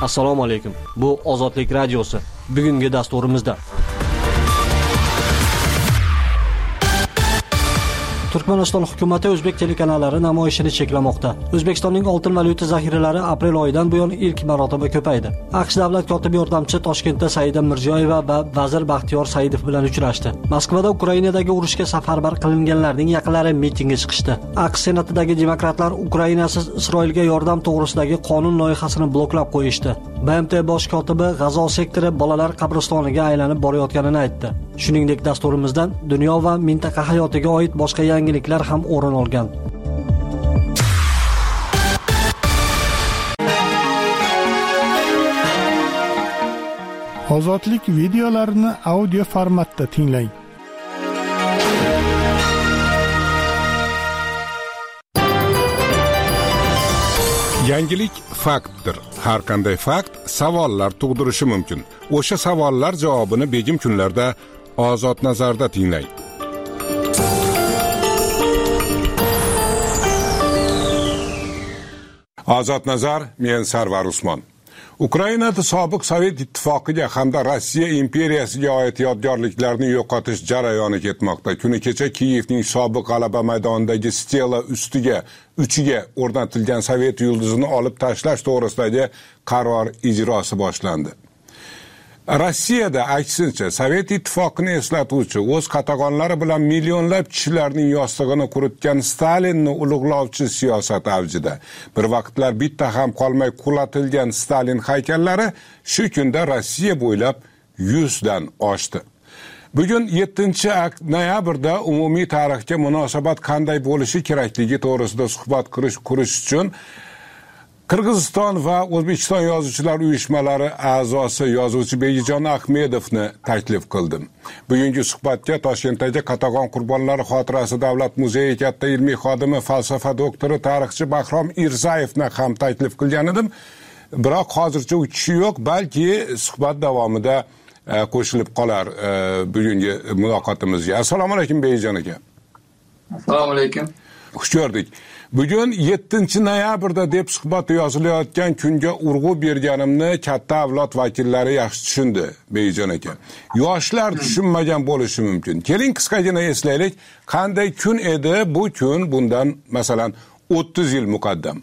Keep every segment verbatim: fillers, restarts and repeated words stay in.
Assalomu alaykum. Bu Ozodlik radiosi. Bugungi dasturimizda Turkmaniston hukumati o'zbek telekanallari namoyishini cheklamoqda. O'zbekistonning oltin valyuta zaxiralari aprel oyidan buyon ilk marotaba ko'paydi. AQSh davlat kotibi yordamchisi Toshkentda Saida Mirziyoyeva va vazir Baxtiyor Saidov bilan uchrashdi. Moskvada Ukrainadagi urushga safarbar qilinganlarning yaqinlari mitingga chiqishdi. AQSh senatidagi demokratlar Ukrainasiz Isroilga yordam to'g'risidagi qonun loyihasini bloklab qo'yishdi. B M T bosh kotibi G'azo sektori bolalar qabristoniga aylanib borayotganini aytdi. Shuningdek, dasturimizdan dunyo va mintaqa hayotiga oid boshqa yangiliklar ham o'rin olgan. Ozodlik videolarini audio formatda tinglang. Yangilik faktdir. Har qanday fakt savollar tug'dirishi mumkin. O'sha savollar javobini begim kunlarda Ozod nazarda tinglang. Ozod nazar, men Sarvar Usmon. Ukrainada sobiq Sovet ittifoqiga hamda Rossiya imperiyasiga oid yodgorliklarni yo'qotish jarayoni ketmoqda. Kuni kecha Kiyevning sobiq g'alaba maydonidagi stela ustiga uchiga o'rnatilgan Sovet yulduzini olib tashlash to'g'risidagi qaror ijrosi boshlandi. Rossiyada aksincha Sovet ittifoqini eslatuvchi, o'z qatag'onlari bilan millionlab kishilarning yostig'ini quritgan Stalinni ulug'lovchi siyosat avjida. Bir vaqtlar bitta ham qolmay qulatilgan Stalin haykallari shu kunda Rossiya bo'ylab yuz dan oshdi. Bugun yettinchi noyabrda umumiy tarixga munosabat qanday bo'lishi kerakligi to'g'risida suhbat qurish uchun Qirg'iziston va O'zbekiston yozuvchilar uyushmalari a'zosi yozuvchi Begijon Ahmedovni taklif qildim. Bugungi suhbatga Toshkentdagi Qatag'on qurbonlari xotirasi davlat muzeyi katta ilmiy xodimi, falsafa doktori, tarixchi Bahrom Irzayevni ham taklif qilgan edim. Biroq hozircha u kishi yo'q, balki suhbat davomida qo'shilib qolar bugungi muloqotimizga. Assalomu alaykum Begijon aka. Assalomu alaykum. Xush ko'rdik. Bugun yettinchi noyabrda deb suhbat yozilayotgan kunga urg'u berganimni katta avlod vakillari yaxshi tushundi, Begijon aka. Yoshlar tushunmagan bo'lishi mumkin. Keling qisqagina eslaylik, qanday kun edi bu kun bundan masalan o'ttiz yil muqaddam.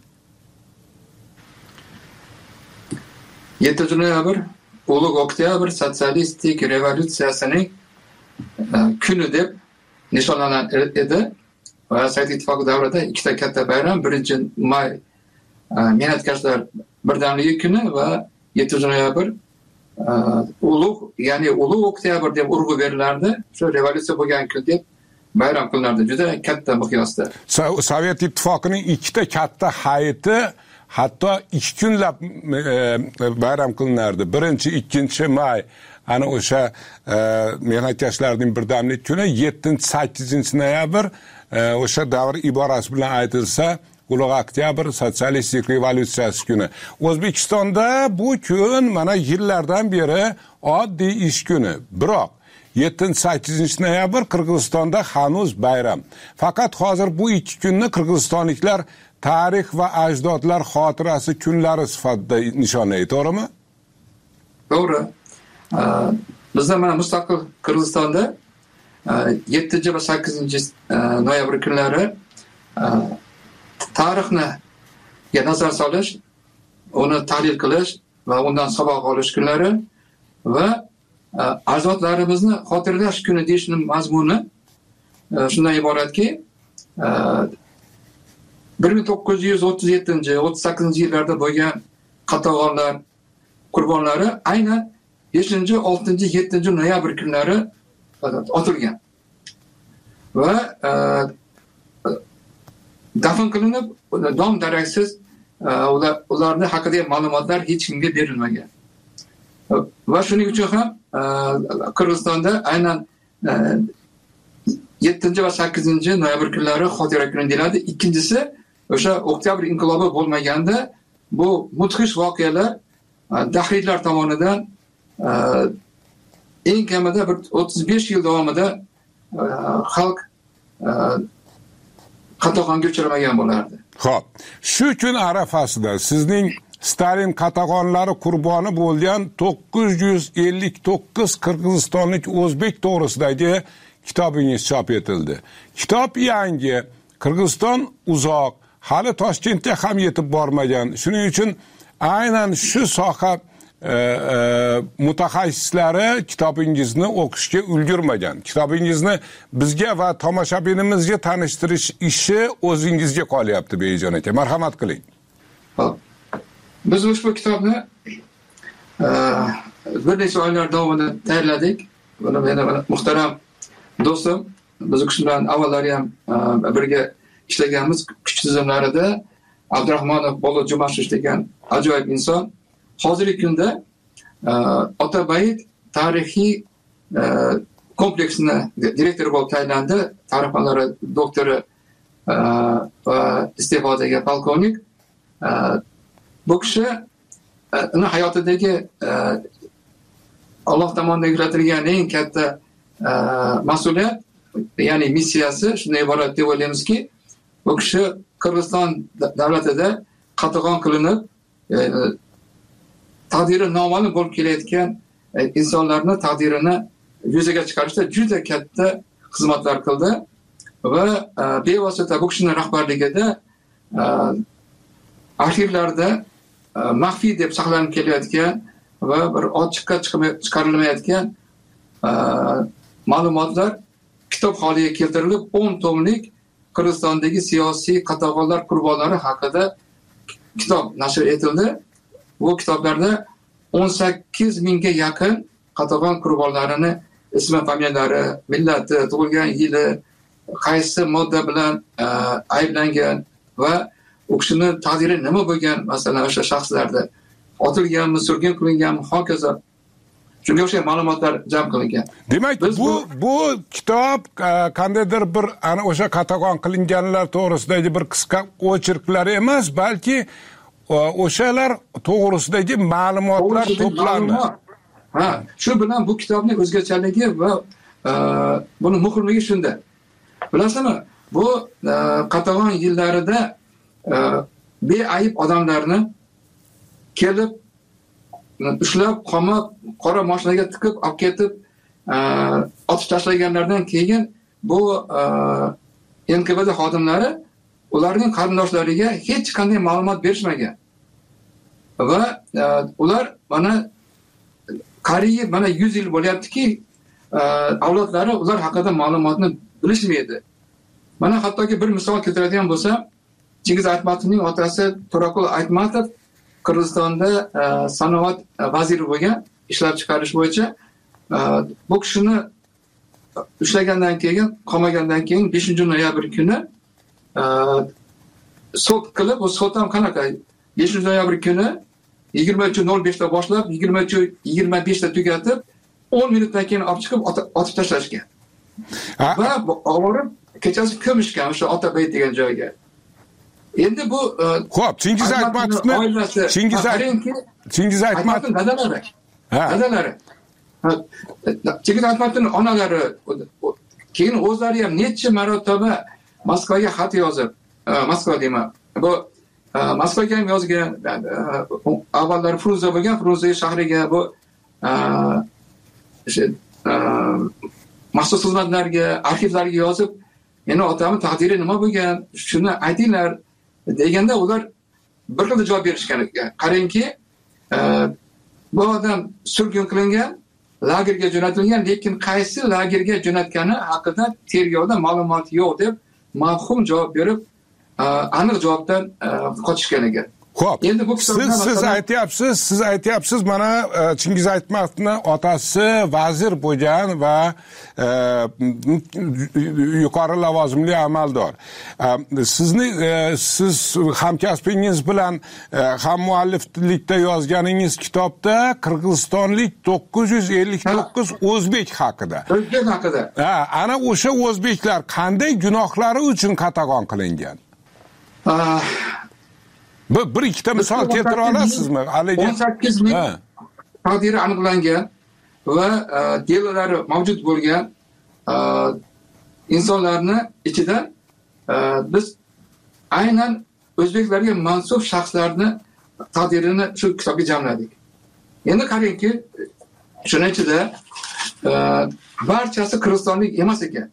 yettinchi noyabr Ulug' oktyabr sotsialistik revolyutsiyasining kuni deb nishonlanar edi. Va Sovet ittifoqi davrida ikkita katta bayram, birinchi may mehnatkashlar birdamligi kuni va yettinchi noyabr ulug', ya'ni ulug' oktyabr deb urg'u berilardi. Shu revolyutsiya bo'lgan kun deb bayram qilinardi. Juda katta miqyosda. Sovet ittifoqining ikkita katta hayiti hatto ikki kunlab bayram qilinardi. Birinchi, ikkinchi may ana o'sha mehnatkashlarning birdamlik kuni, yettinchi, sakkizinchi noyabr o'sha davr iborasi bilan aytilsa ulug' oktyabr sotsialistik revolyutsiyasi kuni. O'zbekistonda bu kun mana yillardan beri oddiy ish kuni. Biroq yettinchi, sakkizinchi noyabr Qirg'izistonda hanuz bayram. Faqat hozir bu ikki kunni qirg'izistonliklar tarix va ajdodlar xotirasi kunlari sifatida nishonlaydi, to'g'rimi? To'g'ri. Bizda mana mustaqil Qirg'izistonda yettinchi va sakkizinchi noyabr kunlari tarixni nazar solish, uni tahlil qilish va undan saboq olish kunlari va ajdodlarimizni xotirlash kuni deyishning mazmuni shundan iboratki, bir ming to'qqiz yuz o'ttiz yettinchi o'ttiz sakkizinchi yillarda bo'lgan qatag'onlar qurbonlari aynan beshinchi, oltinchi, yettinchi noyabr kunlari otilgan va dafn qilinib, dom daraksiz ularni haqidagi ma'lumotlar hech kimga berilmagan. Va shuning uchun ham Qirg'izistonda aynan yettinchi va sakkizinchi noyabr kunlari xotira kuni deyiladi. Ikkinchisi, o'sha oktyabr inqilobi bo'lmaganda bu mudhish voqealar dahriylar tomonidan eng kamida bir o'ttiz besh yil davomida xalq qatag'onga uchramagan bo'lardi. Xo'p, shu kun arafasida sizning Stalin qatag'onlari qurboni bo'lgan to'qqiz yuz ellik to'qqiz qirg'izistonlik o'zbek to'g'risidagi kitobingiz chop etildi. Kitob yangi, Qirg'iziston uzoq, hali Toshkentga ham yetib bormagan. Shuning uchun aynan shu soha e, e, mutaxassislari kitobingizni o'qishga ulgurmagan. Kitobingizni bizga va tomoshabinimizga tanishtirish ishi o'zingizga qolyapti, Beyijon aka. Marhamat qiling. Biz ushbu kitobni bir necha oylar davomida tayyorladik. Buni meni muhtaram do'stim, biz u kishi bilan avvallari ham birga ishlaganmiz kuch tizimlarida. Abdurahmonov Bolo Jumashev degan ajoyib inson. Hozirgi kunda Otabayit tarixiy kompleksini direktori bo'lib tayinlandi. Tarix fanlari doktori va iste'fodagi polkovnik. Bu kishi hayotidagi Alloh tomonidan yuklatilgan eng katta mas'uliyat, ya'ni missiyasi shunday iborat deb o'ylaymizki, bu kishi Qirg'iziston davlatida qatag'on qilinib, taqdiri noma'lum bo'lib kelayotgan insonlarni taqdirini yuzaga chiqarishda juda katta xizmatlar qildi va bevosita bu kishining rahbarligida arxivlarda maxfiy deb saqlanib kelayotgan va bir ochiqqa chiqarilmayotgan ma'lumotlar kitob holiga keltirilib o'n tomlik Qirg'izistondagi siyosiy qatag'onlar qurbonlari haqida kitob nashr etildi. Bu kitoblarda o'n sakkiz mingga yaqin qatag'on qurbonlarini ismi, familiyalari, millati, tug'ilgan yili, qaysi modda bilan ayblangan va u kishini taqdiri nima bo'lgan, masalan, o'sha shaxslarda otilganmi, surgun qilinganmi, hokazo. Shunga o'xshagan ma'lumotlar jam qilingan. Demak, bu bu kitob qandaydir bir ana o'sha qatag'on qilinganlar to'g'risidagi bir qisqa ocherklar emas, balki o'shalar to'g'risidagi ma'lumotlar to'plami. Ha, shu bilan bu kitobning o'zgachaligi va buni muhimligi shunda. Bilasizmi, bu qatag'on yillarida beayb odamlarni kelib ushlab, qamab, qora mashinaga tiqib, olib ketib, otib tashlaganlardan keyin bu N K V D xodimlari ularning qarindoshlariga hech qanday ma'lumot berishmagan. Va ular mana qariyb mana yuz yil bo'lyaptiki, avlodlari ular haqida ma'lumotni bilishmaydi. Mana hattoki bir misol keltiradigan bo'lsam, Chingiz Aytmatovning otasi To'raqul Aytmatov Qirg'izistonda sanoat vaziri bo'lgan, ishlab chiqarish bo'yicha. Bu kishini ushlagandan keyin, qamagandan keyin beshinchi noyabr kuni sud qilib, bu sud ham qanaqa? beshinchi noyabr kuni yigirma uch nol besh da boshlab, yigirma uch yigirma besh da tugatib, o'n minutdan keyin olib chiqib otib tashlashgan. Va olib kechasi ko'mishgan o'sha Otabayit degan joyga. Endi bu xo'p, Chingiz Aytmatovni Chingiz Chingiz Aytmatov dadalari. Ha, dadalari. Chingiz Aytmatovning onalari keyin o'zlari ham necha marotaba Moskvaga xat yozib, Moskva deyman. Bu Moskvaga ham yozgan, avvallar Frunze bo'lgan, Frunze shahriga bu maxsus xizmatlarga, arxivlarga yozib, meni otamning taqdiri nima bo'lgan, shuni aytinglar deganda ular bir xil javob berishgan ekan. Qarangki, bu odam surgun qilingan, lagerga jo'natilgan, lekin qaysi lagerga jo'natgani haqida tergovda ma'lumot yo'q deb mavhum javob berib, aniq javobdan qochishgan ekan. Xo'p, siz siz aytyapsiz, siz aytyapsiz, mana Chingiz Aytmatovning otasi vazir bo'lgan va yuqori lavozimli amaldor. Sizni siz hamkasbingiz bilan ham mualliflikda yozganingiz kitobda Qirg'izistonlik to'qqiz yuz ellik to'qqiz o'zbek haqida. O'zbek haqida. Ha, ana o'sha o'zbeklar qanday gunohlari uchun qatag'on qilingan? Bir, bir ikkita misol keltira olasizmi? o'n sakkiz ming taqdiri aniqlangan va delolari mavjud bo'lgan insonlarni ichidan biz aynan o'zbeklarga mansub shaxslarni taqdirini shu kitobga jamladik. Endi qarangki, shuning ichida barchasi krishtonlik emas ekan.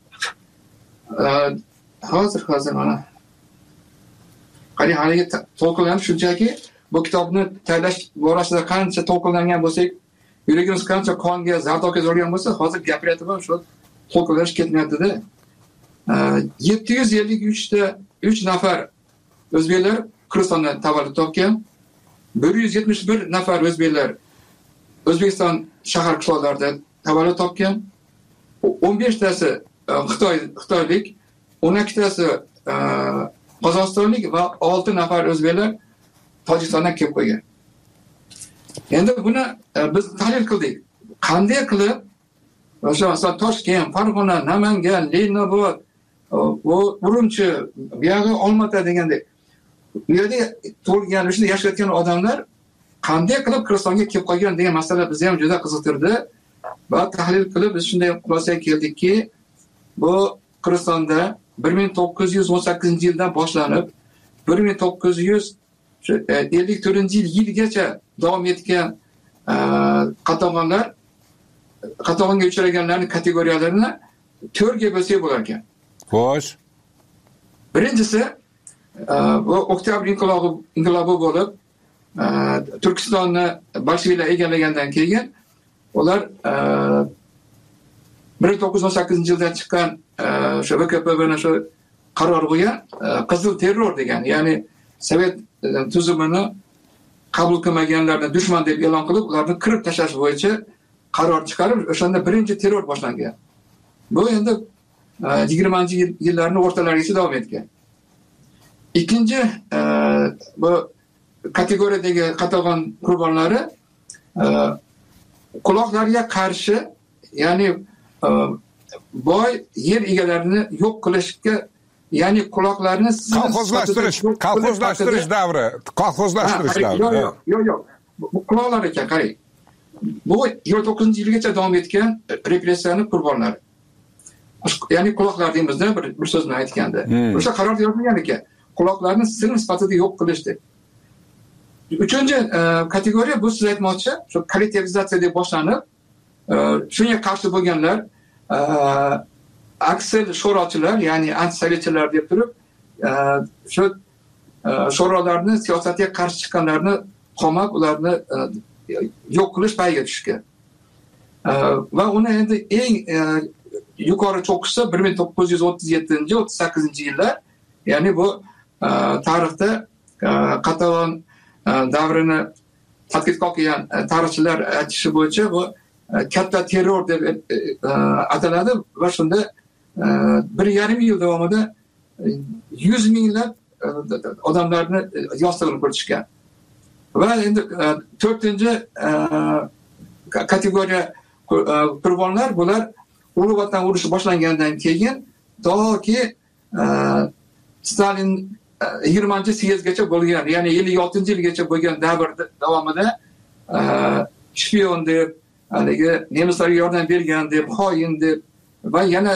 Hozir hozir mana qarang, haligi to'lqinlanib shunchaki bu kitobni tayyorlash borasida qancha to'lqinlangan bo'lsak, yuragimiz qancha qonga, zardoga zo'rgan bo'lsa, hozir gapiryapman, shu to'lqinlanish ketmayapti-da. yetti yuz ellik uch ta uch nafar o'zbeklar Qirg'izistonda tavallud topgan. bir yuz yetmish bir nafar o'zbeklar O'zbekiston shahar qishloqlarida tavallud topgan. o'n besh tasi Xitoy Xitoylik, o'n ikki tasi Qozog'istonlik va olti nafar o'zbeklar Tojikistondan kelib qo'ygan. Endi buni biz tahlil qildik. Qanday qilib o'sha masalan Toshkent, Farg'ona, Namangan, Leninobod, Urumchi, buyog'i Olmaota degandek bu yerda tug'ilgan, o'shada yashayotgan odamlar qanday qilib Qirg'izistonga kelib qolgan degan masala bizni ham juda qiziqtirdi. Va tahlil qilib biz shunday xulosaga keldikki, bu Qirg'izistonda bir ming to'qqiz yuz o'n sakkizinchi yildan boshlanib bir ming to'qqiz yuz ellik to'rtinchi yilgacha davom etgan qatag'onlar, qatag'onga uchraganlarning kategoriyalarini to'rtga bo'lsak bo'lar ekan. Xo'sh. Birinchisi bu oktyabr inqilobi inqilobi bo'lib Turkistonni bolsheviklar egallagandan keyin ular bir ming to'qqiz yuz o'n sakkizinchi yilda chiqqan o'sha V K P bilan shu qaror bo'lgan qizil terror degan, ya'ni Sovet tuzumini qabul qilmaganlarni dushman deb e'lon qilib, ularni qirib tashlash bo'yicha qaror chiqarib, o'shanda birinchi terror boshlangan. Bu endi yigirmanchi yillarning o'rtalarigacha davom etgan. Ikkinchi bu kategoriyadagi qatag'on qurbonlari quloqlarga qarshi, ya'ni boy yer egalarini yo'q qilishga, ya'ni quloqlarni kolxozlashtirish, kolxozlashtirish davri, kolxozlashtirish davri. Yo'q, yo'q, yo'q. Bu quloqlar ekan, qarang. Bu yigirma to'qqizinchi yilgacha davom etgan repressiyaning qurbonlari. Ya'ni quloqlar deymizda bir, bir so'z bilan aytganda. O'sha qarorda yozilgan ekan. Quloqlarni sinf sifatida yo'q qilishdi. Uchinchi kategoriya bu siz aytmoqchi, shu kollektivizatsiya deb boshlanib, shunga qarshi bo'lganlar, aksel sho'rochilar, ya'ni antisovetchilar deb turib, shu sho'rolarni, siyosatga qarshi chiqqanlarni qamab, ularni yo'q qilish payiga tushgan. Va uni endi eng yuqori cho'qqisi bir ming to'qqiz yuz o'ttiz yettinchi o'ttiz sakkizinchi yillar, ya'ni bu tarixda qatag'on davrini tadqiqot qilgan tarixchilar aytishi bo'yicha bu katta terror deb ataladi va shunda bir yarim yil davomida yuz minglab odamlarni yostig'ini quritishgan. Va endi to'rtinchi kategoriya qurbonlar, bular Ulug' Vatan urushi boshlangandan keyin toki Stalin yigirmanchi syezgacha bo'lgan, ya'ni ellik oltinchi yilgacha bo'lgan davr davomida shpion deb, haligi nemislarga yordam bergan deb, xoin deb va yana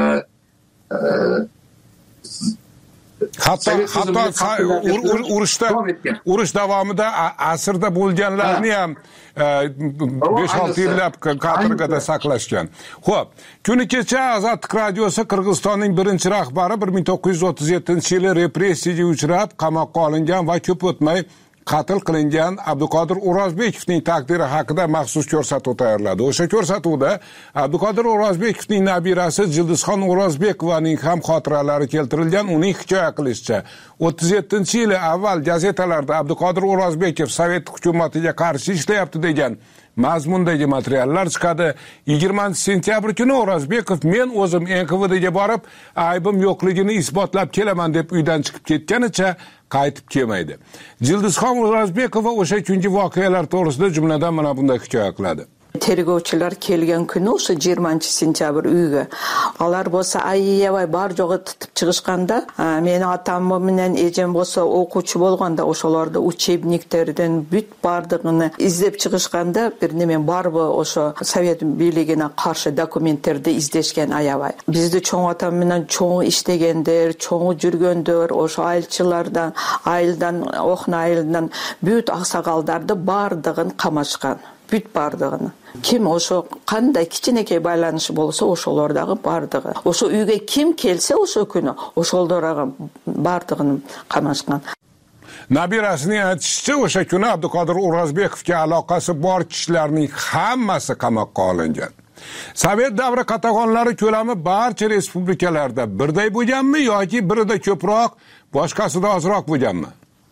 hatto hatto urushda urush davomida asrda bo'lganlarni ham besh olti yillab katorgada saqlashgan. Xo'p, kuni kecha Ozodlik radiosi Qirg'izistonning birinchi rahbari bir ming to'qqiz yuz o'ttiz yettinchi yili repressiyaga uchrab, qamoqqa olingan va ko'p o'tmay qatl qilingan Abduqodir O'rozbekovning taqdiri haqida maxsus ko'rsatuv tayyorladi. O'sha ko'rsatuvda Abduqodir O'rozbekovning nabirasi Jildizxon O'rozbekovaning ham xotiralari keltirilgan. Uning hikoya qilishicha, o'ttiz yettinchi yili avval gazetalarda Abduqodir O'rozbekov Sovet hukumatiga qarshi ishlayapti degan mazmundagi materiallar chiqadi. yigirmanchi sentyabr kuni O'rozbekov men o'zim N K V D'ga borib, aybim yo'qligini isbotlab kelaman deb uydan chiqib ketganicha qaytib kelmaydi. Jildizxon O'rozbekova o'sha kungi voqealar to'g'risida jumladan mana bunday hikoya qiladi. Tergovchilar kelgan kuni o'sha yigirmanchi sentyabr uyga. Ular bo'lsa ayyavay bar jo'g'i tutib chiqishganda, meni otam bilan ejim bo'lsa o'quvchi bo'lganda o'shalarda uchebniklardan büt bardig'ini izlab chiqishganda bir nima bormi o'sha Sovet birligine qarshi dokumentlarda izlashgan ayyavay. Bizde cho'ng otam bilan cho'ng ishtagandir, cho'ng jurgandir, o'sha aylchilardan, ayldan, o'qna ayldan büt aqsaqaldarni bardig'ini qamashgan. Büt bardig'ini. Kim o'sha qanday kichkinakay baylanishi bo'lsa o'shalardagi bardig'i. O'sha uyga kim kelsa o'sha kuni o'shalardagi bardig'ini qamashgan. Nabirasining aytishicha, o'sha kuni Abduqodir O'rozbekovga aloqasi bor kishilarning hammasi qamoqqa olingan. Sovet davri qatag'onlari ko'lami barcha respublikalarda birday bo'lganmi yoki birida ko'proq, boshqasida ozroq bo'lganmi?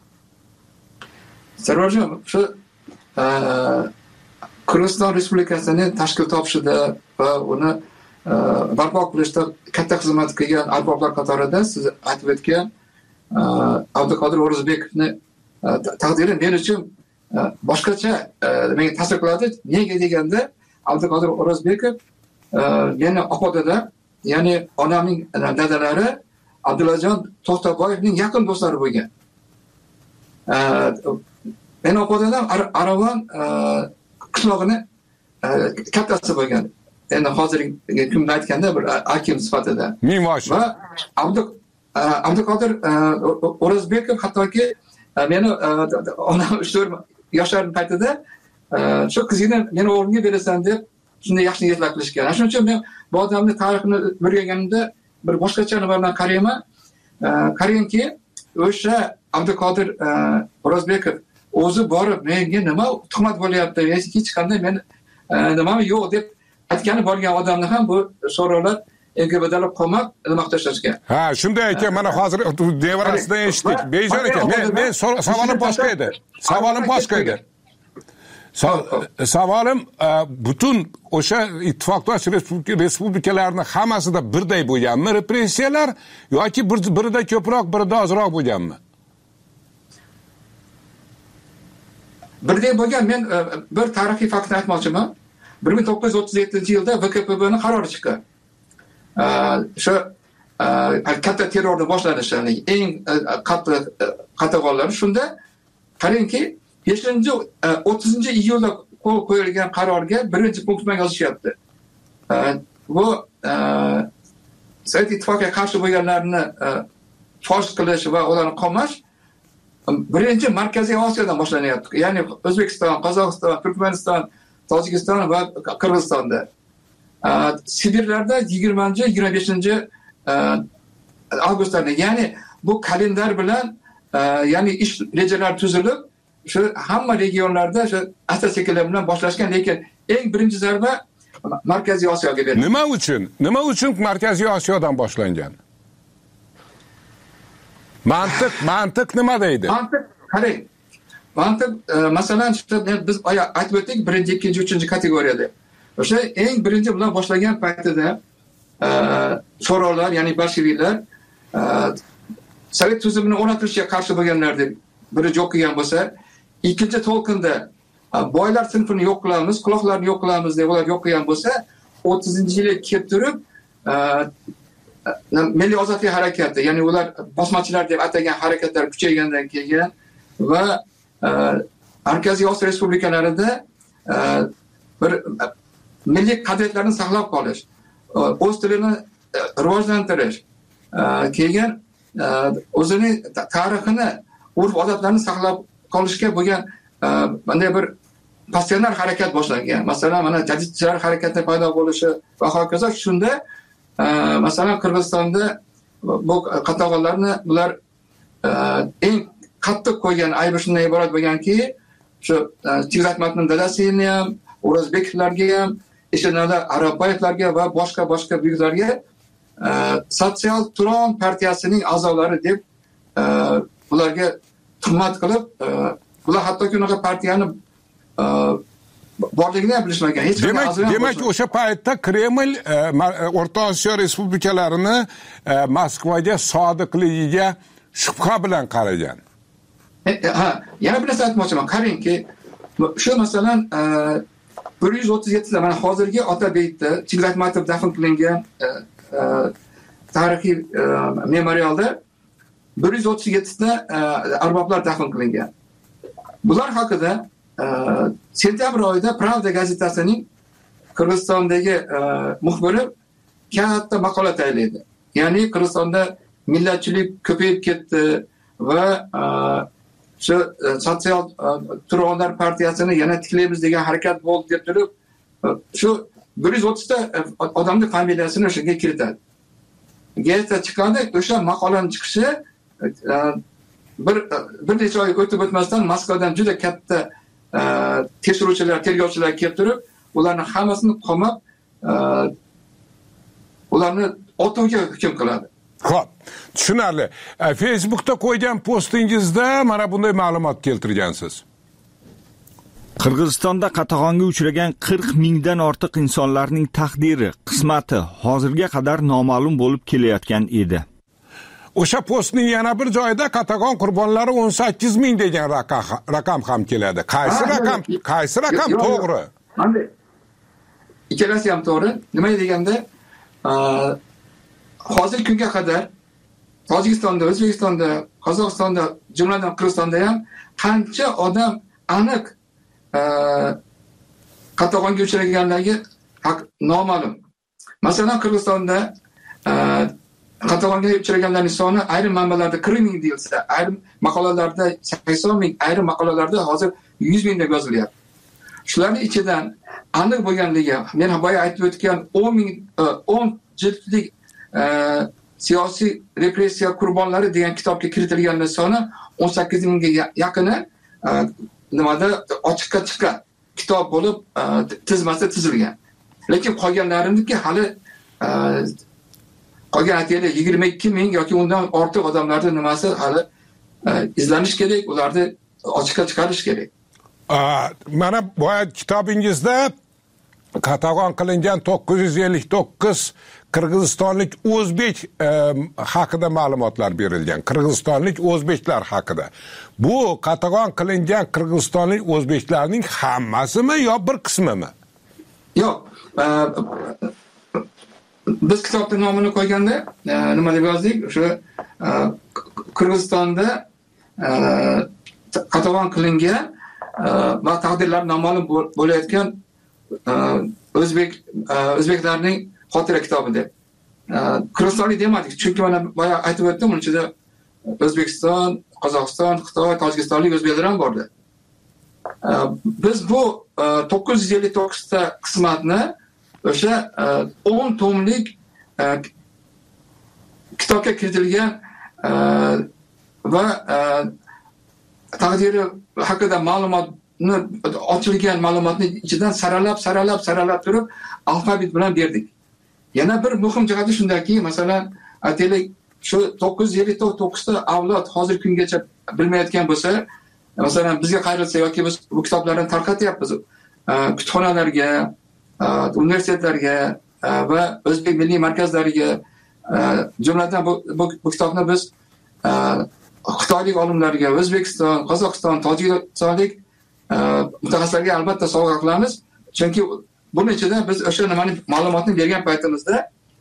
Sarvarjon, shu Qirg'iziston Respublikasining tashkil topishida va uni barpo qilishda katta xizmat qilgan arboblar qatorida siz aytib o'tgan Abduqodir O'rozbekovni taqdiri men uchun boshqacha menga ta'sir qiladi. Nega deganda, Abduqodir O'rozbekov meni opa-dada, ya'ni onamning dadalari Abdullajon To'xtaboyevning yaqin do'stlari bo'lgan. Meni opa-dadam Aravon qishlog'ini kattasi bo'lgan. Endi hozirgi kunda aytganda bir akim sifatida. Ming bosh. Va Abdu Abduqodir O'rozbekov hattoki meni onam uch to'rt yoshlarning paytida shu qizingni meni o'g'limga berasan deb shunday yaxshi niyatlar qilishgan. Shuning uchun men bu odamning tarixini o'rganganimda bir boshqacha nima bilan qarayman. Qaraymanki, o'sha Abduqodir O'rozbekov o'zi borib menga nima tuhmat bo'lyapti, hech qanday men nimami yo'q deb aytgani borgan odamni ham bu so'rovlar N G B'dalab qo'mab nima tashlashgan. Ha, shunday ekan, mana hozir devorasidan eshitdik. Bejon ekan, men men savolim boshqa edi. Savolim boshqa edi. Savolim butun o'sha ittifoqdosh respublikalarning hammasida birday bo'lganmi repressiyalar yoki birida ko'proq, birida ozroq bo'lganmi? Birday bo'lgan. Men bir tarixiy faktni aytmoqchiman. bir ming to'qqiz yuz o'ttiz yettinchi yilda V K P B'ning qarori chiqqan. Shu katta terrorni boshlanishi, eng qattiq qatag'onlari shunda qarangki, beshinchi o'ttizinchi iyulda qo'l qo'yilgan qarorga birinchi punkt bilan yozishyapti. Bu Sovet ittifoqiga qarshi bo'lganlarni fosh qilish va ularni qamash birinchi Markaziy Osiyodan boshlanyapti. Ya'ni O'zbekiston, Qozog'iston, Turkmaniston, Tojikiston va Qirg'izistonda. Sibirlarda yigirmanchi yigirma beshinchi avgustlarda, ya'ni bu kalendar bilan ya'ni ish rejalari tuzilib, shu hamma regionlarda shu asta-sekinlik bilan boshlashgan, lekin eng birinchi zarba Markaziy Osiyoga berildi. Nima uchun? Nima uchun Markaziy Osiyodan boshlangan? Mantiq, mantiq nima deydi? Mantiq, qarang. Mantiq masalan biz aytib o'tdik, birinchi, ikkinchi, uchinchi kategoriyada. O'sha eng birinchi bilan boshlagan paytida so'rovlar, ya'ni bolsheviklar Sovet tuzumini o'rnatishga qarshi bo'lganlar deb biri yo'q qilgan bo'lsa, ikkinchi to'lqinda boylar sinfini yo'q qilamiz, quloqlarni yo'q qilamiz deb ular yo'q qilgan bo'lsa, o'ttizinchi yilga kelib turib Milliy ozodlik harakati, ya'ni ular bosmachilar deb atagan harakatlar kuchaygandan keyin va Markaziy Osiyo respublikalarida bir milliy qadriyatlarni saqlab qolish, o'z tilini rivojlantirish, keyin o'zining tarixini, urf-odatlarini saqlab qolishga bo'lgan bunday bir passionar harakat boshlangan. Masalan, mana jadidchilar harakati paydo bo'lishi va hokazo. Shunda masalan Qirg'izistonda bu qatag'onlarni bular eng qattiq qo'ygan aybi shundan iborat bo'lganki, shu Chig'atmatning dadasini ham, O'rozbekovlarga ham, Eshenada Arapoyevlarga va boshqa boshqa buyuklarga Sotsial Turon partiyasining a'zolari deb ularga tuhmat qilib, ular hattoki unaqa partiyani borligini ham bilishmagan. Hech demak, demak o'sha paytda Kreml O'rta Osiyo respublikalarini Moskvaga sodiqligiga shubha bilan qaragan. Ha, yana bir narsa aytmoqchiman. Qarangki, shu masalan bir yuz o'ttiz yettita mana hozirgi Otabekda Chigit Aytmatov dafn qilingan tarixiy memorialda bir yuz o'ttiz yettita arboblar dafn qilingan. Bular haqida sentyabr oyida Pravda gazetasining Qirg'izistondagi muxbiri katta maqola tayyorlaydi. Ya'ni Qirg'izistonda millatchilik ko'payib ketdi va shu sotsial turonlar partiyasini yana tiklaymiz degan harakat bo'ldi deb turib, shu bir yuz o'ttizta odamning familiyasini o'shanga kiritadi. Gazeta chiqadi, o'sha maqolaning chiqishi bir bir necha oy o'tib o'tmasdan Moskvadan juda katta tekshiruvchilar, tergovchilar kelib turib, ularni hammasini qamab, ularni otuvga hukm qiladi. Xo'p, tushunarli. Facebookda qo'ygan postingizda mana bunday ma'lumot keltirgansiz. Qirg'izistonda qatag'onga uchragan qirq mingdan ortiq insonlarning taqdiri, qismati hozirga qadar noma'lum bo'lib kelayotgan edi. O'sha postning yana bir joyida qatag'on qurbonlari o'n sakkiz ming degan raqam ham keladi. Qaysi raqam, qaysi raqam to'g'ri? Mana ikkalasi ham to'g'ri. Nima deganda, hozirgi kunga qadar Tojikistonda, O'zbekistonda, Qozog'istonda, jumladan Qirg'izistonda ham qancha odam aniq qatag'onga uchraganligi noma'lum. Masalan, Qirg'izistonda qatag'onga uchraganlarning soni ayrim manbalarda qirq ming deyilsa, ayrim maqolalarda sakson ming, ayrim maqolalarda hozir yuz ming deb yozilyapti. Shularning ichidan aniq bo'lganligi, men boya aytib o'tgan o'n ming o'n jildlik siyosiy repressiya qurbonlari degan kitobga kiritilganlar soni o'n sakkiz mingga yaqini nimada ochiqqa chiqqan kitob bo'lib tizmasi tizilgan. Lekin qolganlariniki hali qolgan aytaylik yigirma ikki ming yoki undan ortiq odamlarning nimasi hali izlanish kerak, ularni ochiqqa chiqarish kerak. Mana bu kitobingizda qatag'on qilingan to'qqiz yuz ellik to'qqiz qirg'izistonlik o'zbek haqida ma'lumotlar berilgan. Qirg'izistonlik o'zbeklar haqida. Bu qatag'on qilingan qirg'izistonlik o'zbeklarning hammasimi yo bir qismimi? Yo'q. Biz kitobning nomini qo'yganda nima deb yozdik? O'sha Qirg'izistonda qatag'on qilingan va taqdirlari noma'lum bo'layotgan o'zbek o'zbeklarning xotira kitobi deb. Qirg'izistonlik demadik, chunki mana boya aytib o'tdim, uning ichida O'zbekiston, Qozog'iston, Xitoy, Tojikistonlik o'zbeklar ham bordi. Biz bu to'qqiz yuz ellik to'qqiz ta qismatni o'sha o'n tomlik kitobga kiritilgan va taqdiri haqida ma'lumotni ochilgan ma'lumotni ichidan saralab saralab saralab turib alfabet bilan berdik. Yana bir muhim jihati shundaki, masalan, aytaylik shu to'qqiz yuz ellik to'qqiz ta avlod hozir kungacha bilmayotgan bo'lsa, masalan bizga qayrilsa yoki biz bu kitoblarni tarqatyapmiz kutubxonalarga, universitetlarga va o'zbek milliy markazlariga, jumladan bu, bu, bu kitobni biz xitoylik olimlarga, O'zbekiston, Qozog'iston, Tojikistonlik mutaxassislarga albatta sovg'a qilamiz. Chunki buning ichida biz o'sha nimani ma'lumotni bergan paytimizda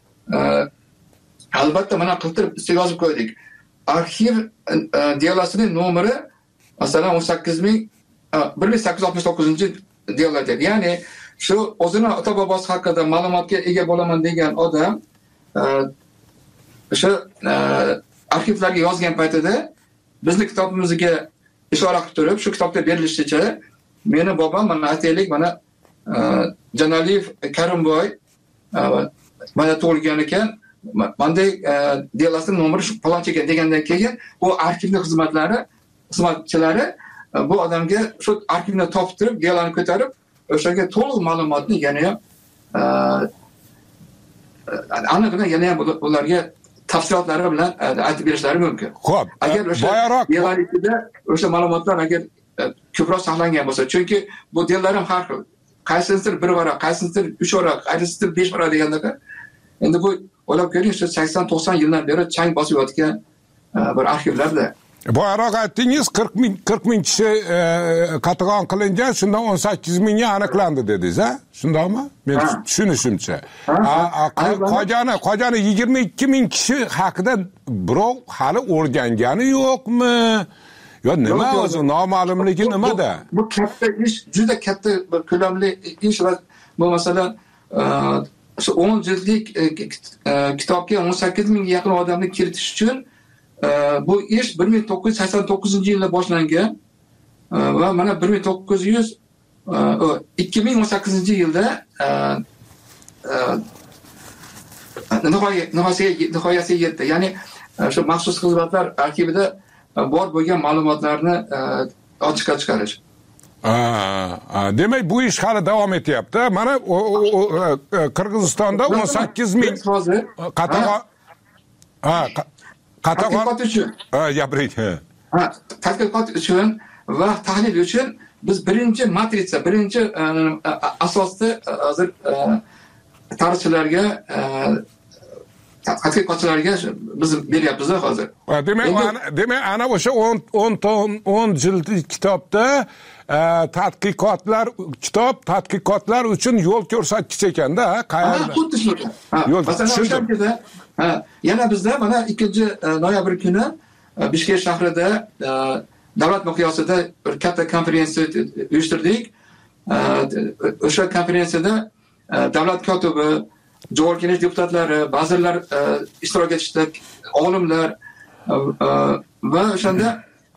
albatta mana qiltirib ustiga yozib qo'ydik. Arxiv dialosining nomeri masalan o'n sakkiz ming bir ming sakkiz yuz oltmish to'qqizinchi dialog deb. Ya'ni shu o'zini ota bobosi haqida ma'lumotga ega bo'laman degan odam o'sha arxivlarga yozgan paytida bizni kitobimizga ishora qilib turib, shu kitobda berilishicha meni bobom mana aytaylik mana Janaliyev Karimboy mana tug'ilgan ekan, bunday dialosining nomeri shu palonchi ekan degandan keyin u arxivning xizmatlari xizmatchilari bu odamga shu arxivni topib turib, dialoni ko'tarib, o'shaga to'liq ma'lumotni yana ham aniqni yana ham ularga tafsilotlari bilan aytib berishlari mumkin. Xo'p, agar o'sha dialogida o'sha ma'lumotlar agar ko'proq saqlangan bo'lsa, chunki bu dialoglar ham har xil. Qaysisidir bir varaq, qaysisidir uch varaq, qaysisidir besh varaq degandaqa. Endi bu o'ylab ko'ring, shu sakson to'qson yildan beri chang bosib yotgan bir arxivlarda. Boyaroq aytdingiz qirq ming qirq ming kishi qatag'on qilingan, shundan o'n sakkiz mingga aniqlandi dedingiz, ha? Shundaqmi? Men tushunishimcha. Qolgani, qolgani yigirma ikki ming kishi haqida birov hali o'rgangani yo'qmi? Yo nima o'zi noma'lumligi nimada? Bu katta ish, juda katta ko'lamli ish va bu masalan shu o'n jildlik kitobga o'n sakkiz mingga yaqin odamni kiritish uchun bu ish bir ming to'qqiz yuz sakson to'qqizinchi yilda boshlangan va mana bir ming to'qqiz yuz ikki ming o'n sakkizinchi yilda nihoyasiga yetdi. Ya'ni shu maxsus xizmatlar arxivida bor bo'lgan ma'lumotlarni ochiqqa chiqarish. Demak, bu ish hali davom etyapti. Mana Qirg'izistonda o'n sakkiz ming qatag'on tadqiqot uchun. Ha, gapiring. Ha, tadqiqot uchun va tahlil uchun biz birinchi matritsa, birinchi asosda hozir tarixchilarga, tadqiqotchilarga biz beryapmiz hozir. Demak, demak ana o'sha o'n o'n jildlik kitobda tadqiqotlar kitob tadqiqotlar uchun yo'l ko'rsatgich ekanda, qayerda? Xuddi shu. Masalan, ha, yana bizda mana ikkinchi noyabr kuni Bishkek shahrida davlat miqyosida bir katta konferensiya uyushtirdik. O'sha konferensiyada davlat kotibi, Jo'g'or kengash deputatlari, vazirlar ishtirok etishdi, olimlar va o'shanda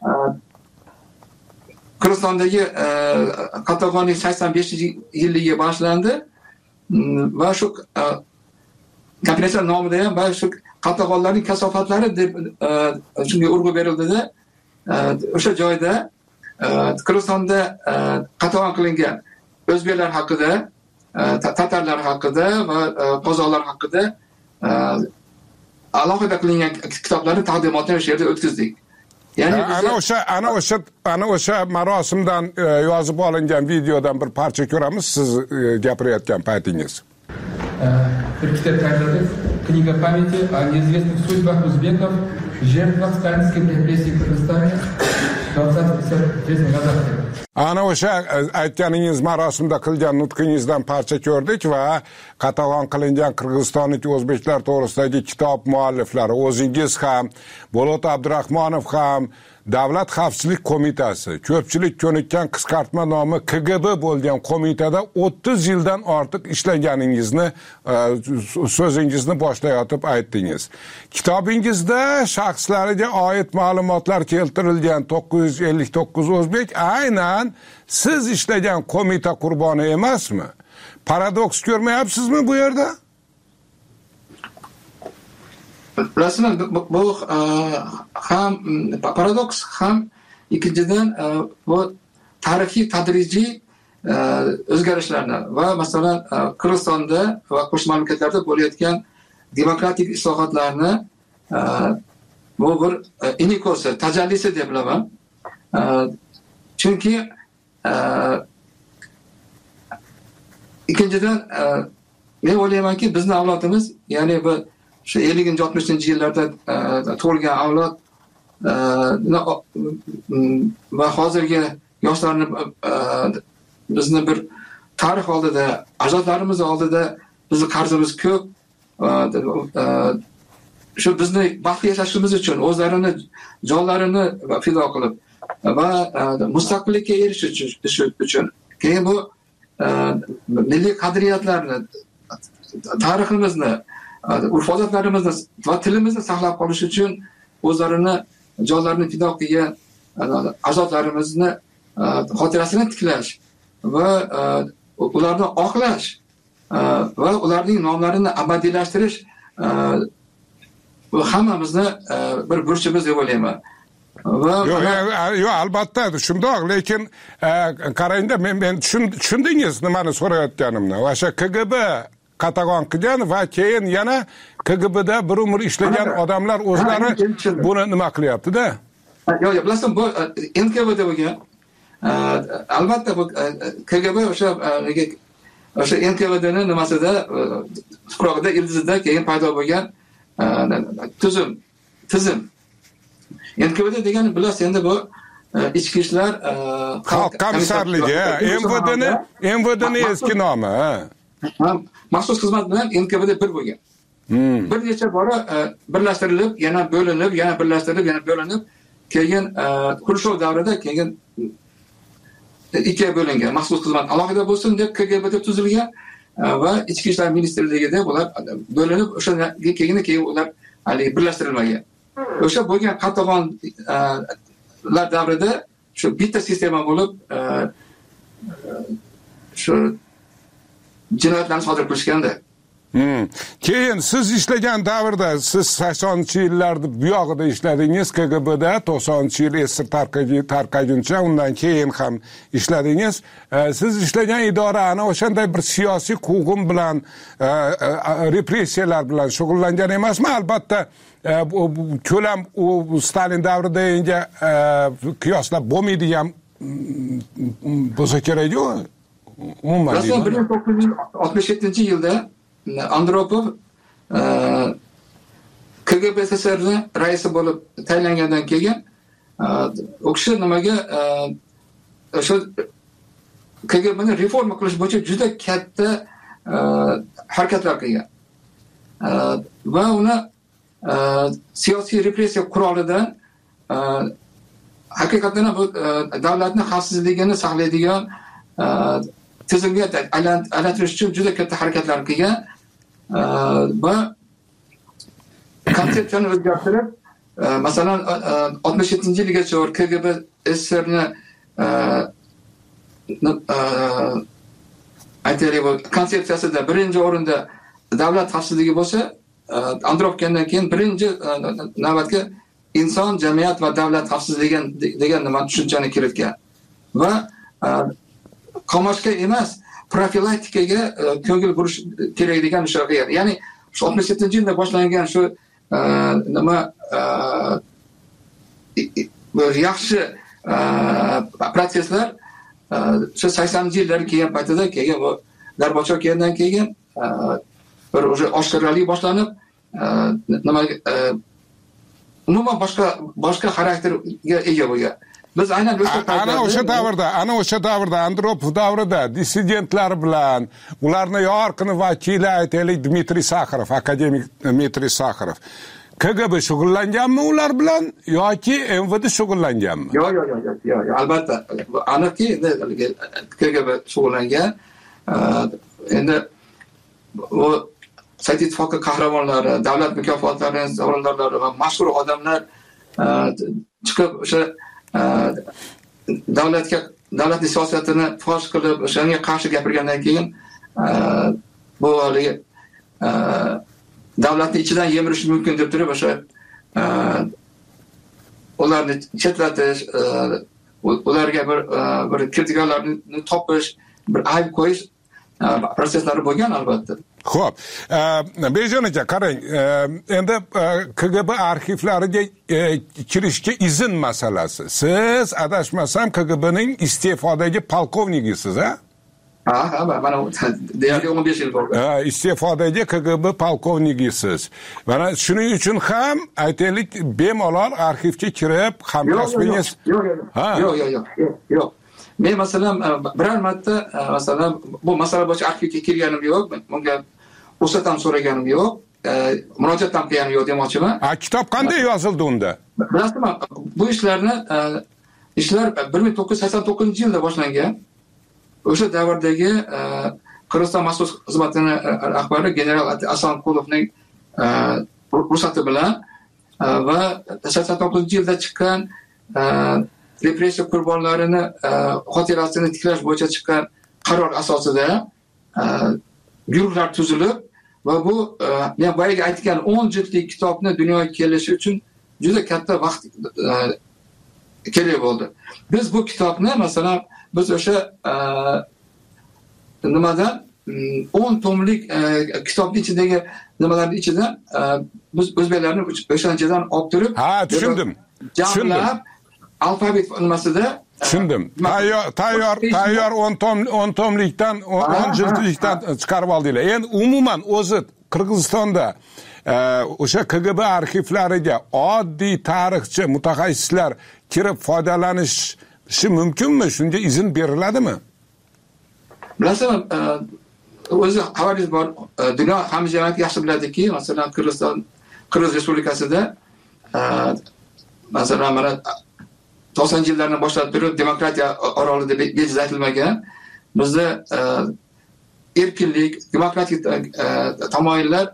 Qirg'izistondagi qatag'onlik sakson beshinchi yilligi boshlandi va shu konferensiya nomida ham va shu qatag'onlarning kasofatlari deb shunga urg'u berildi-da, o'sha joyda Qirg'izistonda qatag'on qilingan o'zbeklar haqida, tatarlar haqida va qozoqlar haqida alohida qilingan kitoblarni taqdimotini o'sha yerda o'tkazdik. Ya'ni ana o'sha ana o'sha ana o'sha marosimdan yozib olingan videodan bir parcha ko'ramiz, siz gapirayotgan paytingiz. Bir kitob tayyorladik. Kniga памяти о неизвестных судьбах узбеков, жертвах сталинских репрессий в Кыргызстане в двадцатых годах. Ana o'sha aytganingiz marosimda qilgan nutqingizdan parcha ko'rdik va qatag'on qilingan qirg'izistonlik o'zbeklar to'g'risidagi kitob mualliflari, o'zingiz ham, Bolot Abdurahmonov ham, Davlat xavfsizlik qo'mitasi, ko'pchilik ko'nikkan qisqartma nomi K G B bo'lgan qo'mitada o'ttiz yildan ortiq ishlaganingizni, so'zingizni boshlayotib aytdingiz. Kitobingizda shaxslariga oid ma'lumotlar keltirilgan to'qqiz yuz ellik to'qqiz o'zbek aynan siz ishlagan qo'mita qurboni emasmi? Paradoks ko'rmayapsizmi bu yerda? Rasman bu ham paradoks, ham ikkinchidan bu tarixiy tadrijiy o'zgarishlarni va masalan Qirg'izistonda va qo'shni mamlakatlarda bo'layotgan demokratik islohotlarni bu bir inikosi, tajallisi deb bilaman. Chunki ikkinchidan men o'ylaymanki, bizning avlodimiz, ya'ni bu shu ellinchi oltmishinchi yillarda tug'ilgan avlod va hozirgi yoshlarni bizni bir tarix oldida, ajdodlarimiz oldida bizni qarzimiz ko'p. Shu bizni baxtli yashashimiz uchun o'zlarini jonlarini fido qilib va mustaqillikka erishish uchun keyin bu milliy qadriyatlarni, tariximizni, urf-odatlarimizni va tilimizni saqlab qolish uchun o'zlarini jonlarini fido qilgan ajdodlarimizni xotirasini tiklash va ularni oqlash va ularning nomlarini abadiylashtirish hammamizni bir burchimiz deb o'ylayman. Yo'q, yo'q, albatta shundoq, lekin qarangda, men men tushundingiz nimani so'rayotganimni. O'sha K G B qatag'on qilgan va keyin yana K G B'da bir umr ishlagan odamlar o'zlari buni nima qilyapti-da? Yo'q, yo'q, bilasizmi, bu N K B'da bo'lgan. Albatta bu K G B o'sha o'sha N K B'ning nimasida, tuprog'ida, ildizida keyin paydo bo'lgan tuzum, tizim. N K V D degani bilasiz, endi bu ichki ishlar xalq komissarligi, M V D'ni M V D'ni eski nomi, ha. Maxsus xizmat bilan N K V D bir bo'lgan. Bir necha bora birlashtirilib, yana bo'linib, yana birlashtirilib, yana bo'linib, keyin Xrushchev davrida keyin ikkiga bo'lingan. Maxsus xizmat alohida bo'lsin deb K G B deb tuzilgan va ichki ishlar ministrligida bular bo'linib, o'sha keyin keyin ular hali birlashtirilmagan. O'sha bo'lgan qatag'onlar davrida shu bitta sistema bo'lib shu jinoyatlarni sodir qilishganda. Hmm. Keyin siz ishlagan davrda, siz saksonchi yillarda bu yog'ida ishladingiz K G B'da, to'qsoninchi yil esir tarqaguncha, undan keyin ham ishladingiz. Siz ishlagan idora ana o'shanday bir siyosiy quvg'in bilan, repressiyalar bilan shug'ullangan emasmi? Albatta, ko'lam u Stalin davridagi qiyoslab bo'lmaydigan bo'lsa kerak-ku. Umuman. bir ming to'qqiz yuz oltmish yettinchi yilda Andropov K G B S S R'ni raisi bo'lib tayinlangandan keyin u kishi nimaga o'sha K G B'ni reforma qilish bo'yicha juda katta harakatlar qilgan va uni siyosiy repressiya qurolidan haqiqatan bu davlatning xavfsizligini saqlaydigan tizimga aylantirish uchun juda katta harakatlar qilgan va konsepsiyani o'zgartirib, masalan oltmish yettinchi yilgacha K G B S S R'ni aytaylik, konsepsiyasida birinchi o'rinda davlat xavfsizligi bo'lsa, Andropov kelgandan keyin birinchi navbatga inson, jamiyat va davlat xavfsizligi degan nima tushunchani kiritgan va qamashga emas, profilaktikaga ko'ngil burish kerak degan ishlar qilgan. Ya'ni shu oltmish yettinchi yilda boshlangan shu nima yaxshi proseslar shu saksonninchi yillar kelgan paytida keyin bu Gorbachov kelgandan keyin bir o'sha oshkoralik boshlanib, nima umuman boshqa boshqa xarakterga ega bo'lgan. Biz aynan o'sha ana o'sha davrda, ana o'sha davrda Andropov davrida dissidentlar bilan, ularni yorqin vakili aytaylik Dmitriy Sakharov, akademik Dmitriy Sakharov. K G B shug'ullanganmi ular bilan yoki M V D shug'ullanganmi? Yo'q, yo'q, yo'q, yo'q, albatta. Aniqki, K G B shug'ullangan. Endi u Sovet ittifoqi qahramonlari, davlat mukofotlarining sovrindorlari va mashhur odamlar chiqib o'sha davlatga davlatning siyosatini fosh qilib, o'shanga qarshi gapirgandan keyin bu haligi davlatni ichidan yemirish mumkin deb turib, o'sha ularni chetlatish, ularga bir bir kirdiganlarni topish, bir ayb qo'yish proseslari bo'lgan albatta. Xo'p, Bejon aka, qarang, endi K G B arxivlariga kirishga izn masalasi. Siz adashmasam K G B'ning iste'fodagi polkovnigisiz, ha? Ha, ha, mana deyarli o'n besh yil bo'ldi. Ha, iste'fodagi K G B polkovnigisiz. Mana shuning uchun ham aytaylik, bemalol arxivga kirib, hamkasbingiz. Yo'q, yo'q, yo'q, yo'q, yo'q. Men masalan biror marta masalan bu masala bo'yicha arxivga kirganim yo'q, bunga ruxsat ham so'raganim yo'q, murojaat ham qilganim yo'q demoqchiman. A kitob qanday yozildi unda? Bilasizmi, bu ishlarni ishlar bir ming to'qqiz yuz sakson to'qqizinchi yilda boshlangan. O'sha davrdagi Qirg'iziston maxsus xizmatining rahbari general Asanqulovning ruxsati bilan va sakson to'qqizinchi yilda chiqqan repressiya qurbonlarini xotirasini tiklash bo'yicha chiqqan qaror asosida guruhlar tuzilib va bu men boyaga aytgan o'n jildlik kitobni dunyoga kelishi uchun juda katta vaqt kerak bo'ldi. Biz bu kitobni masalan biz o'sha nimadan o'n tomlik kitobning ichidagi nimalarning ichidan biz o'zbeklarni o'shanchadan olib turib, ha, tushundim. Tushundim. Alfabet nimasida tushundim. Tayyor tayyor tayyor o'n tom o'n tomlikdan o'n jildlikdan chiqarib oldinglar. Endi umuman o'zi Qirg'izistonda o'sha K G B arxivlariga oddiy tarixchi mutaxassislar kirib foydalanishi mumkinmi? Shunga izn beriladimi? Bilasizmi, o'zi xabaringiz bor, dunyo hamjamiyati yaxshi biladiki, masalan, Qirg'iziston, Qirg'iz Respublikasida masalan mana to'qsoninchi yillardan boshlab turib demokratiya orolida bejiz aytilmagan. Bizda erkinlik, demokratik tamoyillar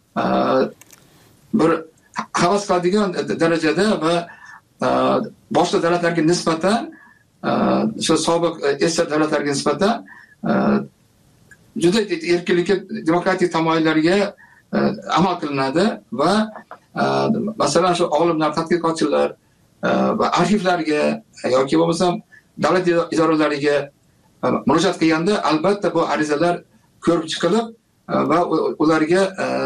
bir havas qiladigan darajada va boshqa davlatlarga nisbatan, shu sobiq esir davlatlarga nisbatan juda erkinlikka, demokratik tamoyillarga amal qilinadi va masalan shu olimlar, tadqiqotchilar va arxivlarga yoki bo'lmasam davlat idoralariga murojaat qilganda albatta bu arizalar ko'rib chiqilib va ularga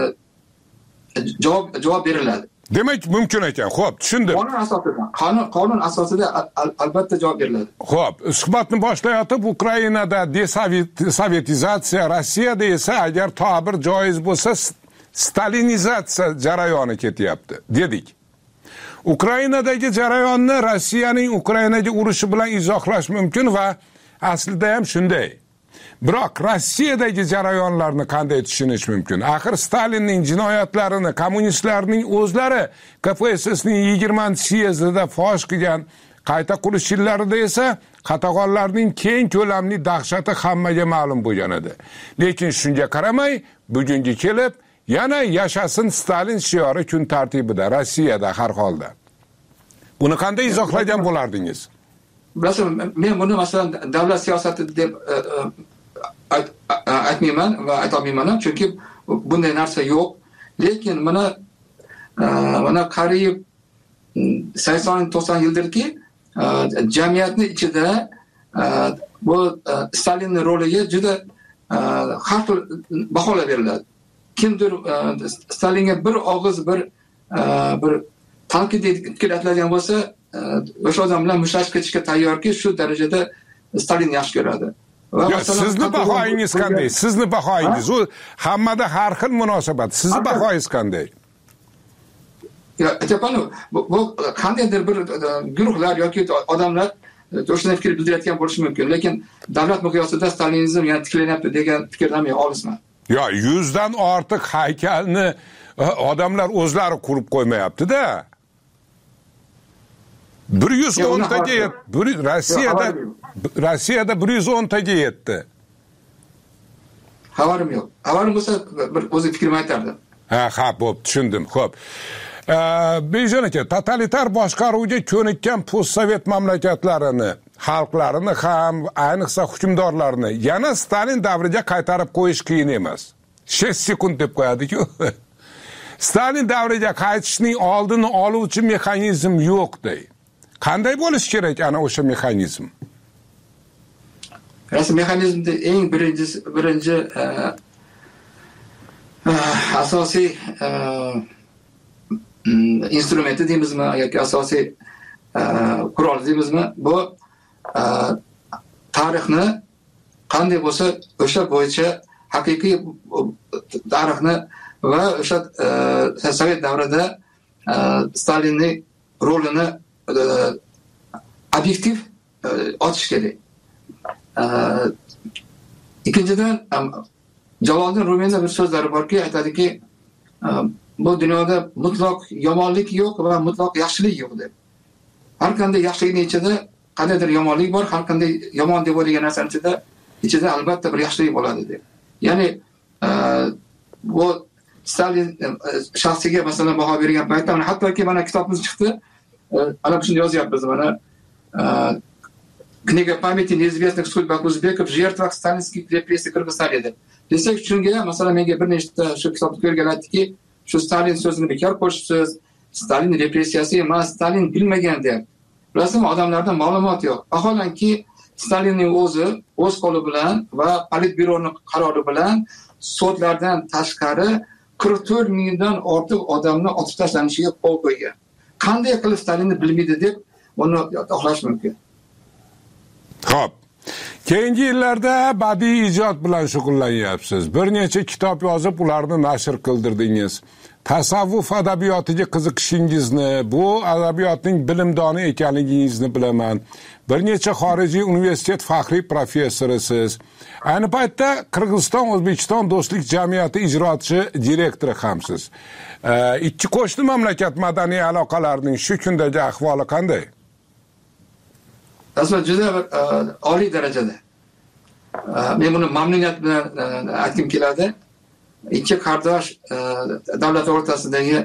javob javob beriladi. Demak, mumkin ekan. Xo'p, tushundim. Qonun asosida, qonun qonun asosida albatta javob beriladi. Xo'p, suhbatni boshlayotib Ukrainada desovetizatsiya, Rossiyada esa agar ta'bir joiz bo'lsa stalinizatsiya jarayoni ketyapti dedik. Ukrainadagi jarayonni Rossiyaning Ukrainaga urushi bilan izohlash mumkin va aslida ham shunday. Biroq Rossiyadagi jarayonlarni qanday tushunish mumkin? Axir Stalinning jinoyatlarini kommunistlarning o'zlari K P S S'ning yigirmanchi syezdida fosh qilgan, qayta qurish yillarida esa qatag'onlarning keng ko'lamli dahshati hammaga ma'lum bo'lgan edi. Lekin shunga qaramay, bugungi kelib yana yashasin Stalin shiori kun tartibida Rossiyada har holda. Buni qanday izohlagan bo'lardingiz? Bilasizmi, men buni masalan davlat siyosati deb aytmayman va aytolmayman, chunki bunday narsa yo'q. Lekin mana mana qariyb sakson to'qson yildirki, jamiyatni ichida bu Stalinning roliga juda har xil baholar beriladi. Kimdir Stalinga bir og'iz bir bir tanqid aytiladigan bo'lsa, o'sha odam bilan mushtlashish qilishga tayyorki, shu darajada Stalin yaxshi ko'radi. Ya, sizni bahoyingiz qanday? Sizni bahoyingiz u hammada har xil munosabat. Sizni bahoyingiz qanday? Ya, aytaman, bu qandaydir bir guruhlar yoki odamlar o'shani fikr bildirayotgan bo'lishi mumkin, lekin davlat miqyosida stalinizm yana tiklanyapti degan fikrdan men olisman. Ya, yuzdan ortiq haykalni odamlar o'zlari qurib qo'ymayapti-da. bir yuz o'n taga yetdi. Rossiyada Rossiyada bir yuz o'n taga yetdi. Xabarim yo'q. Xabarim bo'lsa bir o'zi fikrimni aytardim. Ha, ha, bo'p, tushundim. Xo'p. Bejon aka, totalitar boshqaruvga ko'nikkan postsovet mamlakatlarini, xalqlarini ham, ayniqsa hukmdorlarni yana Stalin davriga qaytarib qo'yish qiyin emas. besh sekund deb qo'yadi-ku. Stalin davriga qaytishning oldini oluvchi mexanizm yo'q dey. Qanday bo'lishi kerak ana o'sha mexanizm? Rasmiy mexanizmda eng birinchi birinchi asosiy instrumenti deymizmi yoki asosiy qurol deymizmi, bu tarixni qanday bo'lsa o'sha bo'yicha haqiqiy tarixni va o'sha Sovet davrida Stalinning rolini obyektiv ochish kerak. Ikkinchidan, Jaloliddin Rumiyning bir so'zlari borki, aytadiki, bu dunyoda mutlaq yomonlik yo'q va mutlaq yaxshilik yo'q deb. Har qanday yaxshilikning ichida qandaydir yomonlik bor, har qanday yomon deb o'ylagan narsaning ichida ichida albatta bir yaxshilik bo'ladi deb. Ya'ni bu Stalin shaxsiga masalan baho bergan paytda, hattoki mana kitobimiz chiqdi, ana shuni yozyapmiz mana. Kniga pamyati неизвестных судьбах узбеков, жертвах сталинских репрессий в Qirg'izistonda deb. Desak, shunga masalan menga bir nechta shu kitobni ko'rgan aytdiki, shu Stalin so'zini bekor qo'yishsiz, Stalin repressiyasi emas, Stalin bilmagan deb. Bilasizmi, odamlarda ma'lumot yo'q. Vaholanki Stalinning o'zi o'z qo'li bilan va Politbyuroning qarori bilan sudlardan tashqari qirq to'rt mingdan ortiq odamni otib tashlanishiga qo'l qo'ygan. Qanday qilib Stalinni bilmaydi deb buni xohlash mumkin. Xo'p. Keyingi yillarda badiiy ijod bilan shug'ullanyapsiz. Bir necha kitob yozib, ularni nashr qildirdingiz. tasavvuf adabiyotiga qiziqishingizni, bu adabiyotning bilimdoni ekanligingizni bilaman. Bir necha xorijiy universitet faxriy professorisiz. Ayni paytda Qirg'iziston-O'zbekiston do'stlik jamiyati ijrochi direktori hamsiz. Ikki qo'shni mamlakat madaniy aloqalarining shu kundagi ahvoli qanday? Aslida juda bir oliy darajada. Men buni mamnuniyat bilan aytgim keladi. Ikki qardosh davlat o'rtasidagi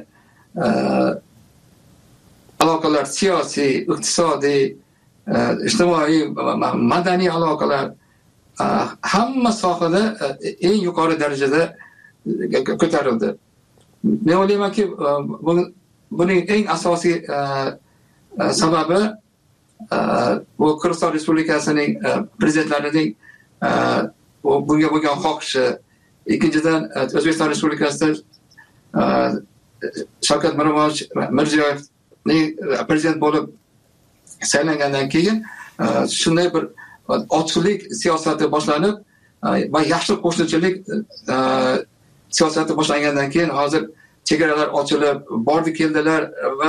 aloqalar, siyosiy, iqtisodiy, ijtimoiy, madaniy aloqalar hamma sohada eng yuqori darajada ko'tarildi. Men o'ylaymanki, buning eng asosiy sababi bu Qirg'iziston Respublikasining prezidentlarining bunga bo'lgan xohishi, ikkinchidan O'zbekiston Respublikasida Shavkat Mirziyoyevning prezident bo'lib saylangandan keyin shunday bir ochiqlik siyosati boshlanib va yaxshi qo'shnichilik siyosati boshlangandan keyin hozir chegaralar ochilib, bordi keldilar va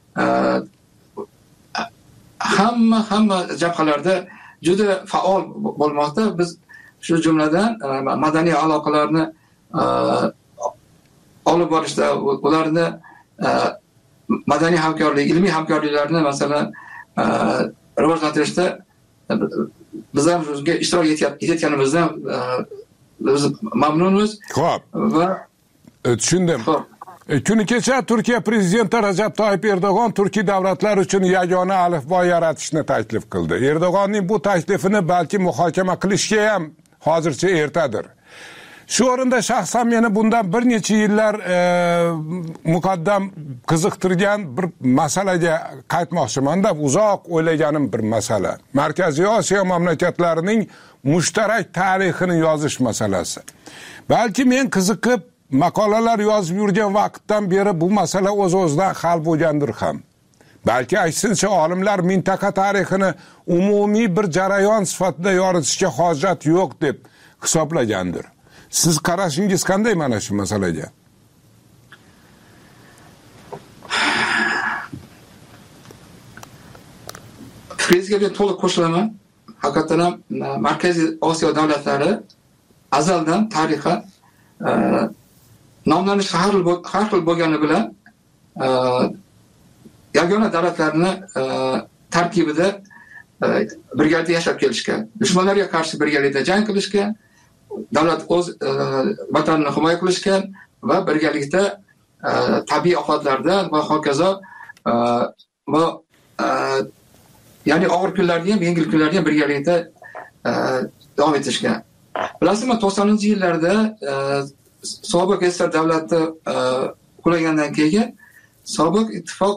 hamma hamma jabhalarda juda faol bo'lmoqda. Biz shu jumladan madaniy aloqalarni olib borishda, ularni madaniy hamkorlik, ilmiy hamkorliklarni masalan rivojlantirishda biz ham shunga ishtirok etayotganimizdan biz mamnunmiz. Xo'p. Va tushundim. Kuni kecha Turkiya prezidenti Rajab Toyyib Erdo'g'on Turkiy davlatlar uchun yagona alifbo yaratishni taklif qildi. Erdo'g'onning bu taklifini balki muhokama qilishga ham hozircha ertadir. Shu o'rinda shaxsan meni bundan bir necha yillar e, muqaddam qiziqtirgan bir masalaga qaytmoqchiman-da, uzoq o'ylaganim bir masala. Markaziy Osiyo mamlakatlarining mushtarak tarixini yozish masalasi. Balki men qiziqib maqolalar yozib yurgan vaqtdan beri bu masala o'z-o'zidan hal bo'lgandir ham. Balki aytsincha olimlar mintaqa tarixini umumiy bir jarayon sifatida yoritishga hojat yo'q deb hisoblagandir. Siz qarashingiz qanday mana shu masalaga? Fikringizga men to'liq qo'shilaman. Haqiqatan ham Markaziy Osiyo davlatlari azaldan tarixan nomlanishi har xil har xil bo'lgani bilan yagona davlatlarni tarkibida birgalikda yashab kelishgan. Dushmanlarga qarshi birgalikda jang qilishgan, davlat o'z vatanini himoya qilishgan va birgalikda tabiiy ofatlardan va hokazo va ya'ni og'ir kunlarda ham, yengil kunlarda ham birgalikda davom etishgan. Bilasizmi, to'qsoninchi yillarda sobiq S S R davlati qulagandan keyin sobiq ittifoq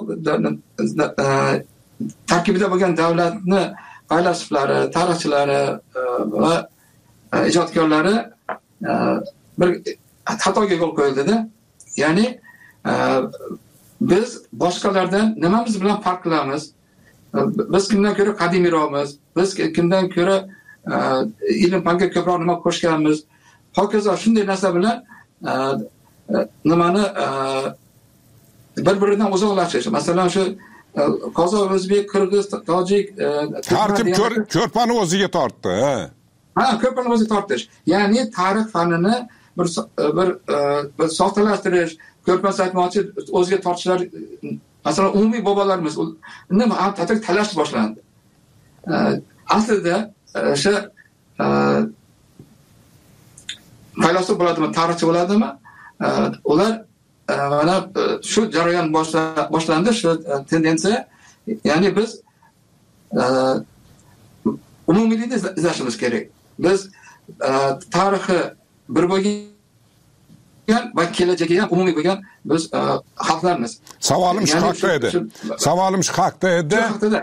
tarkibida bo'lgan davlatni faylasuflari, tarixchilari va ijodkorlari bir xatoga yo'l qo'yildi-da. Ya'ni biz boshqalardan nimamiz bilan farq qilamiz? Biz kimdan ko'ra qadimiyroqmiz? Biz kimdan ko'ra ilm fanga ko'proq nima qo'shganmiz? Hokazo shunday narsa bilan nimani bir-biridan uzoqlashish. Masalan, shu qozoq, o'zbek, qirg'iz, tojik har kim ko'rpani o'ziga tortdi. Ha, ko'pini o'ziga tortish. Ya'ni tarix fanini bir bir bir soxtalashtirish, ko'pmas aytmoqchi o'ziga tortishlar, masalan, umumiy bobolarimiz nima atatak talash boshlandi. Aslida o'sha faylasuf bo'ladimi, tarixchi bo'ladimi? Ular mana shu jarayon boshlandi, shu tendensiya. Ya'ni biz umumiylikni izlashimiz kerak. Biz tarixi bir bo'lgan va kelajagi ham umumiy bo'lgan biz xalqlarmiz. Savolim shu haqda edi. Savolim shu haqda edi.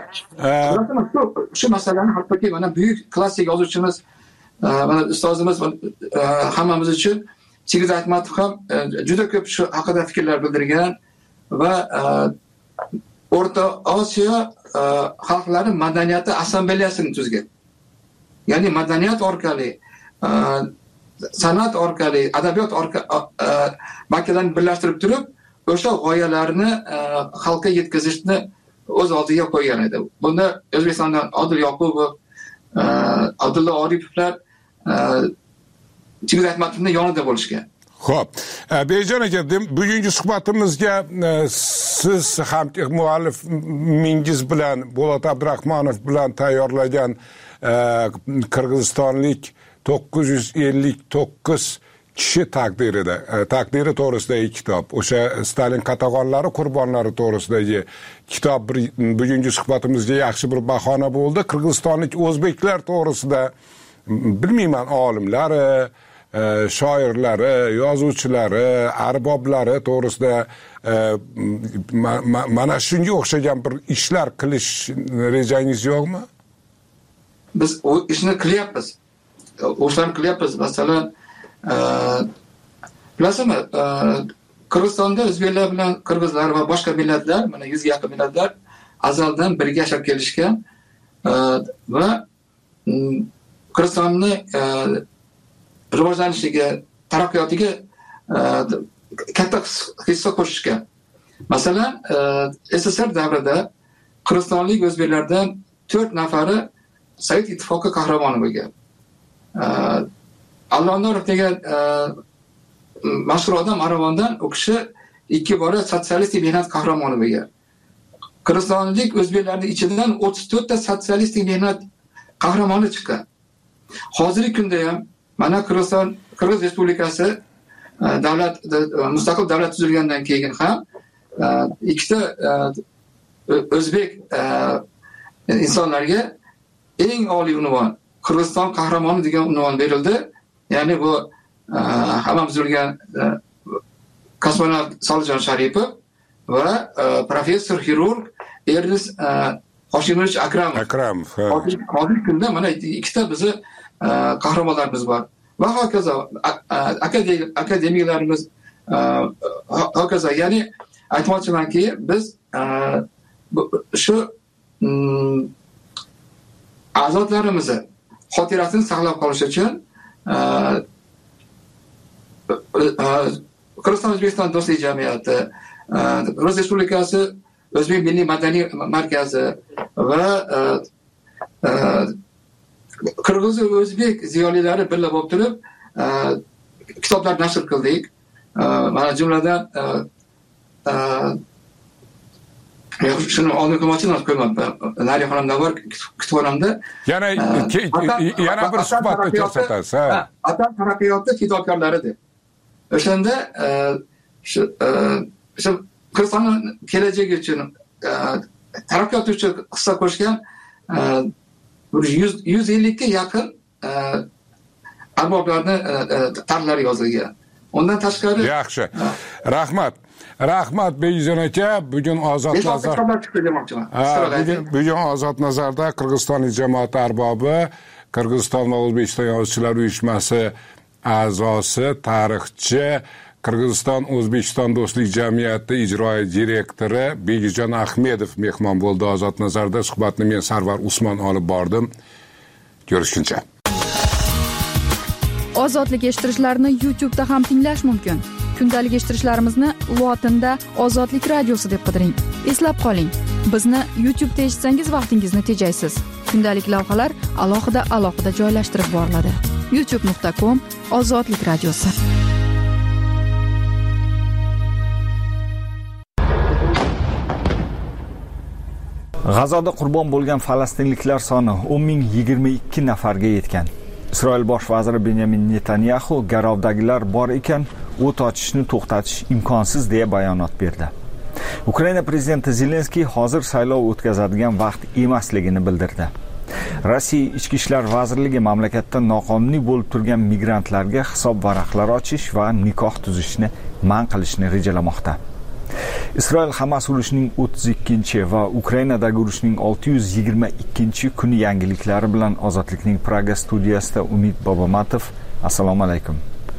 Shu masalani hattoki mana buyuk klassik yozuvchimiz, mana ustozimiz hammamiz uchun Chigit Aytmatov ham juda ko'p shu haqida fikrlar bildirgan va O'rta Osiyo xalqlari madaniyati assambleyasini tuzgan. Ya'ni madaniyat orqali, san'at orqali, adabiyot orqali vakillarini birlashtirib turib, o'sha g'oyalarni xalqqa yetkazishni o'z oldiga qo'ygan edi. Bunda O'zbekistondan Odil Yoqubov, Abdulla Oripovlar Chigit Aytmatovning yonida bo'lishgan. Xo'p, Beyjon aka, bugungi suhbatimizga siz ham muallifingiz bilan Bo'lat Abdurahmonov bilan tayyorlagan qirg'izistonlik to'qqiz yuz ellik to'qqiz kishi taqdirida, taqdiri to'g'risidagi kitob, o'sha Stalin qatag'onlari qurbonlari to'g'risidagi kitob bugungi suhbatimizga yaxshi bir bahona bo'ldi. Qirg'izistonlik o'zbeklar to'g'risida bilmayman, olimlari, shoirlari, yozuvchilari, arboblari to'g'risida mana shunga o'xshagan bir ishlar qilish rejangiz yo'qmi? Biz o ishni qilyapmiz. O'shani qilyapmiz. Masalan, bilasizmi, Qirg'izistonda o'zbeklar bilan qirg'izlar va boshqa millatlar, mana yuzga yaqin millatlar azaldan birga yashab kelishgan va Qirg'izistonni rivojlanishiga, taraqqiyotiga katta hissa qo'shishgan. Masalan, S S R davrida qirg'izistonlik o'zbeklardan to'rt nafari Sovet ittifoqi qahramoni bo'lgan. Allonorov degan mashhur odam Aravondan u kishi ikki bora sotsialistik mehnat qahramoni bo'lgan. Qirg'izistonlik o'zbeklarning ichidan o'ttiz to'rtta sotsialistik mehnat qahramoni chiqqan. Hozirgi kunda ham mana Qirg'iziston Qirg'iz Respublikasi davlat mustaqil davlat tuzilgandan keyin ham ikkita o'zbek insonlarga eng oliy unvon Qirg'iziston qahramoni degan unvon berildi. Ya'ni bu hammamiz bilgan kosmonavt Solijon Sharipov va professor xirurg Ernest Hoshimovich Akramov. Akramov. Hozirgi kunda mana ikkita bizni qahramonlarimiz bor. Va hokazo akademiklarimiz hokazo. Ya'ni aytmoqchimanki, biz shu azotlarimizni xotirasini saqlab qolish uchun Qirg'iziston O'zbekiston do'stlik jamiyati, Qirg'iz Respublikasi O'zbek milliy madaniy markazi va Qirg'iz va o'zbek ziyolilari birga bo'lib turib kitoblar nashr qildik. Mana jumladan shuni oldin qilmoqchiman, qo'ymayman. Nari xonamda bor kitobxonamda. Yana yana bir suhbatni ko'rsatasiz. Ha. Vatan taraqqiyoti fidokorlari deb. O'shanda shu shu Qirg'iziston kelajagi uchun taraqqiyot uchun hissa qo'shgan yuz ellikka yaqin arboblarni tarlari yozilgan. Undan tashqari yaxshi. Rahmat. Rahmat Beyjon aka, bugun Ozod Nazar bugun Ozod Nazarda Qirg'izistonlik jamoat arbobi, Qirg'iziston va O'zbekiston yozuvchilar uyushmasi a'zosi, tarixchi, Qirg'iziston O'zbekiston do'stlik jamiyati ijroiya direktori Begijon Ahmedov mehmon bo'ldi Ozod Nazarda. Suhbatni men Sarvar Usmon olib bordim. Ko'rishguncha. Ozodlik eshittirishlarni YouTube da ham tinglash mumkin. Kundalik eshittirishlarimizni lotinda Ozodlik radiosi deb qidiring. Eslab qoling, bizni YouTube da eshitsangiz vaqtingizni tejaysiz. Kundalik lavhalar alohida alohida joylashtirib boriladi. youtube nuqta com Ozodlik radiosi. G'azoda qurbon bo'lgan falastinliklar soni o'n ming yigirma ikki nafarga yetgan. Isroil bosh vaziri Benyamin Netanyahu garovdagilar bor ekan, o't ochishni to'xtatish imkonsiz deya bayonot berdi. Ukraina prezidenti Zelenskiy hozir saylov o'tkazadigan vaqt emasligini bildirdi. Rossiya Ichki ishlar vazirligi mamlakatda noqonuniy bo'lib turgan migrantlarga hisob varaqlar ochish va nikoh tuzishni man qilishni rejalamoqda. Isroil Hamas urushining o'ttiz ikkinchi va Ukrainadagi urushining olti yuz yigirma ikkinchi kuni yangiliklari bilan Ozodlikning Praga studiyasida Umid Bobomatov. Assalomu alaykum.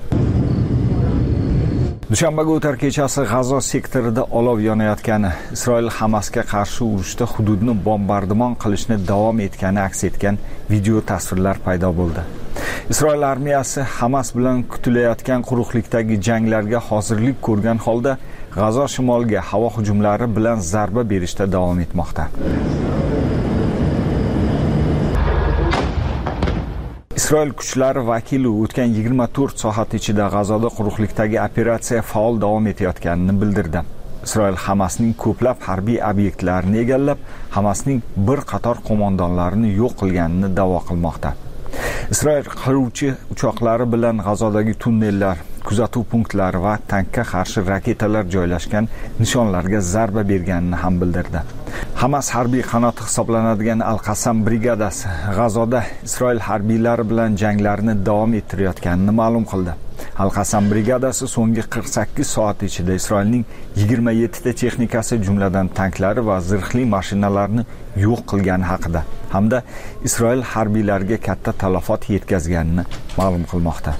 Dushanbaga o'tar kechasi G'azo sektorida olov yonayotgani, Isroil Hamasga qarshi urushda hududni bombardimon qilishni davom etgani aks etgan video tasvirlar paydo bo'ldi. Isroil armiyasi Hamas bilan kutilayotgan quruqlikdagi janglarga hozirlik ko'rgan holda G'azo shimoliga havo hujumlari bilan zarba berishda davom etmoqda. Isroil kuchlari vakili o'tgan yigirma to'rt soat ichida G'azoda quruqlikdagi operatsiya faol davom etayotganini bildirdi. Isroil Hamasning ko'plab harbiy obyektlarini egallab, Hamasning bir qator qo'mondonlarini yo'q qilganini da'vo qilmoqda. Isroil qiruvchi uchoqlari bilan G'azodagi tunnellar, kuzatuv punktlari va tankka qarshi raketalar joylashgan nishonlarga zarba berganini ham bildirdi. Hamas harbiy qanoti hisoblanadigan Al-Qassam brigadasi G'azoda Isroil harbiylari bilan janglarni davom ettirayotganini ma'lum qildi. Al-Qassam brigadasi so'nggi qirq sakkiz soat ichida Isroilning yigirma yetti ta texnikasi, jumladan tanklari va zirhli mashinalarni yo'q qilgani haqida hamda Isroil harbiylariga katta talafot yetkazganini ma'lum qilmoqda.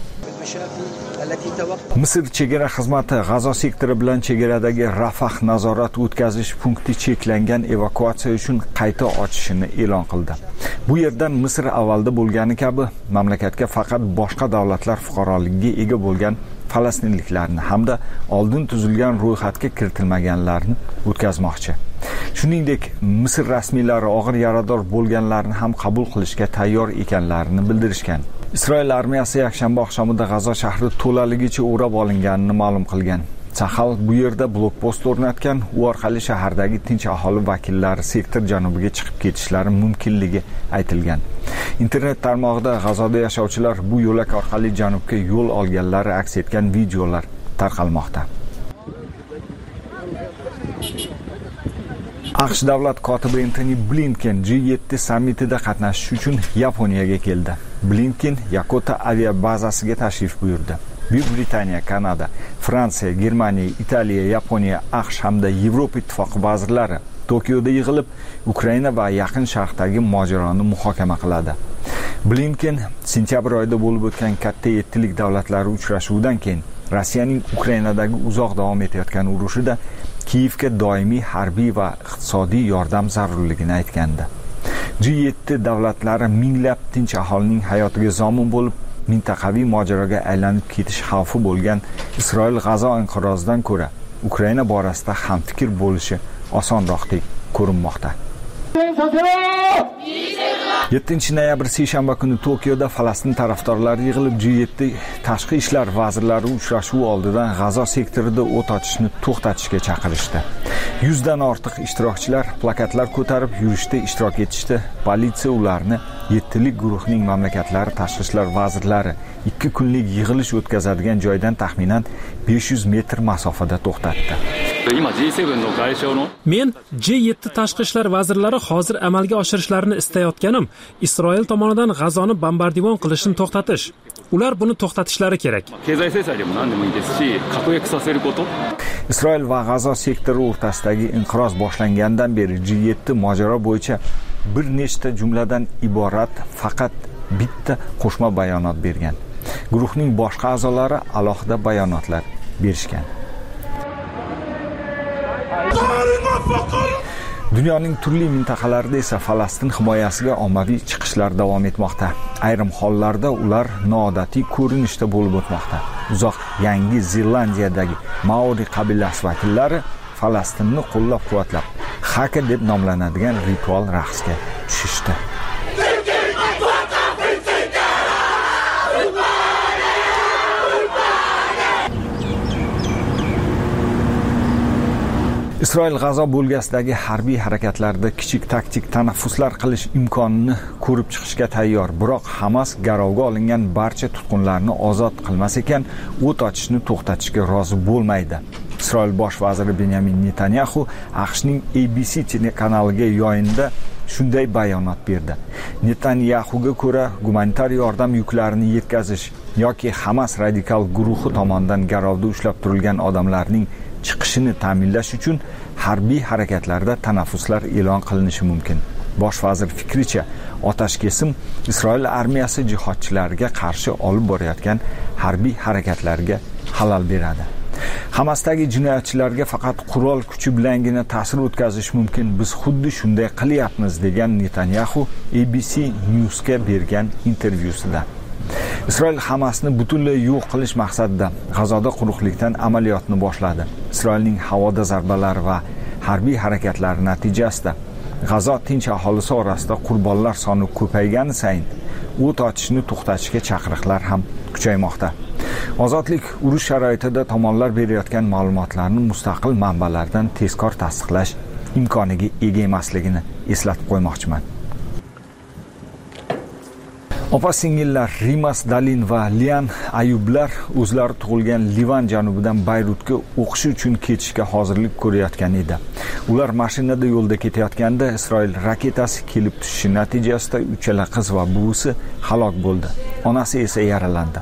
Misr chegara xizmati G'azo sektori bilan chegaradagi Rafah nazorat o'tkazish punkti cheklangan evakuatsiya uchun qayta ochishini e'lon qildi. Bu yerdan Misr avvalda bo'lgani kabi mamlakatga faqat boshqa davlatlar fuqaroligiga ega bo'lgan falastinliklarni hamda oldin tuzilgan ro'yxatga kiritilmaganlarni o'tkazmoqchi. Shuningdek, Misr rasmiylari og'ir yarador bo'lganlarni ham qabul qilishga tayyor ekanlarini bildirishgan. Isroil armiyasi yakshanba oqshomida G'azo shahri to'laligicha o'rab olinganini ma'lum qilgan. Sahal bu yerda blokpost o'rnatgan, u orqali shahardagi tinch aholi vakillari sektor janubiga chiqib ketishlari mumkinligi aytilgan. Internet tarmog'ida G'azoda yashovchilar bu yo'lak orqali janubga yo'l olganlari aks etgan videolar tarqalmoqda. AQSh davlat kotibi Antony Blinken G yetti sammitida qatnashish uchun Yaponiyaga keldi. Blinken Yokota aviabazasiga tashrif buyurdi. Buyuk Britaniya, Kanada, Fransiya, Germaniya, Italiya, Yaponiya, AQSh hamda Yevropa ittifoqi vazirlari Tokioda yig'ilib, Ukraina va Yaqin Sharqdagi mojaroni muhokama qiladi. Blinken sentyabr oyida bo'lib o'tgan katta yettilik davlatlari uchrashuvidan keyin Rossiyaning Ukrainadagi uzoq davom etayotgan urushida Kiyevga doimiy harbiy va iqtisodiy yordam zarurligini aytgandi. G yetti davlatlari minglab tinch aholining hayotiga zomin bo'lib, mintaqaviy mojaroga aylanib ketish xavfi bo'lgan Isroil G'azo inqirozidan ko'ra Ukraina borasida hamfikr bo'lishi osonroqdek ko'rinmoqda. yettinchi noyabr seshanba kuni Tokioda Falastin tarafdorlari yig'ilib G yetti tashqi ishlar vazirlari uchrashuvi oldidan G'azo sektorida o't ochishni to'xtatishga chaqirishdi. yuzdan ortiq ishtirokchilar plakatlar ko'tarib yurishda ishtirok etishdi. Politsiya ularni yettilik guruhning mamlakatlari tashqi ishlar vazirlari ikki kunlik yig'ilish o'tkazadigan joydan taxminan besh yuz metr masofada to'xtatdi. Men G yetti tashqi ishlar vazirlari hozir amalga oshirishlarini istayotganim Isroil tomonidan G'azoni bombardimon qilishni to'xtatish. Ular buni to'xtatishlari kerak. Isroil va G'azo sektori o'rtasidagi inqiroz boshlangandan beri G yetti mojaro bo'yicha bir nechta jumladan iborat faqat bitta qo'shma bayonot bergan. Guruhning boshqa a'zolari alohida bayonotlar berishgan. Dunyoning turli mintaqalarida esa Falastin himoyasiga ommaviy chiqishlar davom etmoqda. Ayrim hollarda ular noodatiy ko'rinishda bo'lib o'tmoqda. Uzoq Yangi Zelandiyadagi Maori qabilasi vakillari Falastinni qo'llab-quvvatlab, haka deb nomlanadigan ritual raqsga tushishdi. Isroil G'azo bo'lgasidagi harbiy harakatlarda kichik taktik tanaffuslar qilish imkonini ko'rib chiqishga tayyor, biroq Hamas garovga olingan barcha tutqunlarni ozod qilmas ekan, o't ochishni to'xtatishga rozi bo'lmaydi. Isroil bosh vaziri Benyamin Netanyahu AQShning A B C kanaliga yoyinda shunday bayonot berdi. Netanyahuga ko'ra, gumanitar yordam yuklarini yetkazish yoki Hamas radikal guruhi tomonidan garovda ushlab turilgan odamlarning chiqishini ta'minlash uchun harbiy harakatlarda tanaffuslar e'lon qilinishi mumkin. Bosh vazir fikricha, otashkesim Isroil armiyasi jihodchilarga qarshi olib borayotgan harbiy harakatlarga xalal beradi. Hamasdagi jinoyatchilarga faqat qurol kuchi bilangina ta'sir o'tkazish mumkin. Biz xuddi shunday qilyapmiz, degan Netanyahu A B C News'ga bergan intervyusida. Isroil Hamasni butunlay yo'q qilish maqsadida G'azoda quruqlikdan amaliyotni boshladi. Isroilning havoda zarbalari va harbiy harakatlari natijasida G'azo tinch aholisi orasida qurbonlar soni ko'paygani sayin o't ochishni to'xtatishga chaqiriqlar ham kuchaymoqda. Ozodlik urush sharoitida tomonlar berayotgan ma'lumotlarni mustaqil manbalardan tezkor tasdiqlash imkoniga ega emasligini eslatib qo'ymoqchiman. Opa-singillar Rimas Dalin va Lian Ayublar o'zlari tug'ilgan Livan janubidan Bayrutga o'qish uchun ketishga hozirlik ko'rayotgan edi. Ular mashinada yo'lda ketayotganda Isroil raketasi kelib tushishi natijasida uchala qiz va buvisi halok bo'ldi. Onasi esa yaralandi.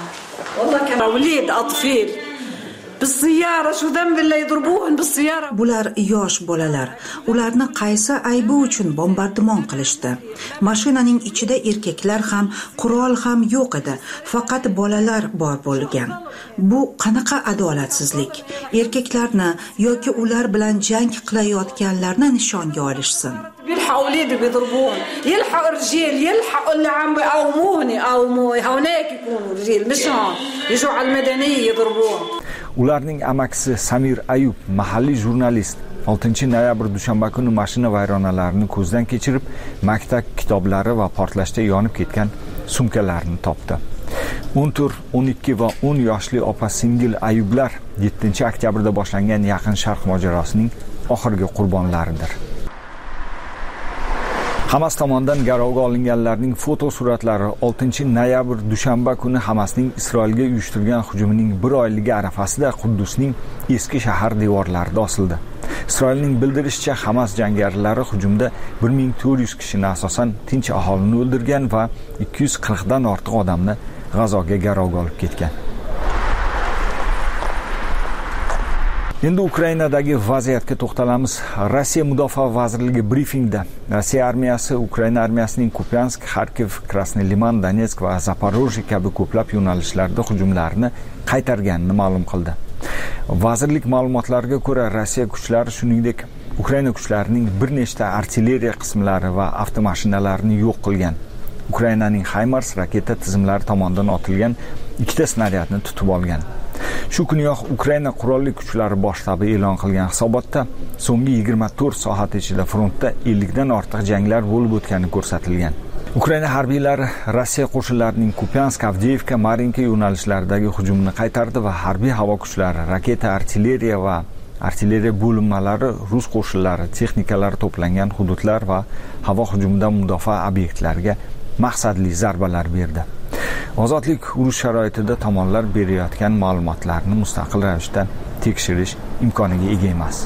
Bular yosh bolalar. Ularni qaysi aybi uchun bombardimon qilishdi? Mashinaning ichida erkaklar ham, qurol ham yo'q edi. Faqat bolalar bor bo'lgan. Bu qanaqa adolatsizlik? Erkaklarni yoki ular bilan jang qilayotganlarni nishonga olishsin. بيلحقوا اولادي بيضربوهم يلحقوا رجال يلحقوا اللي عم بيقاوموني قاوموا هناك يكونوا رجال مش هون يجوا على المدنيه يضربوهم. Ularning amakisi Samir Ayub mahalliy jurnalist oltinchi noyabr dushanba kuni mashina vayronalarini ko'zdan kechirib, maktab kitoblari va portlashda yonib ketgan sumkalarni topdi. o'n to'rt, o'n ikki va o'n yoshli opa-singil Ayublar yettinchi oktyabrda boshlangan Yaqin Sharq mojarosining oxirgi qurbonlaridir. Hamas tomonidan garovga olinganlarning foto suratlari oltinchi noyabr dushanba kuni Hamasning Isroilga uyushtirgan hujumining bir oyligi arafasida Quddusning eski shahar devorlarida osildi. Isroilning bildirishicha, Hamas jangarilari hujumda bir ming to'rt yuz kishini asosan tinch aholini o'ldirgan va ikki yuz qirq dan ortiq odamni G'azoga garovga olib ketgan. Endi Ukrainadagi vaziyatga to'xtalamiz. Rossiya Mudofaa vazirligi brifingda Rossiya armiyasi Ukraina armiyasining Kupiansk, Kharkiv, Krasnoy Liman, Donetsk va Zaporojye kabi ko'plab yo'nalishlarda hujumlarni qaytarganini ma'lum qildi. Vazirlik ma'lumotlariga ko'ra, Rossiya kuchlari shuningdek Ukraina kuchlarining bir nechta artilleriya qismlari va avtomashinalarini yo'q qilgan. Ukrainaning HIMARS raketa tizimlari tomonidan otilgan ikkita snaryadni tutib olgan. Shu kuniyoq Ukraina qurolli kuchlari bosh shtabi e'lon qilgan hisobotda so'nggi yigirma to'rt soat ichida frontda ellik dan ortiq janglar bo'lib o'tgani ko'rsatilgan. Ukraina harbiylari Rossiya qo'shinlarining Kupiansk, Avdiivka, Marinka yo'nalishlaridagi hujumni qaytardi va harbiy havo kuchlari, raketa, artilleriya va artilleriya bo'linmalari, rus qo'shinlari texnikalari to'plangan hududlar va havo hujumidan mudofaa obyektlariga maqsadli zarbalar berdi. Ozodlik urush sharoitida tomonlar berayotgan ma'lumotlarni mustaqil ravishda tekshirish imkoniga ega emas.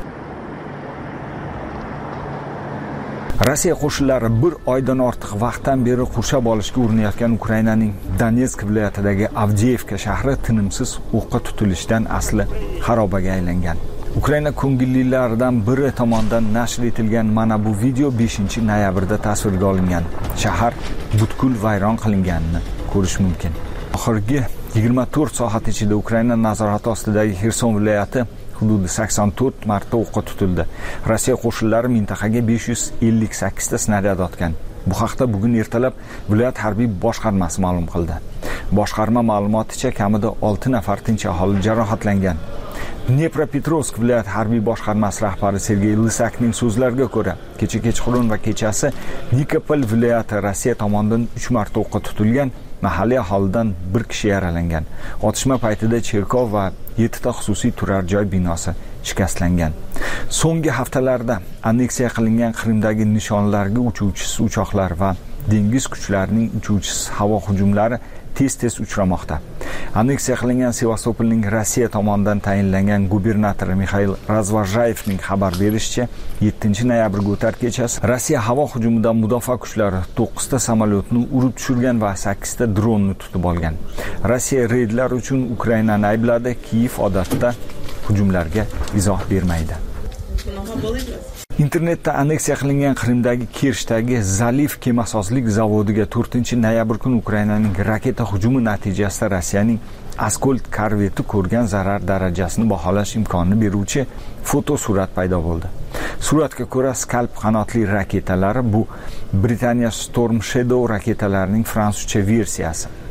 Rossiya qo'shinlari bir oydan ortiq vaqtdan beri qurshab olishga urinayotgan Ukrainaning Donetsk viloyatidagi Avdiivka shahri tinimsiz o'qqa tutilishdan asli xarobaga aylangan. Ukraina ko'ngillilaridan biri tomonidan nashr etilgan mana bu video beshinchi noyabrda tasvirga olingan. Shahar butkul vayron qilinganini ko'rish mumkin. Oxirgi yigirma to'rt soat ichida Ukraina nazorati ostidagi Xerson viloyati hududi sakson to'rt marta o'qqa tutildi. Rossiya qo'shinlari mintaqaga besh yuz ellik sakkiz ta snaryad otgan. Bu haqda bugun ertalab viloyat harbiy boshqarmasi ma'lum qildi. Boshqarma ma'lumoticha kamida olti nafar tinch aholi jarohatlangan. Dnepropetrovsk viloyat harbiy boshqarmasi rahbari Sergey Lysakning so'zlariga ko'ra, kecha kechqurun va kechasi Nikopol viloyati Rossiya tomonidan uch marta o'qqa tutilgan, mahalliy aholidan bir kishi yaralangan. Otishma paytida cherkov va yetti ta xususiy turar joy binosi shikastlangan. So'nggi haftalarda anneksiya qilingan Qrimdagi nishonlarga uchuvchisiz uchoqlar va dengiz kuchlarining uchuvchisiz havo hujumlari tez-tez uchramoqda. Anneksiya qilingan Sevastopolning Rossiya tomonidan tayinlangan gubernatori Mikhail Razvojayevning xabar berishicha, yettinchi noyabrga o'tar kechasi Rossiya havo hujumidan mudofaa kuchlari to'qqiz ta samolyotni urib tushirgan va sakkiz ta dronni tutib olgan. Rossiya reydlar uchun Ukrainani aybladi. Kiyev odatda hujumlarga izoh bermaydi. Internetda anneksiya qilingan Qrimdagi Kershdagi Zaliv kemasozlik zavodiga to'rtinchi noyabr kuni Ukrainaning raketa hujumi natijasida Rossiyaning Askold korveti ko'rgan zarar darajasini baholash imkonini beruvchi fotosurat paydo bo'ldi. Suratga ko'ra, Scalp qanotli raketalari bu Britaniya Storm Shadow raketalarining fransuzcha versiyasi.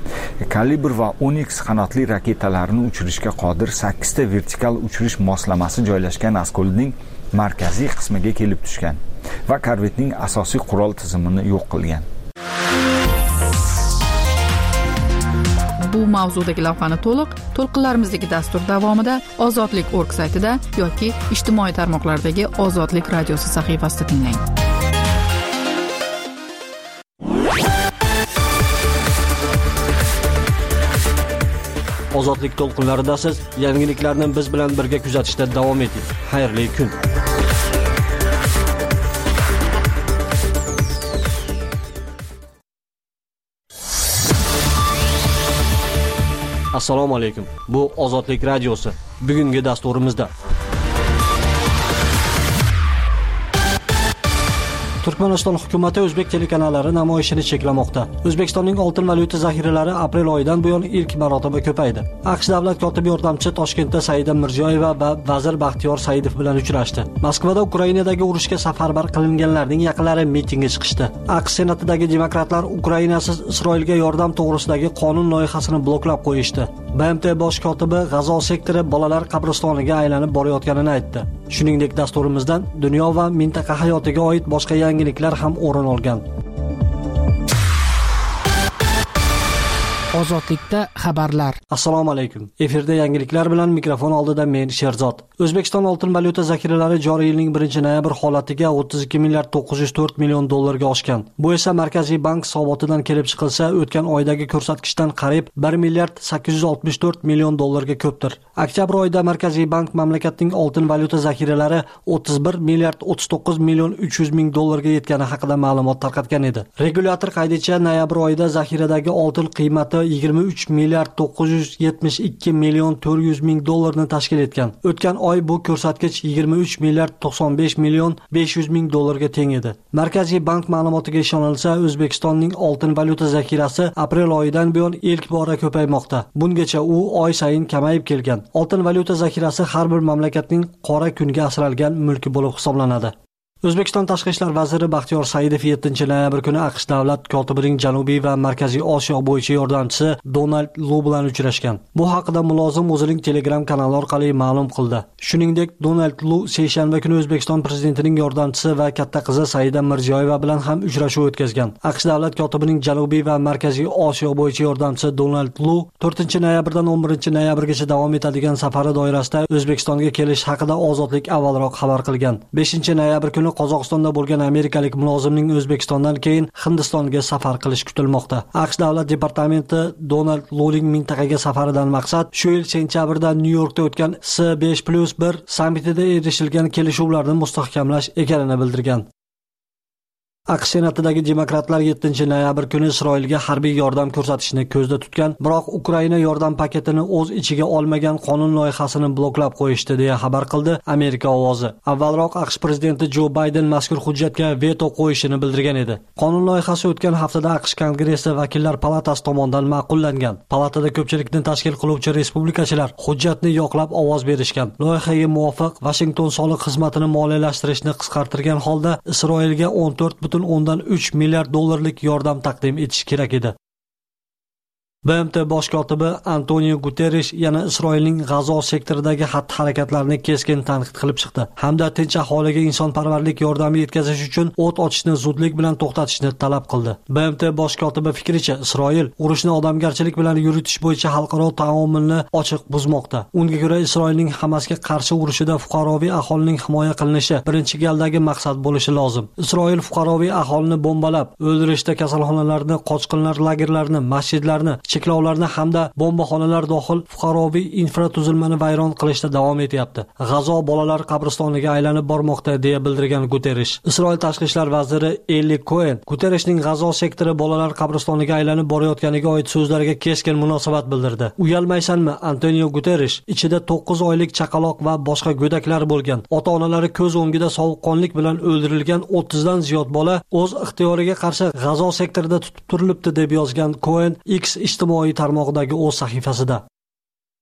Kalibr va Onyx qanotli raketalarni uchirishga qodir sakkizta vertikal uchirish moslamasi joylashgan Askolning markaziy qismiga kelib tushgan va korvetning asosiy qurol tizimini yo'q qilgan. Bu mavzudagi lavhani to'liq to'lqinlarimizdagi dastur davomida Ozodlik nokta org saytida yoki ijtimoiy tarmoqlardagi Ozodlik radiosi sahifasida tinglang. Ozodlik to'lqinlarida siz yangiliklarni biz bilan birga kuzatishda davom eting. Xayrli kun. Assalomu alaykum. Bu Ozodlik radiosi. Bugungi dasturimizda Turkmaniston hukumati o'zbek telekanallari namoyishini cheklamoqda. O'zbekistonning oltin valyuta zaxiralari aprel oyidan buyon ilk marotaba ko'paydi. AQSh davlat kotibi yordamchisi Toshkentda Saida Mirziyoyeva va vazir Baxtiyor Saidov bilan uchrashdi. Moskvada Ukrainadagi urushga safarbar qilinganlarning yaqinlari mitingga chiqishdi. AQSh senatidagi demokratlar Ukrainasiz Isroilga yordam to'g'risidagi qonun loyihasini bloklab qo'yishdi. B M T bosh kotibi G'azo sektori bolalar qabristoniga aylanib borayotganini aytdi. Shuningdek, dasturimizdan dunyo va mintaqa hayotiga oid boshqa yangiliklar ham o'rin olgan. Ozodlikda xabarlar. Assalomu alaykum. Efirda yangiliklar bilan mikrofon oldida men Sherzod. O'zbekiston oltin valyuta zaxiralari joriy yilning birinchi noyabr holatiga o'ttiz ikki milliard to'qqiz yuz to'rt million dollarga oshgan. Bu esa Markaziy bank hisobotidan kelib chiqilsa, o'tgan oydagi ko'rsatkichdan qariyb bir milliard sakkiz yuz oltmish to'rt million dollarga ko'pdir. Oktyabr oyida Markaziy bank mamlakatning oltin valyuta zaxiralari o'ttiz bir milliard o'ttiz to'qqiz million uch yuz ming dollarga yetgani haqida ma'lumot tarqatgan edi. Regulyator qaydicha noyabr oyida zaxiradagi oltin qiymati yigirma uch milliard to'qqiz yuz yetmish ikki million to'rt yuz ming dollarni tashkil etgan. O'tgan oy bu ko'rsatkich yigirma uch milliard to'qson besh million besh yuz ming dollarga teng edi. Markaziy bank ma'lumotiga ishonilsa, O'zbekistonning oltin valyuta zaxirasi aprel oyidan buyon ilk bora ko'paymoqda. Bungacha u oy sayin kamayib kelgan. Oltin valyuta zaxirasi har bir mamlakatning qora kunga asralgan mulki bo'lib hisoblanadi. O'zbekiston tashqi ishlar vaziri Baxtiyor Saidov yettinchi noyabr kuni AQSh davlat kotibining Janubiy va Markaziy Osiyo bo'yicha yordamchisi Donald Lu bilan uchrashgan. Bu haqida mulozim o'zining Telegram kanali orqali ma'lum qildi. Shuningdek, Donald Lu seshanba kuni O'zbekiston prezidentining yordamchisi va katta qizi Saida Mirziyoyeva bilan ham uchrashuv o'tkazgan. AQSh davlat kotibining Janubiy va Markaziy Osiyo bo'yicha yordamchisi Donald Lu to'rtinchi noyabrdan o'n birinchi noyabrgacha davom etadigan safari doirasida O'zbekistonga kelish haqida Ozodlik avvalroq xabar qilgan. beshinchi noyabr kuni Qozog'istonda bo'lgan amerikalik mulozimning O'zbekistondan keyin Hindistonga safar qilish kutilmoqda. AQSh davlat departamenti Donald Luning mintaqaga safaridan maqsad shu yil sentyabrda Nyu-Yorkda o'tgan S besh plus bir sammitida erishilgan kelishuvlarni mustahkamlash ekanini bildirgan. AQSh senatidagi demokratlar yettinchi noyabr kuni Isroilga harbiy yordam ko'rsatishni ko'zda tutgan, biroq Ukraina yordam paketini o'z ichiga olmagan qonun loyihasini bloklab qo'yishdi, deya xabar qildi Amerika ovozi. Avvalroq AQSh prezidenti Jo Bayden mazkur hujjatga veto qo'yishini bildirgan edi. Qonun loyihasi o'tgan haftada AQSh Kongressi vakillar palatasi tomonidan ma'qullangan. Palatada ko'pchilikni tashkil qiluvchi respublikachilar hujjatni yoqlab ovoz berishgan. Loyihaga muvofiq Washington soliq xizmatini moliyalashtirishni qisqartirgan holda Isroilga o'n to'rt butun o'ndan uch milliard dollarlik yordam taqdim etish kerak edi. B M T bosh kotibi Antonio Guterres yana Isroilning G'azo sektoridagi xatti-harakatlarini keskin tanqid qilib chiqdi hamda tinch aholiga insonparvarlik yordami yetkazish uchun o't ochishni zudlik bilan to'xtatishni talab qildi. B M T bosh kotibi fikricha, Isroil urushni odamgarchilik bilan yuritish bo'yicha xalqaro taomilni ochiq buzmoqda. Unga ko'ra, Isroilning Hamasga qarshi urushida fuqaroviy aholining himoya qilinishi birinchi galdagi maqsad bo'lishi lozim. Isroil fuqaroviy aholini bombalab, o'ldirishda kasalxonalarni, qochqinlar lagerlarini, masjidlarni, cheklovlarni hamda bombaxonalar dohil fuqaroviy infratuzilmani vayron qilishda davom etyapti. G'azo bolalar qabristoniga aylanib bormoqda, deya bildirgan Guterres. Isroil tashqi ishlar vaziri Eli Cohen Guterresning G'azo sektori bolalar qabristoniga aylanib borayotganiga oid so'zlariga keskin munosabat bildirdi. Uyalmaysanmi, Antonio Guterres? Ichida to'qqiz oylik chaqaloq va boshqa go'daklar bo'lgan. Ota-onalari ko'z o'ngida sovuqqonlik bilan o'ldirilgan o'ttizdan ziyod bola o'z ixtiyoriga qarshi G'azo sektorida tutib turilibdi, deb yozgan Cohen X ijtimoiy tarmog'idagi o'z sahifasida.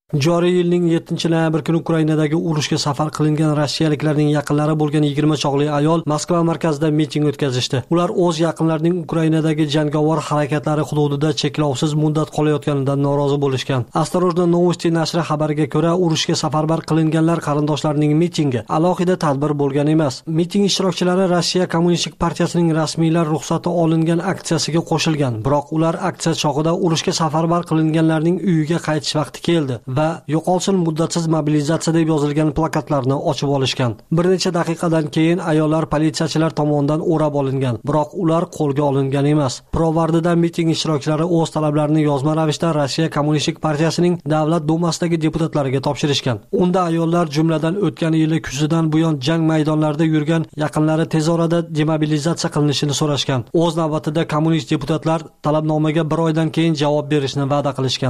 Joriy yilning yettinchi noyabr kuni Ukrainadagi urushga safar qilingan rossiyaliklarning yaqinlari bo'lgan yigirma choqli ayol Moskva markazida miting o'tkazishdi. Ular o'z yaqinlarining Ukrainadagi jangovar harakatlari hududida cheklovsiz muddat qolayotganidan norozi bo'lishgan. Осторожно новости nashri xabariga ko'ra, urushga safarbar qilinganlar qarindoshlarining mitingi alohida tadbir bo'lgan emas. Miting ishtirokchilari Rossiya Kommunistik partiyasining rasmiylar ruxsati olingan aksiyasiga qo'shilgan. Biroq ular aksiya chog'ida urushga safarbar qilinganlarning uyiga qaytish vaqti keldi va yo'qolsin muddatsiz mobilizatsiya deb yozilgan plakatlarni ochib olishgan. Bir necha daqiqadan keyin ayollar politsiyachilar tomonidan o'rab olingan, biroq ular qo'lga olingan emas. Provardida miting ishtirokchilari o'z talablarini yozma ravishda Rossiya Kommunistik partiyasining Davlat dumasidagi deputatlariga topshirishgan. Unda ayollar jumladan o'tgan yili kuzidan buyon jang maydonlarida yurgan yaqinlari tez orada demobilizatsiya qilinishini so'rashgan. O'z navbatida kommunist deputatlar talabnomaga bir oydan keyin javob berishni va'da qilishgan.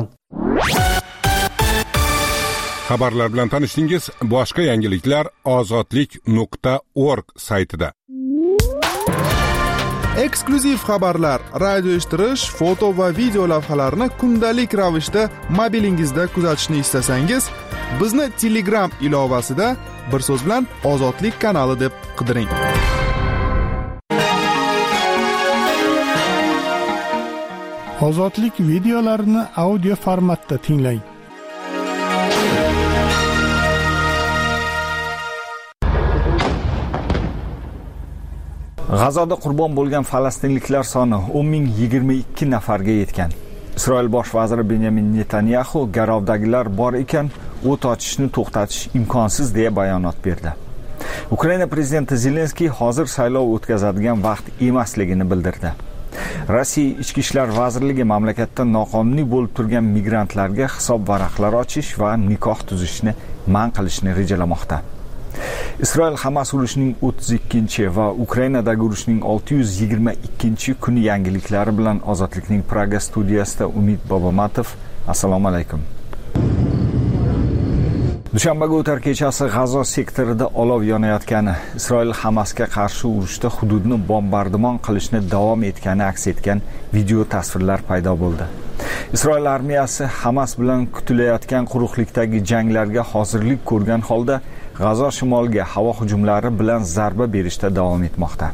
Xabarlar bilan tanishdingiz. Boshqa yangiliklar ozodlik nuqta org saytida. Eksklyuziv xabarlar, radio eshittirish, foto va video lavhalarni kundalik ravishda mobilingizda kuzatishni istasangiz, bizni Telegram ilovasida bir so'z bilan Ozodlik kanali deb qidiring. Ozodlik videolarini audio formatda tinglang. G'azoda qurbon bo'lgan falastinliklar soni o'n ming yigirma ikki nafarga yetgan. Isroil bosh vaziri Benyamin Netanyahu garovdagilar bor ekan, o't ochishni to'xtatish imkonsiz deya bayonot berdi. Ukraina prezidenti Zelenskiy hozir saylov o'tkazadigan vaqt emasligini bildirdi. Rossiya Ichki ishlar vazirligi mamlakatda noqonuniy bo'lib turgan migrantlarga hisob varaqlar ochish va nikoh tuzishni man qilishni rejalamoqda. Isroil Hamas urushining o'ttiz ikkinchi va Ukrainadagi urushining olti yuz yigirma ikkinchi kuni yangiliklari bilan Ozodlikning Praga studiyasida Umid Bobomatov. Assalomu alaykum. Dushanbaga o'tar kechasi G'azo sektorida olov yonayotgani, Isroil Hamasga qarshi urushda hududni bombardimon qilishni davom etgani aks etgan video tasvirlar paydo bo'ldi. Isroil armiyasi Hamas bilan kutilayotgan quruqlikdagi janglarga hozirlik ko'rgan holda G'azo shimoliga havo hujumlari bilan zarba berishda davom etmoqda.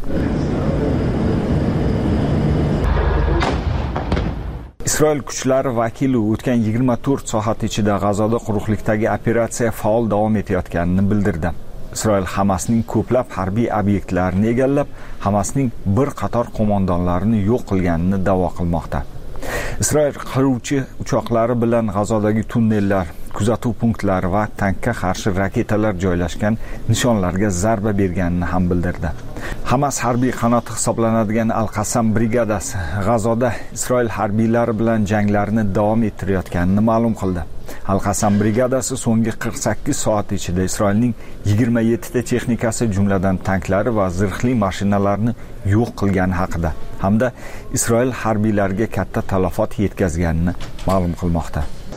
Isroil kuchlari vakili o'tgan yigirma to'rt soat ichida G'azoda quruqlikdagi operatsiya faol davom etayotganini bildirdi. Isroil Hamasning ko'plab harbiy obyektlarini egallab, Hamasning bir qator qo'mondonlarini yo'q qilganini da'vo qilmoqda. Isroil qiruvchi uchoqlari bilan G'azodagi tunnellar, kuzatuv punktlari va tankka qarshi raketalar joylashgan nishonlarga zarba berganini ham bildirdi. Hamas harbiy qanoti hisoblanadigan Al-Qassam brigadasi G'azoda Isroil harbiylari bilan janglarini davom ettirayotganini ma'lum qildi. Al-Qassam brigadasi so'nggi qirq sakkiz soat ichida Isroilning yigirma yetti ta texnikasi, jumladan tanklari va zirhli mashinalarni yo'q qilgani haqida hamda Isroil harbiylariga katta talafot yetkazganini ma'lum qilmoqda.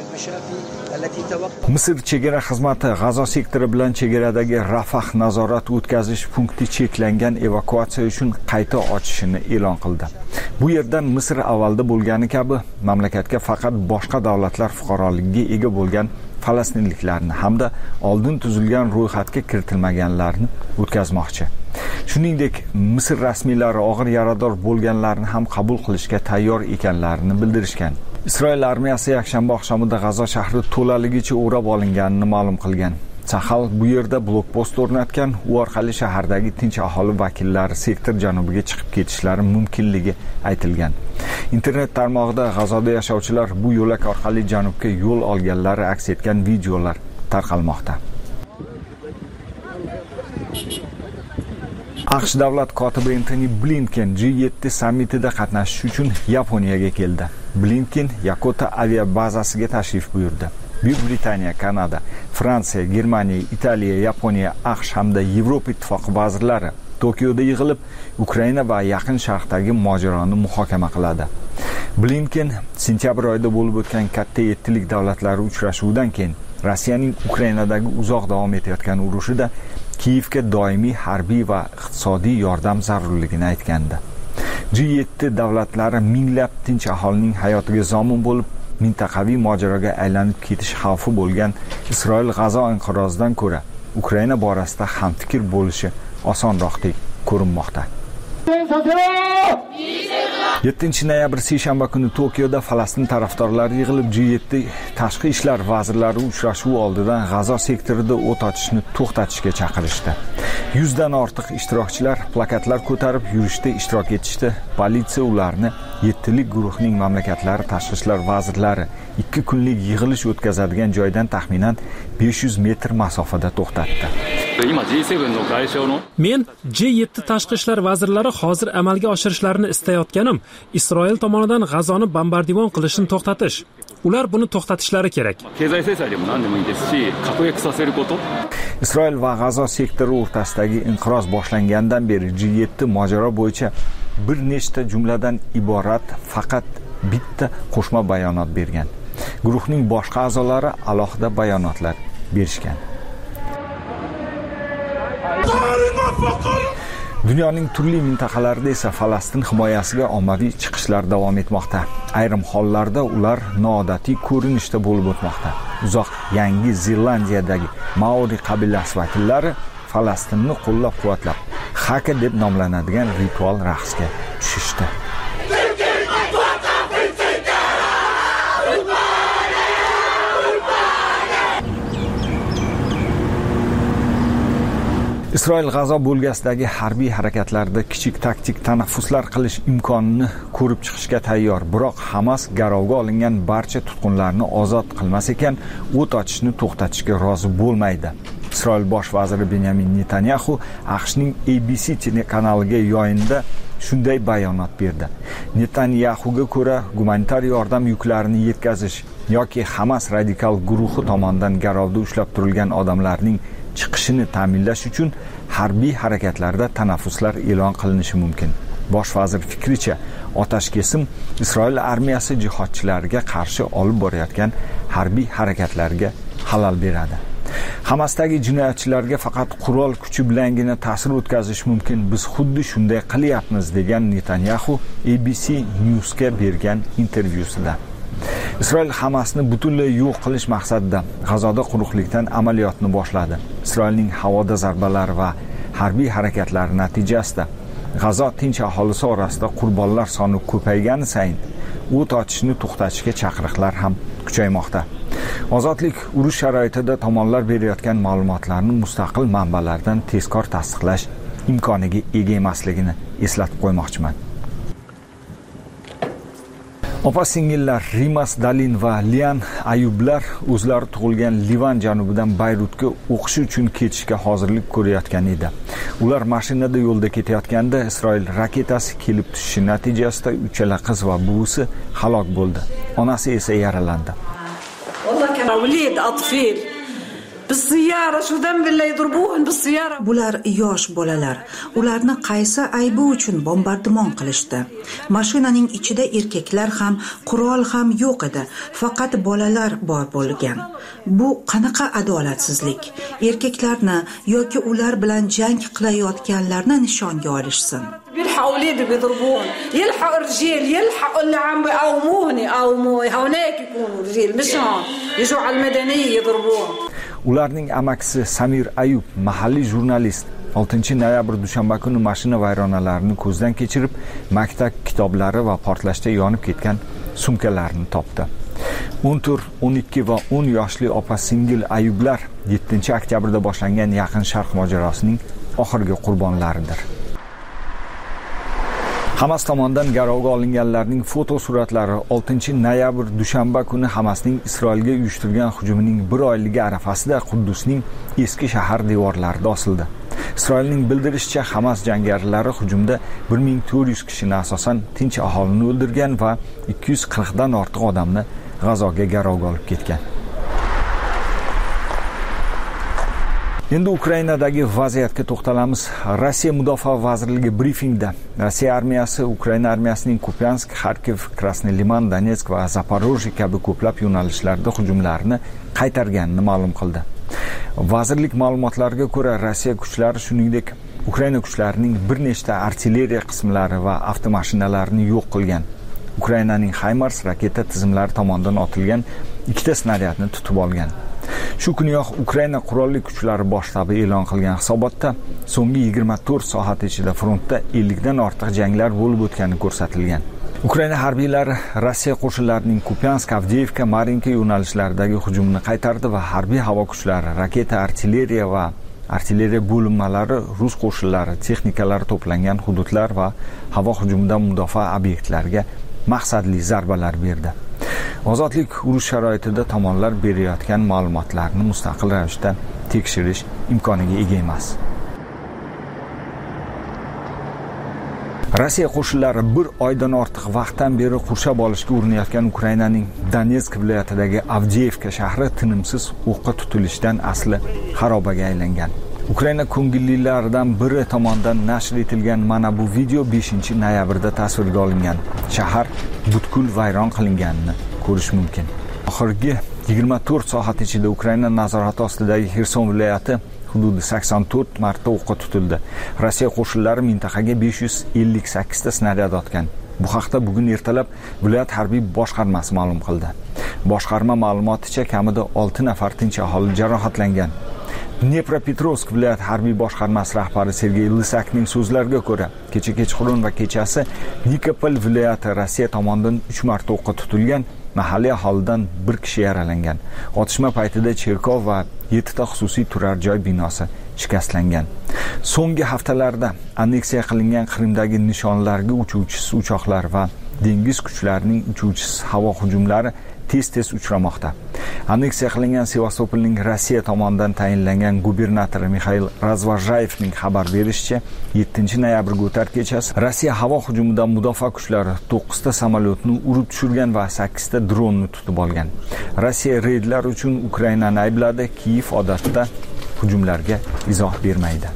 Misr chegara xizmati G'azo sektori bilan chegaradagi Rafah nazorat o'tkazish punkti cheklangan evakuatsiya uchun qayta ochishini e'lon qildi. Bu yerdan Misr avvalda bo'lgani kabi mamlakatga faqat boshqa davlatlar fuqaroligiga ega bo'lgan falastinliklarni hamda oldin tuzilgan ro'yxatga kiritilmaganlarni o'tkazmoqchi. Shuningdek, Misr rasmiylari og'ir yarador bo'lganlarni ham qabul qilishga tayyor ekanlarini bildirishgan. Isroil armiyasi yakshanba oqshomida G'azo shahri to'laligicha o'rab olinganini ma'lum qilgan. Sahal bu yerda blokpost o'rnatgan, u orqali shahardagi tinch aholi vakillari sektor janubiga chiqib ketishlari mumkinligi aytilgan. Internet tarmog'ida G'azoda yashovchilar bu yo'lak orqali janubga yo'l olganlari aks etgan videolar tarqalmoqda. AQSh davlat kotibi Antony Blinken G yetti sammitida qatnashish uchun Yaponiyaga keldi. Blinken Yakota aviabazasiga tashrif buyurdi. Buyuk Britaniya, Kanada, Fransiya, Germaniya, Italiya, Yaponiya, AQSh hamda Yevropa ittifoqi vazirlari Tokioda yig'ilib, Ukraina va Yaqin Sharqdagi mojaroni muhokama qiladi. Blinken sentyabr oyida bo'lib o'tgan katta yettilik davlatlari uchrashuvidan keyin Rossiyaning Ukrainadagi uzoq davom etayotgan urushida Kiyevga doimiy harbiy va iqtisodiy yordam zarurligini aytgandi. G yetti davlatlari minglab tinch aholining hayotiga zomin bo'lib, mintaqaviy mojaroga aylanib ketish xavfi bo'lgan Isroil G'azo inqirozidan ko'ra Ukraina borasida hamfikr bo'lishi osonroqdek ko'rinmoqda. yettinchi noyabr seshanba kuni Tokioda Falastin tarafdorlari yig'ilib G yetti tashqi ishlar vazirlari uchrashuvi oldidan G'azo sektorida o't ochishni to'xtatishga chaqirishdi. yuzdan ortiq ishtirokchilar plakatlar ko'tarib yurishda ishtirok etishdi. Politsiya ularni yettilik guruhning mamlakatlari tashqi ishlar vazirlari ikki kunlik yig'ilish o'tkazadigan joydan taxminan besh yuz metr masofada to'xtatdi. Men G yetti tashqi ishlar vazirlari hozir amalga oshirishlarini istayotganim Isroil tomonidan G'azoni bombardimon qilishni to'xtatish. Ular buni to'xtatishlari kerak. Isroil va G'azo sektori o'rtasidagi inqiroz boshlangandan beri G yetti mojaro bo'yicha bir nechta jumladan iborat faqat bitta qo'shma bayonot bergan. Guruhning boshqa a'zolari alohida bayonotlar berishgan. Dunyoning turli mintaqalarida esa Falastin himoyasiga ommaviy chiqishlar davom etmoqda. Ayrim hollarda ular noodatiy ko'rinishda bo'lib o'tmoqda. Uzoq Yangi Zelandiyadagi Maori qabilasi vakillari Falastinni qo'llab-quvvatlab, haka deb nomlanadigan ritual raqsga tushishdi. Isroil G'azo bo'lgasidagi harbiy harakatlarda kichik taktik tanaffuslar qilish imkonini ko'rib chiqishga tayyor, biroq Hamas garovga olingan barcha tutqunlarni ozod qilmas ekan, o't ochishni to'xtatishga rozi bo'lmaydi. Isroil bosh vaziri Benyamin Netanyahu AQShning A B C kanaliga yoyinda shunday bayonot berdi. Netanyahuga ko'ra, gumanitar yordam yuklarini yetkazish yoki Hamas radikal guruhi tomonidan garovda ushlab turilgan odamlarning chiqishini ta'minlash uchun harbiy harakatlarda tanaffuslar e'lon qilinishi mumkin. Bosh vazir fikricha, otash kesim Isroil armiyasi jihodchilarga qarshi olib borayotgan harbiy harakatlarga xalal beradi. Hamasdagi jinoyatchilarga faqat qurol kuchi bilangina ta'sir o'tkazish mumkin. Biz xuddi shunday qilyapmiz, degan Netanyahu A B C News'ga bergan intervyusida. Isroil Hamasni butunlay yo'q qilish maqsadida G'azoda quruqlikdan amaliyotni boshladi. Isroilning havoda zarbalari va harbiy harakatlari natijasida G'azo tinch aholisi orasida qurbonlar soni ko'paygani sayin o't ochishni to'xtatishga chaqiriqlar ham kuchaymoqda. Ozodlik urush sharoitida tomonlar berayotgan ma'lumotlarni mustaqil manbalardan tezkor tasdiqlash imkoniga ega emasligini eslatib qo'ymoqchiman. Opa-singillar Rimas Dalin va Lian Ayublar o'zlari tug'ilgan Livan janubidan Bayrutga o'qish uchun ketishga hozirlik ko'rayotgan edi. Ular mashinada yo'lda ketayotganda Isroil raketasi kelib tushishi natijasida uchala qiz va buvisi halok bo'ldi. Onasi esa yaralandi. Bular yosh bolalar. Ularni qaysi aybi uchun bombardimon qilishdi? Mashinaning ichida erkaklar ham, qurol ham yo'q edi. Faqat bolalar bor bo'lgan. Bu qanaqa adolatsizlik? Erkaklarni yoki ular bilan jang qilayotganlarni nishonga olishsin. بيلحقوا اولادي بيضربون يلحقوا الرجال يلحقوا اللي عم بيقاوموني قاوموا هوناك يكونوا رجال مش هون يجوا على المدنيه يضربون. Ularning amakisi Samir Ayub, mahalliy jurnalist, oltinchi noyabr dushanba kuni mashina vayronalarini ko'zdan kechirib, maktab kitoblari va portlashda yonib ketgan sumkalarni topdi. o'n to'rt, o'n ikki va o'n yoshli opa-singil Ayublar yettinchi oktyabrda boshlangan Yaqin Sharq mojarosining oxirgi qurbonlaridir. Hamas tomonidan garovga olinganlarning foto suratlari oltinchi noyabr dushanba kuni Hamasning Isroilga uyushtirgan hujumining bir oyligi arafasida Quddusning eski shahar devorlarida osildi. Isroilning bildirishicha, Hamas jangarilari hujumda bir ming to'rt yuz kishini asosan tinch aholini o'ldirgan va ikki yuz qirq dan ortiq odamni G'azoga garovga olib ketgan. Endi Ukrainadagi vaziyatga to'xtalamiz. Rossiya Mudofaa vazirligi brifingda Rossiya armiyasi Ukraina armiyasining Kupiansk, Kharkiv, Krasnoy Liman, Donetsk va Zaporojye kabi ko'plab yo'nalishlarda hujumlarni qaytarganini ma'lum qildi. Vazirlik ma'lumotlariga ko'ra, Rossiya kuchlari shuningdek Ukraina kuchlarining bir nechta artilleriya qismlari va avtomashinalarini yo'q qilgan. Ukrainaning HIMARS raketa tizimlari tomonidan otilgan ikkita snaryadni tutib olgan. Shu kuniyoq Ukraina qurolli kuchlari bosh shtabi e'lon qilgan hisobotda so'nggi yigirma to'rt soat ichida frontda ellik dan ortiq janglar bo'lib o'tgani ko'rsatilgan. Ukraina harbiylari Rossiya qo'shinlarining Kupiansk, Avdiivka, Marinka yo'nalishlaridagi hujumni qaytardi va harbiy havo kuchlari, raketa, artilleriya va artilleriya bo'linmalari, rus qo'shinlari texnikalari to'plangan hududlar va havo hujumidan mudofaa obyektlariga maqsadli zarbalar berdi. Ozodlik urush sharoitida tomonlar berayotgan ma'lumotlarni mustaqil ravishda tekshirish imkoniga ega emas. Rossiya qo'shinlari bir oydan ortiq vaqtdan beri qurshab olishga urinayotgan Ukrainaning Donetsk viloyatidagi Avdiivka shahri tinimsiz o'qqa tutilishdan asli xarobaga aylangan. Ukraina ko'ngillilaridan biri tomonidan nashr etilgan mana bu video beshinchi noyabrda tasvirga olingan. Shahar butkul vayron qilinganini ko'rish mumkin. Oxirgi yigirma to'rt soat ichida Ukraina nazorati ostidagi Xerson viloyati hududi sakson to'rt marta o'qqa tutildi. Rossiya qo'shinlari mintaqaga besh yuz ellik sakkiz ta snaryad otgan. Bu haqda bugun ertalab viloyat harbiy boshqarmasi ma'lum qildi. Boshqarma ma'lumoticha kamida olti nafar tinch aholi jarohatlangan. Dnepropetrovsk viloyat harbiy boshqarmasi rahbari Sergey Lysakning so'zlariga ko'ra, kecha kechqurun va kechasi Nikopol viloyati Rossiya tomonidan uch marta o'qqa tutilgan, mahalliy aholidan bir kishi yaralangan. Otishma paytida cherkov va yetti ta xususiy turar joy binosi shikastlangan. So'nggi haftalarda anneksiya qilingan Qrimdagi nishonlarga uchuvchisiz uchoqlar va dengiz kuchlarining uchuvchisiz havo hujumlari tez-tez uchramoqda. Anneksiya qilingan Sevastopolning Rossiya tomonidan tayinlangan gubernatori Mikhail Razvojayevning xabar berishicha, yettinchi noyabrga o'tar kechasi Rossiya havo hujumidan mudofaa kuchlari to'qqiz ta samolyotni urib tushirgan va sakkiz ta dronni tutib olgan. Rossiya reydlar uchun Ukrainani aybladi. Kiyev odatda hujumlarga izoh bermaydi.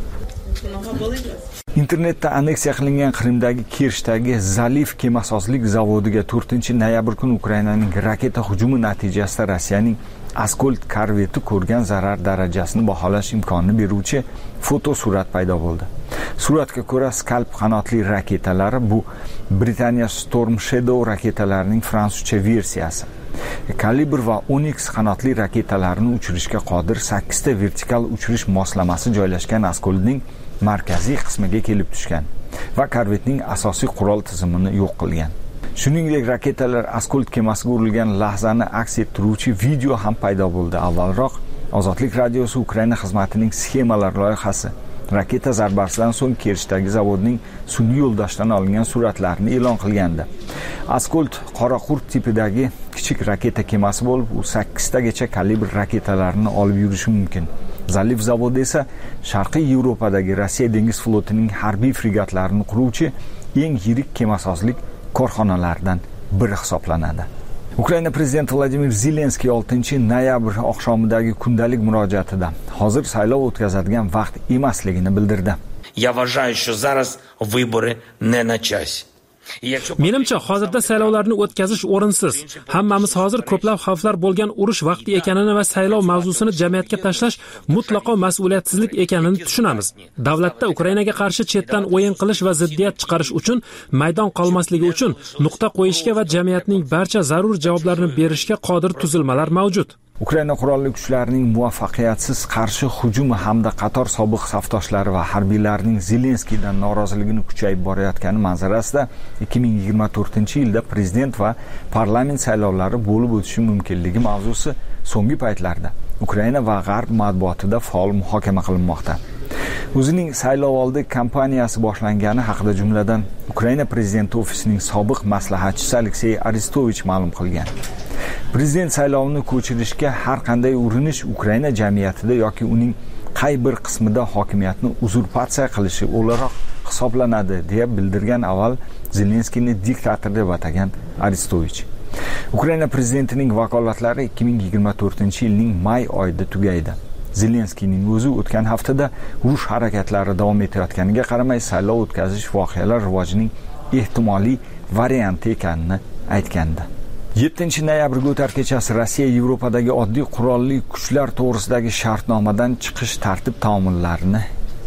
Internetda anneksiya qilingan Qrimdagi Kershdagi Zaliv kemasozlik zavodiga to'rtinchi noyabr kuni Ukrainaning raketa hujumi natijasida Rossiyaning Askolt korveti ko'rgan zarar darajasini baholash imkonini beruvchi fotosurat paydo bo'ldi. Suratga ko'ra, Scalp qanotli raketalari bu Britaniya Storm Shadow raketalarining fransuzcha versiyasi. Kalibr va Onyx qanotli raketalarini uchirishga qodir sakkiz ta vertikal uchirish moslamasi joylashgan Askoltning markaziy qismiga kelib tushgan va korvetning asosiy qurol tizimini yo'q qilgan. Shuningdek, raketalar Askolt kemasiga urilgan lahzani aks ettiruvchi video ham paydo bo'ldi. Avvalroq Ozodlik radiosi Ukraina xizmatining sxemalar loyihasi raketa zarbasidan so'ng Kershdagi zavodning sun'iy yo'ldoshdan olingan suratlarini e'lon qilgandi. Askolt qora qurt tipidagi kichik raketa kemasi bo'lib, u sakkiz tagacha kalibr raketalarini olib yurishi mumkin. Zaliv zavodi esa Sharqiy Yevropadagi Rossiya dengiz flotining harbiy fregatlarini quruvchi eng yirik kemasozlik korxonalaridan biri hisoblanadi. Ukraina prezidenti Vladimir Zelenskiy oltinchi noyabr oqshomidagi kundalik murojaatida hozir saylov o'tkazadigan vaqt emasligini bildirdi. Я вважаю, що зараз вибори не на часі. Menimcha hozirda saylovlarni o'tkazish o'rinsiz. Hammamiz hozir ko'plab xavflar bo'lgan urush vaqti ekanini va saylov mavzusini jamiyatga tashlash mutlaqo mas'uliyatsizlik ekanini tushunamiz. Davlatda Ukrainaga qarshi chetdan o'yin qilish va ziddiyat chiqarish uchun maydon qolmasligi uchun nuqta qo'yishga va jamiyatning barcha zarur javoblarini berishga qodir tuzilmalar mavjud. Ukraina qurolli kuchlarining muvaffaqiyatsiz qarshi hujumi hamda qator sobiq safdoshlari va harbiylarning Zelenskiydan noroziligini kuchayib borayotgani manzarasida ikki ming yigirma to'rtinchi yilda prezident va parlament saylovlari bo'lib o'tishi mumkinligi mavzusi so'nggi paytlarda Ukraina va G'arb matbuotida faol muhokama qilinmoqda. O'zining saylovoldi kampaniyasi boshlangani haqida jumladan Ukraina prezidenti ofisining sobiq maslahatchisi Aleksey Arestovich ma'lum qilgan. Prezident saylovini ko'chirishga har qanday urinish Ukraina jamiyatida yoki uning qay bir qismida hokimiyatni uzurpatsiya qilishi o'laroq hisoblanadi deya bildirgan avval Zelenskiyni diktator deb atagan Arestovich. Ukraina prezidentining vakolatlari ikki ming yigirma to'rtinchi yilning may oyida tugaydi. Zelenskiyning o'zi o'tgan haftada urush harakatlari davom etayotganiga qaramay saylov o'tkazish voqealar rivojining ehtimoliy varianti ekanini aytgandi. yettinchi noyabrga o'tar kechasi Rossiya Yevropadagi oddiy qurolli kuchlar to'g'risidagi shartnomadan chiqish tartib taomillarini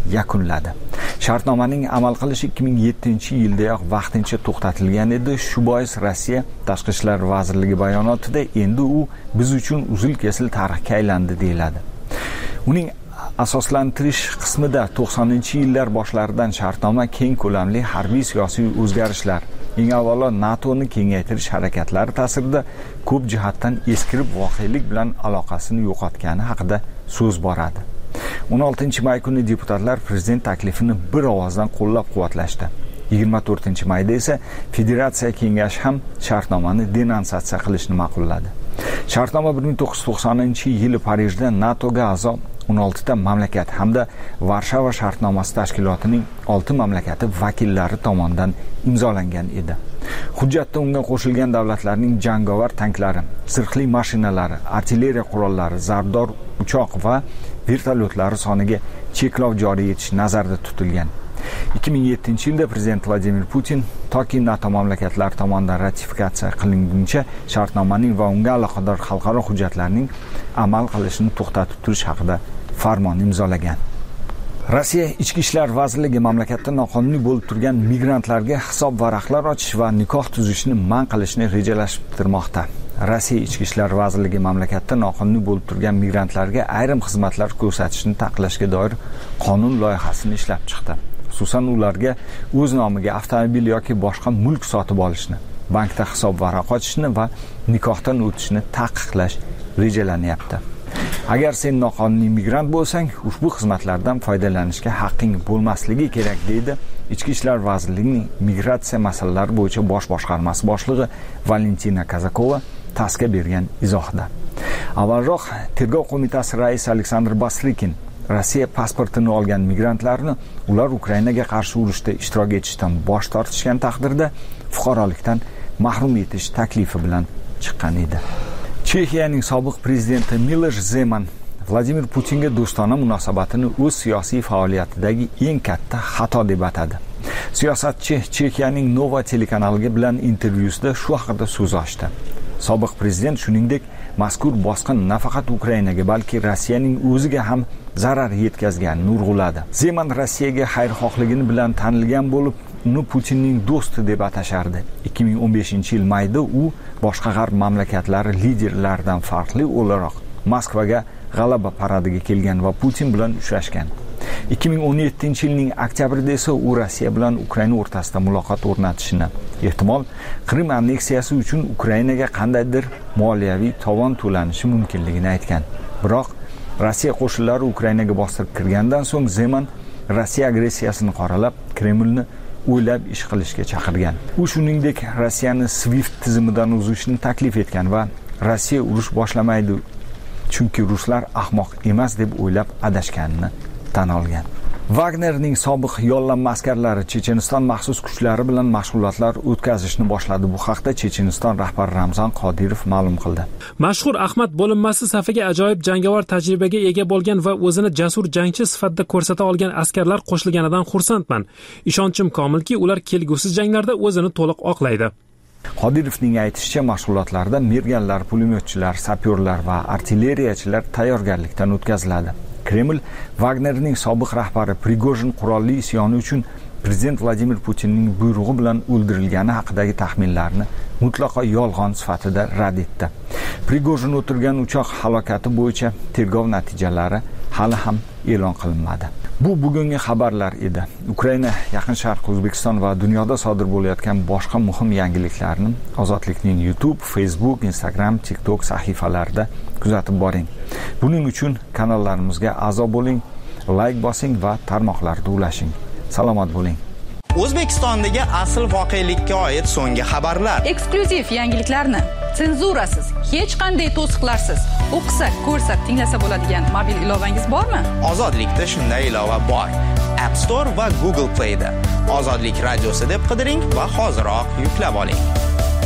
yakunladi. Shartnomaning amal qilishi ikki ming yettinchi yildayoq vaqtincha to'xtatilgan edi. Shu bois Rossiya Tashqi ishlar vazirligi bayonotida endi u biz uchun uzil-kesil tarixga aylandi deyiladi. Uning asoslantirish qismida to'qsoninchi yillar boshlaridan shartnoma keng ko'lamli harbiy siyosiy o'zgarishlar, eng avvalo NATOni kengaytirish harakatlari ta'sirida ko'p jihatdan eskirib voqelik bilan aloqasini yo'qotgani haqida so'z boradi. o'n oltinchi may kuni deputatlar prezident taklifini bir ovozdan qo'llab-quvvatlashdi. yigirma to'rtinchi mayda esa Federatsiya kengashi ham shartnomani denonsatsiya qilishni ma'qulladi. Shartnoma bir ming to'qqiz yuz to'qsoninchi yili Parijda NATOga a'zo o'n oltita mamlakat hamda Varshava shartnomasi tashkilotining olti mamlakati vakillari tomonidan imzolangan edi. Hujjatda unga qo'shilgan davlatlarning jangovar tanklari, zirhli mashinalari, artilleriya qurollari, zarbdor uchoq va vertolyotlari soniga cheklov joriy etish nazarda tutilgan. ikki ming yettinchi yilda prezident Vladimir Putin toki NATO mamlakatlari tomonidan ratifikatsiya qilinguncha shartnomaning va unga aloqador xalqaro hujjatlarning amal qilishini to'xtatib turish haqida farmon imzolagan. Rossiya Ichki ishlar vazirligi mamlakatda noqonuniy bo'lib turgan migrantlarga hisob varaqlar ochish va nikoh tuzishni man qilishni rejalashtirmoqda. Rossiya Ichki ishlar vazirligi mamlakatda noqonuniy bo'lib turgan migrantlarga ayrim xizmatlar ko'rsatishni taqiqlashga doir qonun loyihasini ishlab chiqdi. Xususan ularga o'z nomiga avtomobil yoki boshqa mulk sotib olishni, bankda hisob varaq ochishni va nikohdan o'tishni taqiqlash rejalanyapti. Agar sen noqonuniy migrant bo'lsang, ushbu xizmatlardan foydalanishga haqqing bo'lmasligi kerak, deydi Ichki ishlar vazirligining migratsiya masalalari bo'yicha bosh boshqarmasi boshlig'i Valentina Kazakova tasga bergan izohda. Avvalroq Tergov qo'mitasi raisi Aleksandr Basrikin Rossiya pasportini olgan migrantlarni ular Ukrainaga qarshi urushda ishtirok etishdan bosh tortishgan taqdirda fuqarolikdan mahrum etish taklifi bilan chiqqan edi. Chexiyaning sobiq prezidenti Milosh Zeman Vladimir Putinga do'stona munosabatini o'z siyosiy faoliyatidagi eng katta xato deb atadi. Siyosatchi Chexiyaning Nova telekanaliga bilan intervyusida shu haqida so'z ochdi. Sobiq prezident shuningdek mazkur bosqin nafaqat Ukrainaga, balki Rossiyaning o'ziga ham zarar yetkazganini urg'uladi. Zeman Rossiyaga xayrixohligini bilan tanilgan bo'lib, uni Putinning do'sti deb atashardi. ikki ming o'n beshinchi yil mayda u boshqa g'arb mamlakatlari liderlaridan farqli o'laroq Moskvaga g'alaba paradiga kelgan va Putin bilan uchrashgan. ikki ming o'n yettinchi yilning oktyabrida esa u Rossiya bilan Ukraina o'rtasida muloqot o'rnatishini, ehtimol Qrim anneksiyasi uchun Ukrainaga qandaydir moliyaviy tovon to'lanishi mumkinligini aytgan. Biroq Rossiya qo'shinlari Ukrainaga bostirib kirgandan so'ng Zeman Rossiya agressiyasini qoralab, Kremlni o'ylab ish qilishga chaqirgan. U shuningdek Rossiyani SWIFT tizimidan uzishni taklif etgan va Rossiya urush boshlamaydi, chunki ruslar ahmoq emas deb o'ylab adashganini tan olgan. Wagnerning sobiq yollanma askarlari Checheniston maxsus kuchlari bilan mashg'ulotlar o'tkazishni boshladi. Bu haqda Checheniston rahbari Ramzan Qodirov ma'lum qildi. Mashhur Ahmad bo'linmasi safiga ajoyib jangovar tajribaga ega bo'lgan va o'zini jasur jangchi sifatida ko'rsata olgan askarlar qo'shilganidan xursandman. Ishonchim komilki, ular kelgusi janglarda o'zini to'liq oqlaydi. Qodirovning aytishicha, mashg'ulotlarda merganlar, pulemyotchilar, sapyorlar va artilleriyachilar tayyorgarlikdan o'tkaziladi. Kreml Wagnerning sobiq rahbari Prigojin qurolli isyoni uchun prezident Vladimir Putinning buyrug'i bilan o'ldirilgani haqidagi taxminlarni mutlaqo yolg'on sifatida rad etdi. Prigojin o'tirgan uchoq halokati bo'yicha tergov natijalari hali ham e'lon qilinmadi. Bu bugungi xabarlar edi. Ukraina, Yaqin Sharq, O'zbekiston va dunyoda sodir bo'layotgan boshqa muhim yangiliklarni Ozodlikning YouTube, Facebook, Instagram, TikTok sahifalarida kuzatib boring. Buning uchun kanallarimizga a'zo bo'ling, like bosing va tarmoqlarda ulashing. Salomat bo'ling. O'zbekistondagi asl voqelikka oid so'nggi xabarlar, eksklyuziv yangiliklarni senzurasiz, hech qanday to'siqlarsiz o'qisa, ko'rsa, tinglasa bo'ladigan mobil ilovangiz bormi? Ozodlikda shunday ilova bor. App Store va Google Play da Ozodlik radiosi deb qidiring va hoziroq yuklab oling.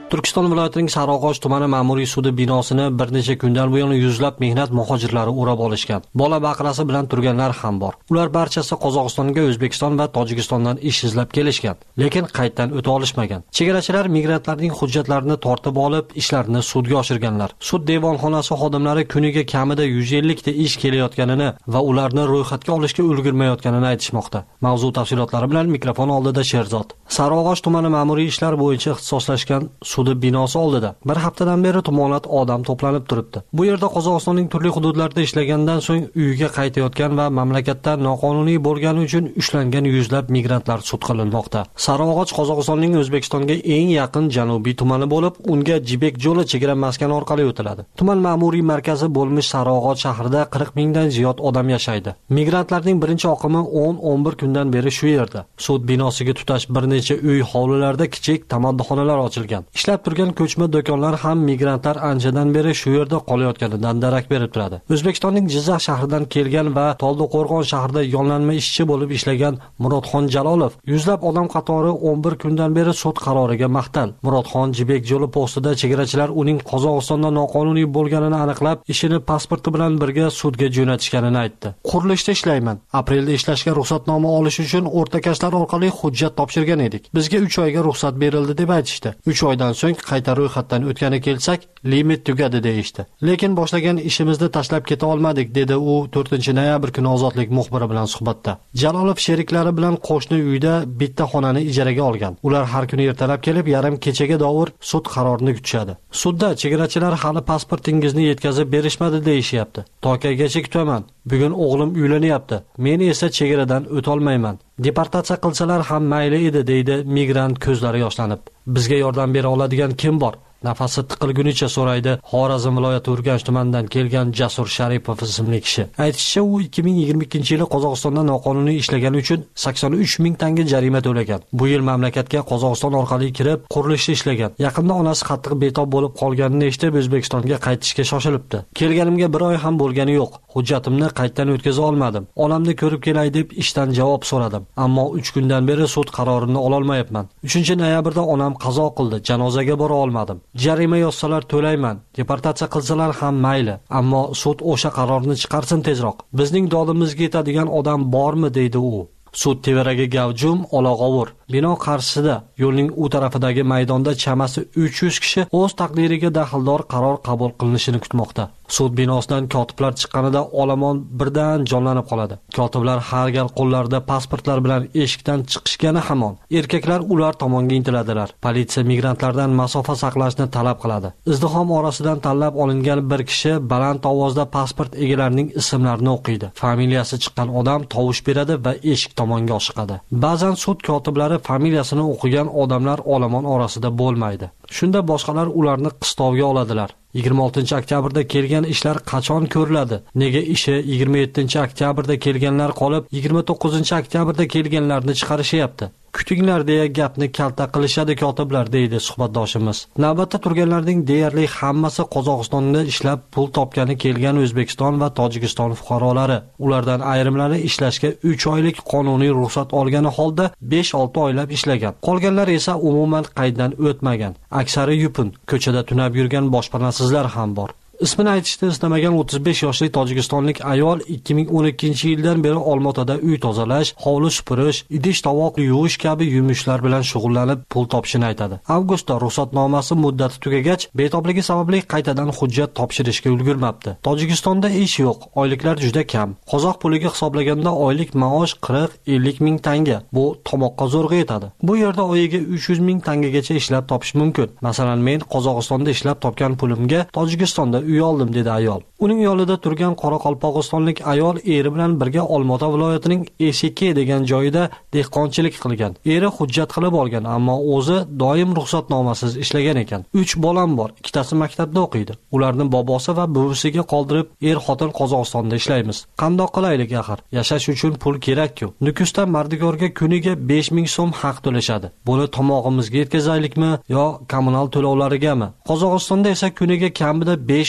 Turkiston viloyatining Sarog'och tumani ma'muriy sudi binosini bir necha kundan buyon yuzlab mehnat muhojirlari o'rab olishgan. Bola baqrasi bilan turganlar ham bor. Ular barchasi Qozog'istonga O'zbekiston va Tojikistondan ish izlab kelishgan, lekin qaytdan o'ta olishmagan. Chegarachilar migrantlarning hujjatlarini tortib olib, ishlarini sudga oshirganlar. Sud devonxonasi xodimlari kuniga kamida yuz ellik ta ish kelayotganini va ularni ro'yxatga olishga ulgurmayotganini aytishmoqda. Mavzu tafsilotlari bilan mikrofon oldida Sherzod. Sarog'och tumani ma'muriy ishlar bo'yicha ixtisoslashgan sudi binosi oldida bir haftadan beri tumonat odam to'planib turibdi. Bu yerda Qozog'istonning turli hududlarida ishlagandan so'ng uyiga qaytayotgan va mamlakatda noqonuniy bo'lgani uchun ushlangan yuzlab migrantlar sud qilinmoqda. Sarog'och Qozog'istonning O'zbekistonga eng yaqin janubiy tumani bo'lib, unga Jibek yo'li chegara maskani orqali o'tiladi. Tuman ma'muriy markazi bo'lmish Sarog'och shahrida qirq mingdan ziyod odam yashaydi. Migrantlarning birinchi oqimi o'n o'n bir kundan beri shu yerda. Sud binosiga tutash bir necha uy hovlilarda kichik tamadduxonalar ochilgan. Ishlab turgan ko'chma do'konlar ham migrantlar anchadan beri shu yerda qolayotganidan darak berib turadi. O'zbekistonning Jizzax shahridan kelgan va Toldiqo'rg'on shahrida yollanma ishchi bo'lib ishlagan Murodxon Jalolov yuzlab odam qatori o'n bir kundan beri sud qaroriga mahtal. Murodxon Jibek yo'li postida chegarachilar uning Qozog'istonda noqonuniy bo'lganini aniqlab, ishini pasporti bilan birga sudga jo'natishganini aytdi. Qurilishda ishlayman. Aprelda ishlashga ruxsatnoma olish uchun o'rtakashlar orqali hujjat topshirgan edik. Bizga uch oyga ruxsat berildi deb aytishdi. uch oydan so'ng qayta ro'yxatdan o'tgani kelsak, limit tugadi deyishdi. Lekin boshlagan ishimizni tashlab keta olmadik, dedi u to'rtinchi noyabr kuni Ozodlik muxbiri bilan suhbatda. Jalolov sheriklari bilan qo'shni uyda bitta xonani ijaraga olgan. Ular har kuni ertalab kelib, yarim kechaga dovur sud qarorini kutishadi. Sudda chegarachilar hali pasportingizni yetkazib berishmadi deyishyapti. Tokaygacha kutaman. Bugun o'g'lim uylanyapti. Men esa chegaradan o'ta olmayman. Deportatsiya qilsalar ham mayli edi, deydi migrant ko'zlari yoshlanib. Bizga yordam bera oladigan kim bor? Nafasi tiqilgunicha so'raydi Xorazm viloyati Urganch tumanidan kelgan Jasur Sharipov ismli kishi. Aytishicha, u ikki ming yigirma ikkinchi yili Qozog'istonda noqonuniy ishlagani uchun sakson uch ming tanga jarima to'lagan. Bu yil mamlakatga Qozog'iston orqali kirib, qurilishda ishlagan. Yaqinda onasi qattiq betob bo'lib qolganini eshitib, O'zbekistonga qaytishga shoshilibdi. Kelganimga bir oy ham bo'lgani yo'q. Hujjatimni qaytdan o'tkaza olmadim. Onamni ko'rib kelay deb ishdan javob so'radim. Ammo uch kundan beri sud qarorini ola olmayapman. uchinchi noyabrda onam qazo qildi. Janozaga bora olmadim. Jarima yozsalar to'layman, deportatsiya qilsalar ham mayli, ammo sud o'sha qarorni chiqarsin tezroq. Bizning dodimizga yetadigan odam bormi, deydi u. Sud tevaragi gavjum, olag'ovur. Bino qarshisida, yo'lning u tarafidagi maydonda chamasi uch yuz kishi o'z taqdiriga daxldor qaror qabul qilinishini kutmoqda. Sud binosidan kotiblar chiqqanida olomon birdan jonlanib qoladi. Kotiblar har gal qo'llarida pasportlar bilan eshikdan chiqishgani hamon. Erkaklar ular tomonga intiladilar. Politsiya migrantlardan masofa saqlashni talab qiladi. Izdihom orasidan tanlab olingan bir kishi baland ovozda pasport egalarining ismlarini o'qiydi. Familiyasi chiqqan odam tovush beradi va eshik tomonga oshiqadi. Ba'zan sud kotiblari familiyasini o'qigan odamlar olomon orasida bo'lmaydi. Shunda boshqalar ularni qistovga oladilar. yigirma oltinchi oktyabrda kelgan ishlar qachon ko'riladi? Nega ishi yigirma yettinchi oktyabrda kelganlar qolib, yigirma to'qqizinchi oktyabrda kelganlarni chiqarishyapti? Kutinglar deya gapni kalta qilishadi kotiblar, deydi suhbatdoshimiz. Navbatda turganlarning deyarli hammasi Qozog'istonda ishlab pul topgani kelgan O'zbekiston va Tojikiston fuqarolari. Ulardan ayrimlari ishlashga uch oylik qonuniy ruxsat olgani holda besh olti oylab ishlagan. Qolganlar esa umuman qayddan o'tmagan. Aksari yupun, ko'chada tunab yurgan boshpanasizlar ham bor. Ismini aytishni istamagan o'ttiz besh yoshli tojikistonlik ayol ikki ming o'n ikkinchi yildan beri Olmaotada uy tozalash, hovli supurish, idish-tovoq yuvish kabi yumushlar bilan shug'ullanib pul topishini aytadi. Avgustda ruxsatnomasi muddati tugagach, betobligi sababli qaytadan hujjat topshirishga ulgurmabdi. Tojikistonda ish yo'q, oyliklar juda kam. Qozoq puliga hisoblaganda oylik maosh qirq ellik ming tanga. Bu tomoqqa zo'rg'a yetadi. Bu yerda oyiga uch yuz ming tangagacha ishlab topish mumkin. Masalan, men Qozog'istonda ishlab topgan pulimga Tojikistonda uy oldim, dedi ayol. Uning yonida turgan Qoraqalpog'istonlik ayol eri bilan birga Olmaota viloyatining Esike degan joyida dehqonchilik qilgan. Eri hujjat qilib olgan, ammo o'zi doim ruxsatnomasiz ishlagan ekan. uch bolam bor, ikkitasi maktabda o'qiydi. Ularni bobosi va buvisiga qoldirib, er-xotin Qozog'istonda ishlaymiz. Qandoq qilaylik axir? Yashash uchun pul kerak-ku. Nukusda mardikorga kuniga besh ming so'm haq to'lashadi. Buni tomog'imizga yetkazaylikmi yo kommunal to'lovlarigami? Qozog'istonda esa kuniga kamida besh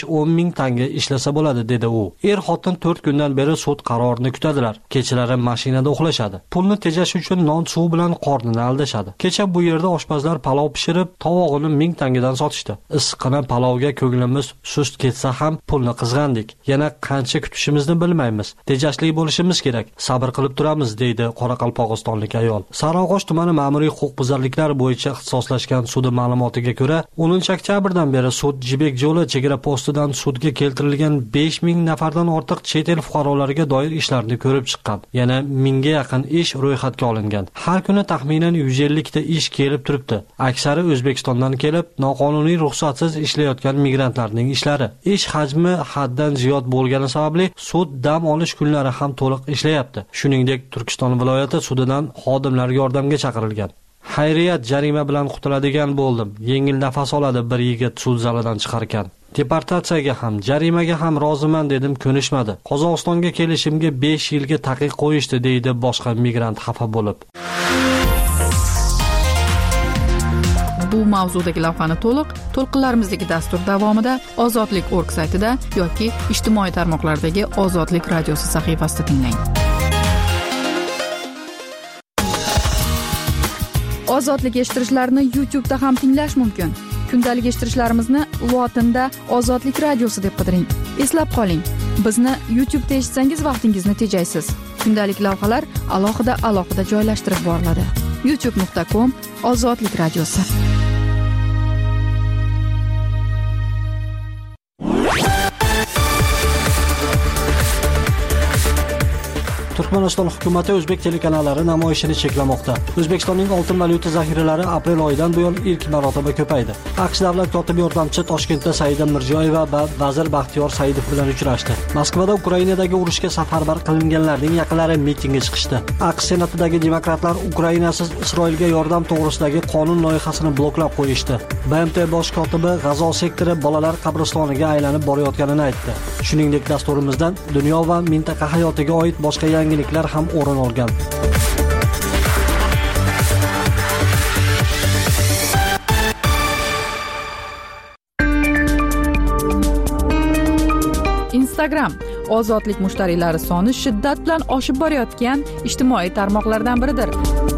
o'n ming tanga ishlasa bo'ladi, dedi u. Er xotin to'rt kundan beri sud qarorini kutadilar. Kechalari mashinada uxlashadi. Pulni tejash uchun non suv bilan qornini aldashadi. Kecha bu yerda oshpazlar palov pishirib, tovog'ini ming tangadan sotishdi. Issiqqina palovga ko'nglimiz sust ketsa ham pulni qizg'andik. Yana qancha kutishimizni bilmaymiz. Tejashli bo'lishimiz kerak. Sabr qilib turamiz, deydi Qoraqalpog'istonlik ayol. Sarog'och tumani ma'muriy huquqbuzarliklar bo'yicha ixtisoslashgan sudi ma'lumotiga ko'ra, o'ninchi oktyabrdan beri sud Jibek yo'li chegara postidan sudga keltirilgan besh ming nafardan ortiq chet el fuqarolariga doir ishlarni ko'rib chiqqan. Yana mingga yaqin ish ro'yxatga olingan. Har kuni taxminan yuz ellik ta ish kelib turibdi. Aksari O'zbekistondan kelib, noqonuniy ruxsatsiz ishlayotgan migrantlarning ishlari. Ish hajmi haddan ziyod bo'lgani sababli sud dam olish kunlari ham to'liq ishlayapti. Shuningdek, Turkiston viloyati sudidan xodimlar yordamga chaqirilgan. Xayriyat, jarima bilan qutuladigan bo'ldim. Yengil nafas oladi bir yigit sud zalidan chiqarkan. Deportatsiyaga ham, jarimaga ham roziman dedim, ko'nishmadi. Qozog'istonga kelishimga besh yilga taqiq qo'yishdi, deydi boshqa migrant xafa bo'lib. Bu mavzudagi lavhani to'liq to'lqinlarimizdagi dastur davomida Ozodlik org saytida yoki ijtimoiy tarmoqlardagi Ozodlik radiosi sahifasida tinglang. Ozodlik eshittirishlarni YouTube da ham tinglash mumkin. Kundalik eshittirishlarimizni lotinda Ozodlik radiosi deb qidiring. Eslab qoling, bizni YouTube da eshitsangiz vaqtingizni tejaysiz. Kundalik lavhalar alohida-alohida joylashtirib boriladi. youtube nuqta com Ozodlik radiosi. Turkmaniston hukumati o'zbek telekanallari namoyishini cheklamoqda. O'zbekistonning oltin valyuta zaxiralari aprel oyidan buyon ilk marotaba ko'paydi. AQSh davlat kotibi yordamchi Toshkentda Saida Mirziyoyeva va vazir Baxtiyor Saidov bilan uchrashdi. Moskvada Ukrainadagi urushga safarbar qilinganlarning yaqinlari mitingga chiqishdi. AQSh senatidagi demokratlar Ukrainasiz Isroilga yordam to'g'risidagi qonun loyihasini bloklab qo'yishdi. B M T bosh kotibi G'azo sektori bolalar qabristoniga aylanib borayotganini aytdi. Shuningdek, dasturimizdan dunyo va mintaqa hayotiga oid boshqa yangiliklar ham o'rin olgan. Instagram ozodlik mushtariylari soni shiddat bilan oshib borayotgan ijtimoiy tarmoqlardan biridir.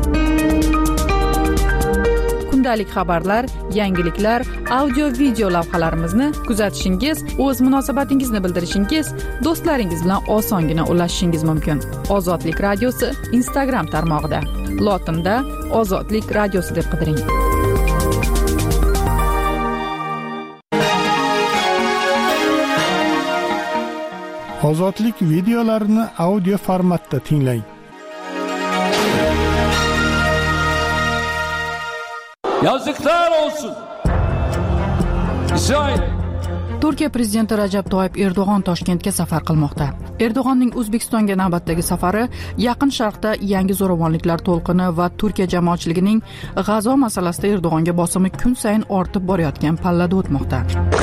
Kundalik xabarlar, yangiliklar, audio video lavhalarimizni kuzatishingiz, o'z munosabatingizni bildirishingiz, do'stlaringiz bilan osongina ulashishingiz mumkin. Ozodlik radiosi Instagram tarmog'ida. Lotinda Ozodlik radiosi deb qidiring. Ozodlik videolarini audio formatda tinglang. Yazıklar olsun. İsrail. Turkiya prezidenti Rajab Toyyib Erdo'g'on Toshkentga safar qilmoqda. Erdo'g'onning O'zbekistonga navbatdagi safari Yaqin Sharqda yangi zo'ravonliklar to'lqini va Turkiya jamoatchiligining G'azo masalasida Erdo'g'onga bosimi kun sayin ortib borayotgan pallada o'tmoqda.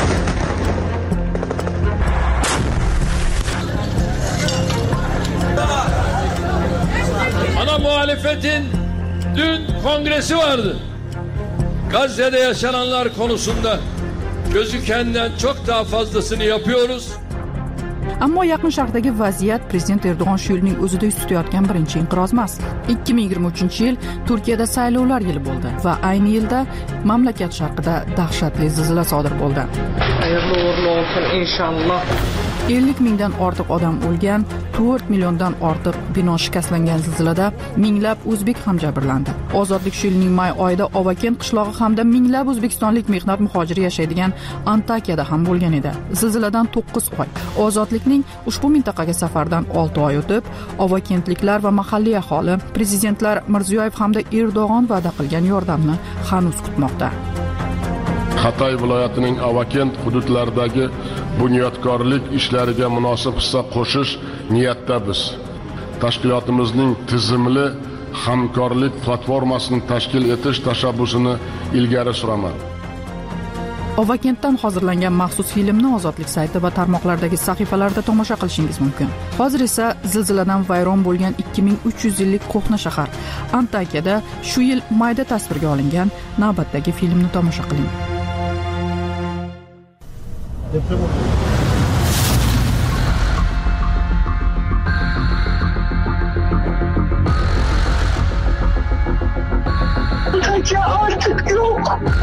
Ana muhalefetin dün kongresi vardı. Gazze'de yaşananlar konusunda gözükenden çok daha fazlasını yapıyoruz. Ammo Yaqin Sharqdagi vaziyat prezident Erdo'g'on shu yilning o'zida yuz tutayotgan birinchi inqiroz emas. ikki ming yigirma uchinchi yil Turkiyada saylovlar yili bo'ldi va ayni yilda mamlakat sharqida dahshatli zilzila sodir bo'ldi. Xayrli uğurlu olsun inshaalloh. ellik mingdan ortiq odam o'lgan, to'rt milliondan ortiq bino shikastlangan zilzilada minglab o'zbek ham jabrlandi. Ozodlik shu yilning may oyida Ovakent qishlog'i hamda minglab o'zbekistonlik mehnat muhojiri yashaydigan Antakiyada ham bo'lgan edi. Zilziladan to'qqiz oy. Ozodlikning ushbu mintaqaga safardan olti oy o'tib, Ovakentliklar va mahalliy aholi prezidentlar Mirziyoyev hamda Erdo'g'on va'da qilgan yordamni hanuz kutmoqda. Xatay viloyatining Ovakent hududlaridagi bunyodkorlik ishlariga munosib hissa qo'shish niyatdamiz. Tashkilotimizning tizimli hamkorlik platformasini tashkil etish tashabbusini ilgari suraman. Ovakentdan hozirlangan maxsus filmni Ozodlik sayti va tarmoqlardagi sahifalarda tomosha qilishingiz mumkin. Hozir esa zilziladan vayron bo'lgan ikki ming uch yuz yillik qo'hna shahar Antakiyada shu yil mayda tasvirga olingan navbatdagi filmni tomosha qiling. Artık yok.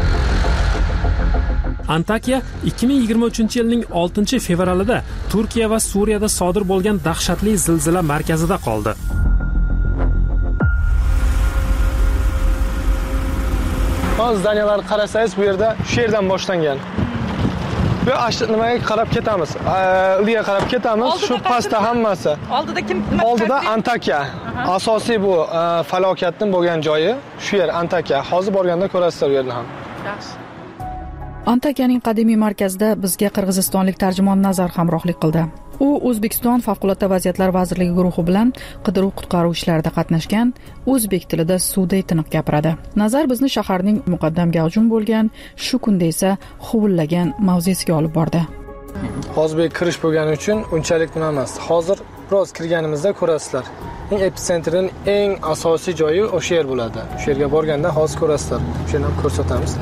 Antakya ikki ming yigirma uchinchi yilning oltinchi fevralida Turkiya va Suriyada sodir bo'lgan dahshatli zilzila markazida qoldi. Hozir zdaniyalarni qarasangiz, bu yerda shu yerdan boshlangan. Bu ashit nimaga qarab ketamiz? Ilga qarab ketamiz. Shu pastda hammasi. Oldida kim? Oldida Antakya. Asosiy bu falokatning bo'lgan joyi shu yer Antakya. Hozir borganda ko'rasizlar bu yerni ham. Yaxshi. Antakyaning qadimiy markazida bizga qirg'izistonlik tarjimon Nazar hamrohlik qildi. U O'zbekiston favqulodda vaziyatlar vazirligi guruhi bilan qidiruv-qutqaruv ishlarida qatnashgan, o'zbek tilida suvday tiniq gapiradi. Nazar bizni shaharning muqaddam gavjum bo'lgan, shu kunda esa huvillagan mavzesiga olib bordi. Hozir kirish bo'lgani uchun unchalik nima emas. Hozir biroz kirganimizda ko'rasizlar. Eng episentrning eng asosiy joyi o'sha yer bo'ladi. O'sha yerga borganda hozir ko'rasizlar. Shuni ham ko'rsatamiz.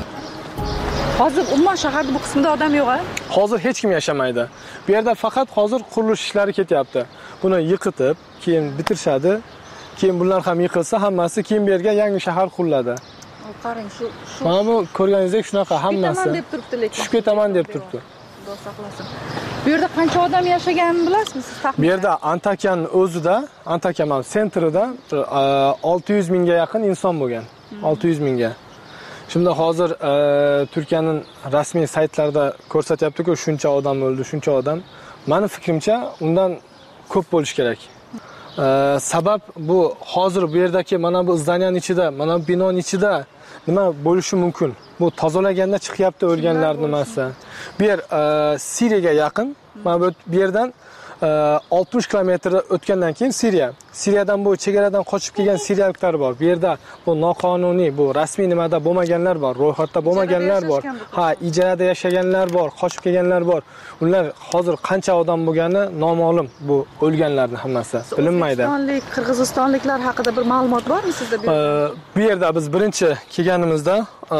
Hozir umuman shaharda bu qismda odam yo'q-a? Hozir hech kim yashamaydi. Bu yerda faqat hozir qurilish ishlari ketyapti. Buni yiqitib, keyin bitirishadi. Keyin bular ham yiqilsa, hammasi keyin bu yerga yangi shahar quriladi. Qarang, shu shu. Mana bu ko'rganingizdek shunaqa hammasi. Ketaman deb turibdi lekin. Tushib ketaman deb turibdi. Xudo saqlasin. Bu yerda qancha odam yashaganini bilasizmi siz taxminan? Bu yerda Antakyaning o'zida, Antakya mana sentrida olti yuz mingga yaqin inson bo'lgan. olti yuz mingga. Şimdi hozir e, Turkiyaning rasmiy saytlarida ko'rsatyapti-ku, shuncha odam o'ldi, shuncha odam. Meni fikrimcha, undan ko'p bo'lish kerak. E, sabab bu hozir bu yerdagi mana bu zdaniyaning ichida, mana bu binoning ichida nima bo'lishi mumkin? Bu tozalaganda chiqyapti o'lganlar nimasi. Bu yer e, Siriyaga yaqin. Mana bu yerdan oltmish kilometr o'tgandan keyin Siriya. Siriyadan bu chegaradan qochib kelgan siriyaliklar bor. Bu yerda bu noqonuniy, bu rasmiy nimada bo'lmaganlar bor, ro'yxatda bo'lmaganlar bor. Ha, ijarada yashaganlar bor, qochib kelganlar bor. Ular hozir qancha odam bo'lgani noma'lum, bu o'lganlarning hammasi bilinmaydi. O'zbekistonlik, qirg'izistonliklar haqida bir ma'lumot bormi sizda? Bu yerda biz birinchi kelganimizda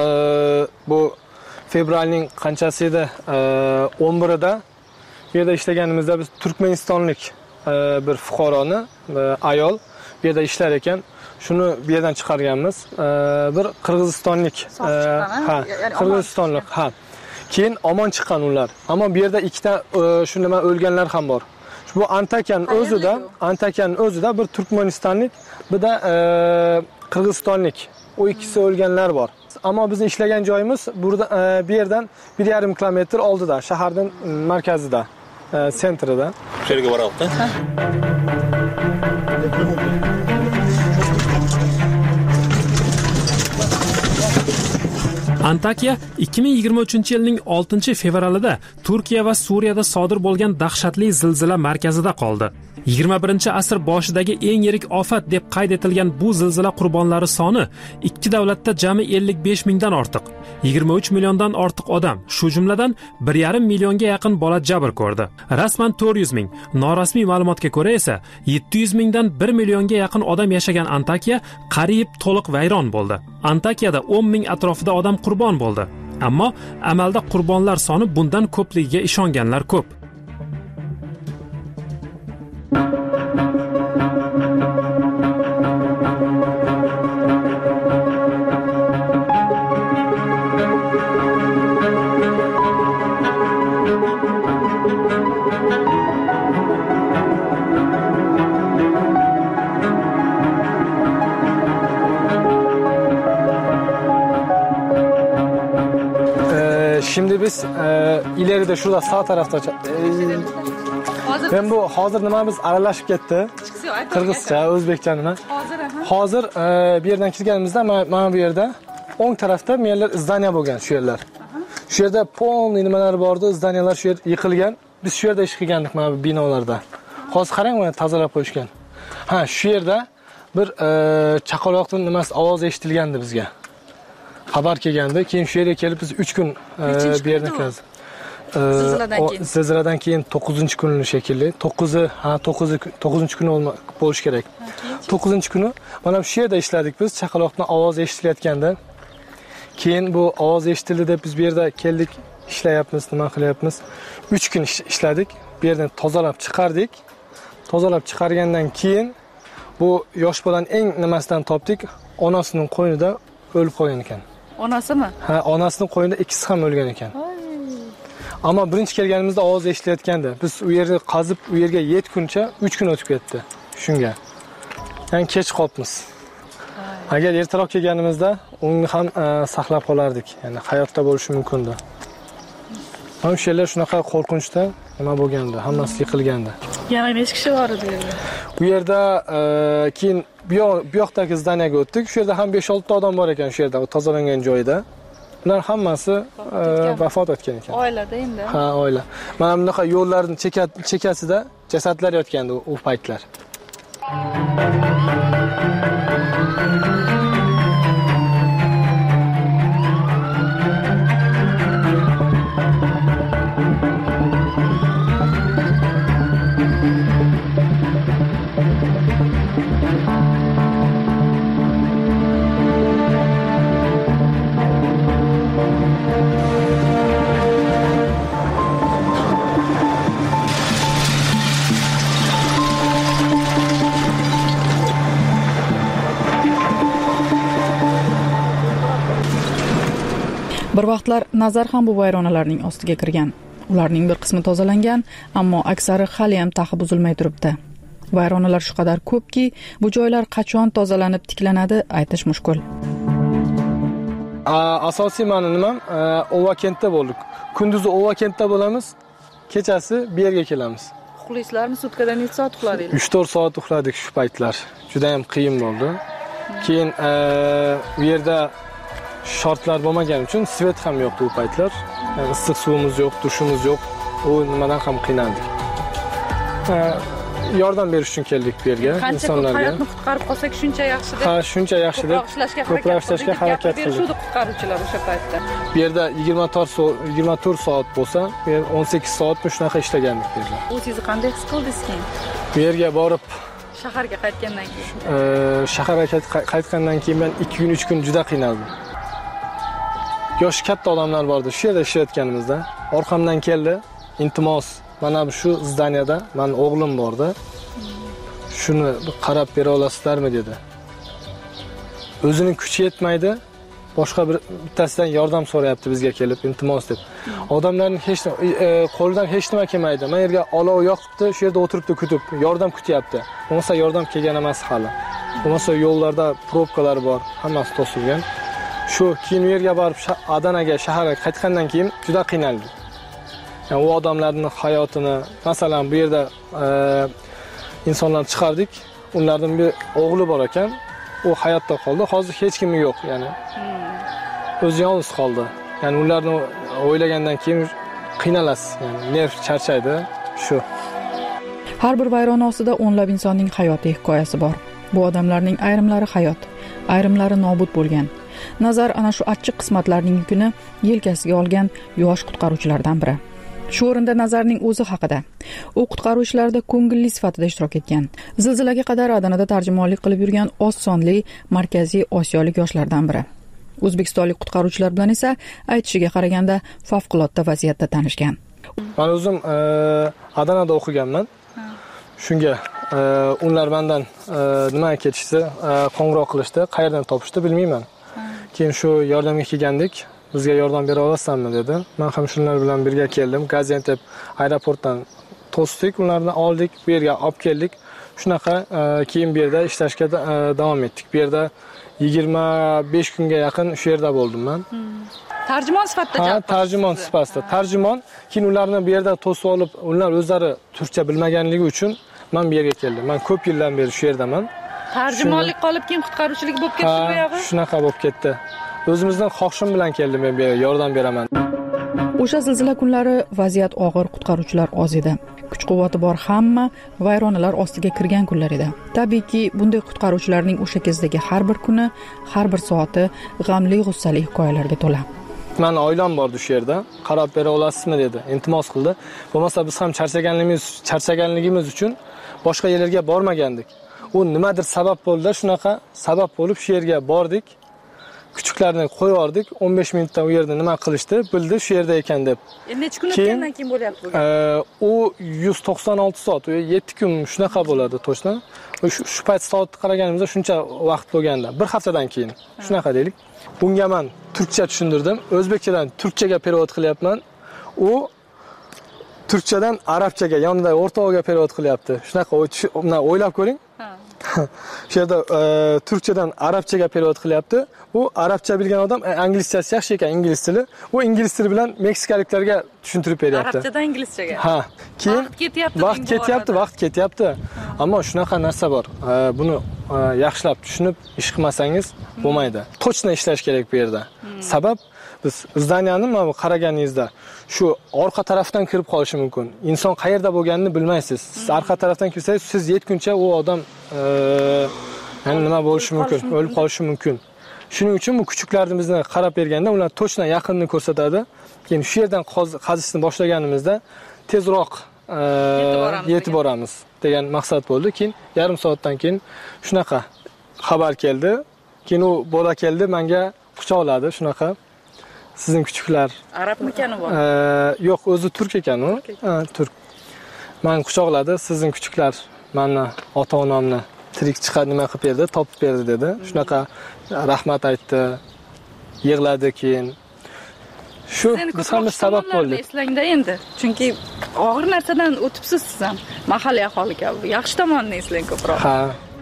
bu fevralning qanchasi edi? o'n birida bu yerda ishlaganimizda biz Turkmanistonlik e, bir fuqaroni, e, ayol bu yerda ishlar ekan, shuni bu yerdan chiqarganmiz. E, bir Qirg'izistonlik, e, ha, Qirg'izistonlik, ha. Keyin omon chiqqan ular. Ammo bu yerda ikkita e, shu nima o'lganlar ham bor. Bu Antakyaning o'zida, Antakyaning o'zida bir Turkmanistonlik, bir da e, Qirg'izistonlik. O ikkisi o'lganlar bor. Ammo bizning ishlagan joyimiz burada e, bir yerdan bir yarim kilometr oldida, shaharning markazida. Sentrida. Shu yerga boryapti. Antakya ikki ming yigirma uchinchi yilning oltinchi fevralida Turkiya va Suriyada sodir bo'lgan dahshatli zilzila markazida qoldi. yigirma birinchi asr boshidagi eng yirik ofat deb qayd etilgan bu zilzila qurbonlari soni ikki davlatda jami ellik besh mingdan ortiq, yigirma uch milliondan ortiq odam, shu jumladan bir yarim millionga yaqin bola jabr ko'rdi. Rasman to'rt yuz ming, norasmiy ma'lumotga ko'ra esa yetti yuz mingdan bir millionga yaqin odam yashagan Antakya qariyb to'liq vayron bo'ldi. Antakyada o'n ming atrofida odam qurbon bo'ldi. Ammo amalda qurbonlar soni bundan ko'pligiga ishonganlar ko'p. Şimdi biz e, ileride şurada sağ tarafta e, ben bu hozir nima biz aralashib ketdi. Qirg'izcha, o'zbekcha nima? Hozir e, bir yerdan kirganimizda mana bu yerda o'ng tarafda menlar zdaniya bo'lgan shu yerlar. Shu yerda polniy nimalar bordi, zdaniyalar shu yer yiqilgan. Biz shu yerda ish qilgandik mana bu binolarda. Hozir qarang, mana tozalab qo'yishgan. Ha, shu yerda bir e, chaqaloqning nimasi ovozi eshitilgandi bizga. Xabar kelgandi. Keyin shu yerga kelib biz uch kun bu yerda qildik. Zilziladan keyin to'qqizinchi kuni shekilli. to'qqizi, ha to'qqizi to'qqizinchi kuni bo'lish kerak. to'qqizinchi kuni mana shu yerda ishladik biz. Chaqaloqning ovozi eshitilayotganda. Keyin bu ovoz eshitildi deb biz bu yerda keldik. ishlayapmiz, nima qilyapmiz. uch kun ishladik. Bu yerdan tozalab chiqardik. Tozalab chiqargandan keyin bu yosh bolani eng nimasidan topdik, onasining qo'ynida o'lib qolgan ekan. Onasimi? Ha, onasining qo'ynida ikkisi ham o'lgan ekan. Ammo birinchi kelganimizda ovoz eshitilayotgandi. Biz u yerga qazib, u yerga yetguncha uch kun o'tib ketdi. Shunga. Yani kech qolibmiz. Agar ertaroq kelganimizda uni ham saqlab qolardik. Ya'ni hayotda bo'lishi mumkin-di. Ham shelar shunaqa qo'rqinchda nima bo'lgandi, hammasi yiqilgandi. Yana necha kishi bor edi? Bu yerda keyin bu yoqdagi zdaniyaga o'tdik. Shu yerda ham besh olti ta odam bor ekan, shu yerda tozalangan joyda. Ular hammasi vafot etgan ekan. Oilada endi. Ha, oila. Mana bunaqa yo'llarning chekasida jasadlar yotgandi u paytlar. Bir vaqtlar Nazar ham bu vayronalarning ostiga kirgan. Ularning bir qismi tozalangan, ammo aksari hali ham taxi buzilmay turibdi. Vayronalar shu qadar ko'pki, bu joylar qachon tozalanib tiklanadi, aytish mushkul. Asosiy ma'no nima? Ovakentda bo'ldik. Kunduzi Ovakentda bo'lamiz, kechasi bu yerga kelamiz. Uxlaysizlarmi? Sutkadan necha soat uxladingiz? uch to'rt soat uxladik shu paytlar. Juda ham qiyin bo'ldi. Keyin bu yerda shortlar bo'lmagani uchun svet ham yo'qdi u paytlar. Yani issiq suvimiz yo'q, dushimiz yo'q. U nimadan ham qiynaldik. Yordam berish uchun keldik bu yerga insonlarga. Hayotni qutqarib qolsak shuncha yaxshi deb. Ha, shuncha yaxshi deb ko'proq ishlashga harakat qildik. Shu qutqaruvchilar o'sha paytda. Bu yerda yigirma to'rt soat bo'lsa, bu yer o'n sakkiz soat shunaqa ishlagandik bu yerda. O'zingizni qanday his qildingiz keyin? Bu yerga borib shaharga qaytgandan keyin. Shaharga qaytgandan keyin men ikki kun uch kun juda qiynaldim. Yosh katta odamlar bordi. Shu yerda ishlayotganimizda orqamdan keldi, iltimos, mana bu shu zdaniyada men o'g'lim bordi. Shuni qarab bera olasizlarmi dedi. O'zining kuchi yetmaydi, boshqa bir bittasidan yordam so'rayapti bizga kelib, iltimos deb. Odamlarning hech qo'lidan hech nima kelmaydi. Men yerga olov yoqibdi, shu yerda o'tiribdi kutib, yordam kutyapti. Bo'lmasa yordam kelgan emas hali. Bo'lmasa yo'llarda probkalar bor, hammasi to'silgan. Shu keyin yerga borib Adanaga, shaharga qaytgandan keyin juda qiynaldik. Yani u odamlarning hayotini, masalan, bu yerda e, insonlarni chiqardik. Ularning bir o'g'li bor ekan, u hayotda qoldi. Hozir hech kimi yo'q, ya'ni. O'zi yolg'iz qoldi. Ya'ni ularni o'ylagandan keyin qiynalasiz, ya'ni nerv charchaydi, shu. Har bir vayrona ostida o'nlab insonning hayoti hikoyasi bor. Bu odamlarning ayrimlari hayot, ayrimlari nobud bo'lgan. Nazar ana shu achchiq qismatlarning yukini yelkasiga olgan yosh qutqaruvchilardan biri. Shu o'rinda Nazarning o'zi haqida. U qutqaruv ishlarida ko'ngilli sifatida ishtirok etgan. Zilzilaga qadar Adanada tarjimonlik qilib yurgan oz sonli Markaziy Osiyolik yoshlardan biri. O'zbekistonlik qutqaruvchilar bilan esa aytishiga qaraganda favqulodda vaziyatda tanishgan. Men o'zim e, Adanada o'qiganman. Shunga e, ular mendan e, nimaga ketishdi, e, qo'ng'iroq qilishdi, qayerdan topishdi bilmayman. Keyin shu yordamga kelgandik. Bizga yordam bera olasanmi dedi. Men ham shunlar bilan birga keldim. Gaziantep aeroportdan to'sdik, ularni oldik, bu yerga olib keldik. Shunaqa keyin bu yerda ishlashga davom etdik. Bu yerda yigirma besh kunga yaqin shu yerda bo'ldim men. Tarjimon sifatida? Ha, tarjimon sifatida. Tarjimon keyin ularni bu yerda to'sib olib, ular o'zlari turkcha bilmaganligi uchun men bu yerga keldim. Men ko'p yildan beri shu yerdaman. Tarjimonlik qolib keyin qutqaruvchilik bo'lib ketdi bu yog'i? Shunaqa bo'lib ketdi. O'zimizdan xohishim bilan keldim men bu yerga yordam beraman. O'sha zilzila kunlari vaziyat og'ir, qutqaruvchilar oz edi. Kuch-quvvati bor hamma vayronalar ostiga kirgan kunlar edi. Tabiiyki, bunday qutqaruvchilarning o'sha kezdagi har bir kuni, har bir soati g'amli, g'ussali hikoyalarga to'la. Men oilam bor shu yerda, qarab bera olasizmi dedi, iltimos qildi. Bo'lmasa biz ham charchaganligimiz, charchaganligimiz uchun boshqa yerlarga bormagandik. U nimadir sabab bo'ldi, shunaqa sabab bo'lib shu yerga bordik. kuchuklarni qo'yib yubordik. o'n besh minutdan u yerda nima qilishdi, bildi shu yerda ekan deb. Endi necha kun o'tgandan keyin bo'lyapti bu? U yuz to'qson olti soat, u yetti kun shunaqa bo'ladi to'shna. Shu payt soatni qaraganimizda shuncha vaqt bo'lganda, bir haftadan keyin shunaqa deylik. Bunga men turkcha tushundirdim. O'zbekchadan turkchaga perevod qilyapman. U turkchadan arabchaga yonida o'rtog'iga perevod qilyapti. Shunaqa o'ylab ko'ring. Shu yerda turkchadan arabchaga perevod qilyapti. U arabcha bilgan odam, anglizchasi yaxshi ekan, ingliz tili. U ingliz tili bilan meksikaliklarga tushuntirib beryapti. Arabchadan inglizchaga. Ha. Keyin vaqt ketyapti. Vaqt ketyapti, vaqt ketyapti. Ammo shunaqa narsa bor. Buni yaxshilab tushunib ish qilmasangiz bo'lmaydi. To'chna ishlash kerak bu yerda. Sabab biz zdaniyani mana bu qaraganingizda shu orqa tarafdan kirib qolishi mumkin. Inson qayerda bo'lganini bilmaysiz. Siz orqa tarafdan kirsangiz, siz yetguncha u odam ya'ni nima bo'lishi mumkin, o'lib qolishi mumkin. Shuning uchun bu kuchuklarni bizni qarab berganda ular to'chna yaqinni ko'rsatadi. Keyin shu yerdan qazishni boshlaganimizda tezroq yetib boramiz degan maqsad bo'ldi. Keyin yarim soatdan keyin shunaqa xabar keldi. Keyin u bola keldi, menga quchoqladi shunaqa. Sizning kuchuklar arabmikani bor? Yo'q, o'zi turk ekan u. Ha, turk. Men quchoqladi, sizning kuchuklar meni ota-onamni tirik chiqar nima qilib berdi, topib berdi dedi. Shunaqa rahmat aytdi. Yig'ladi keyin. Shu biz ham sabab bo'ldi. Eslangda endi. Chunki og'ir narsadan o'tibsiz siz ham. Mahalliy aholi kabi. Yaxshi tomonini eslang ko'proq. Ha.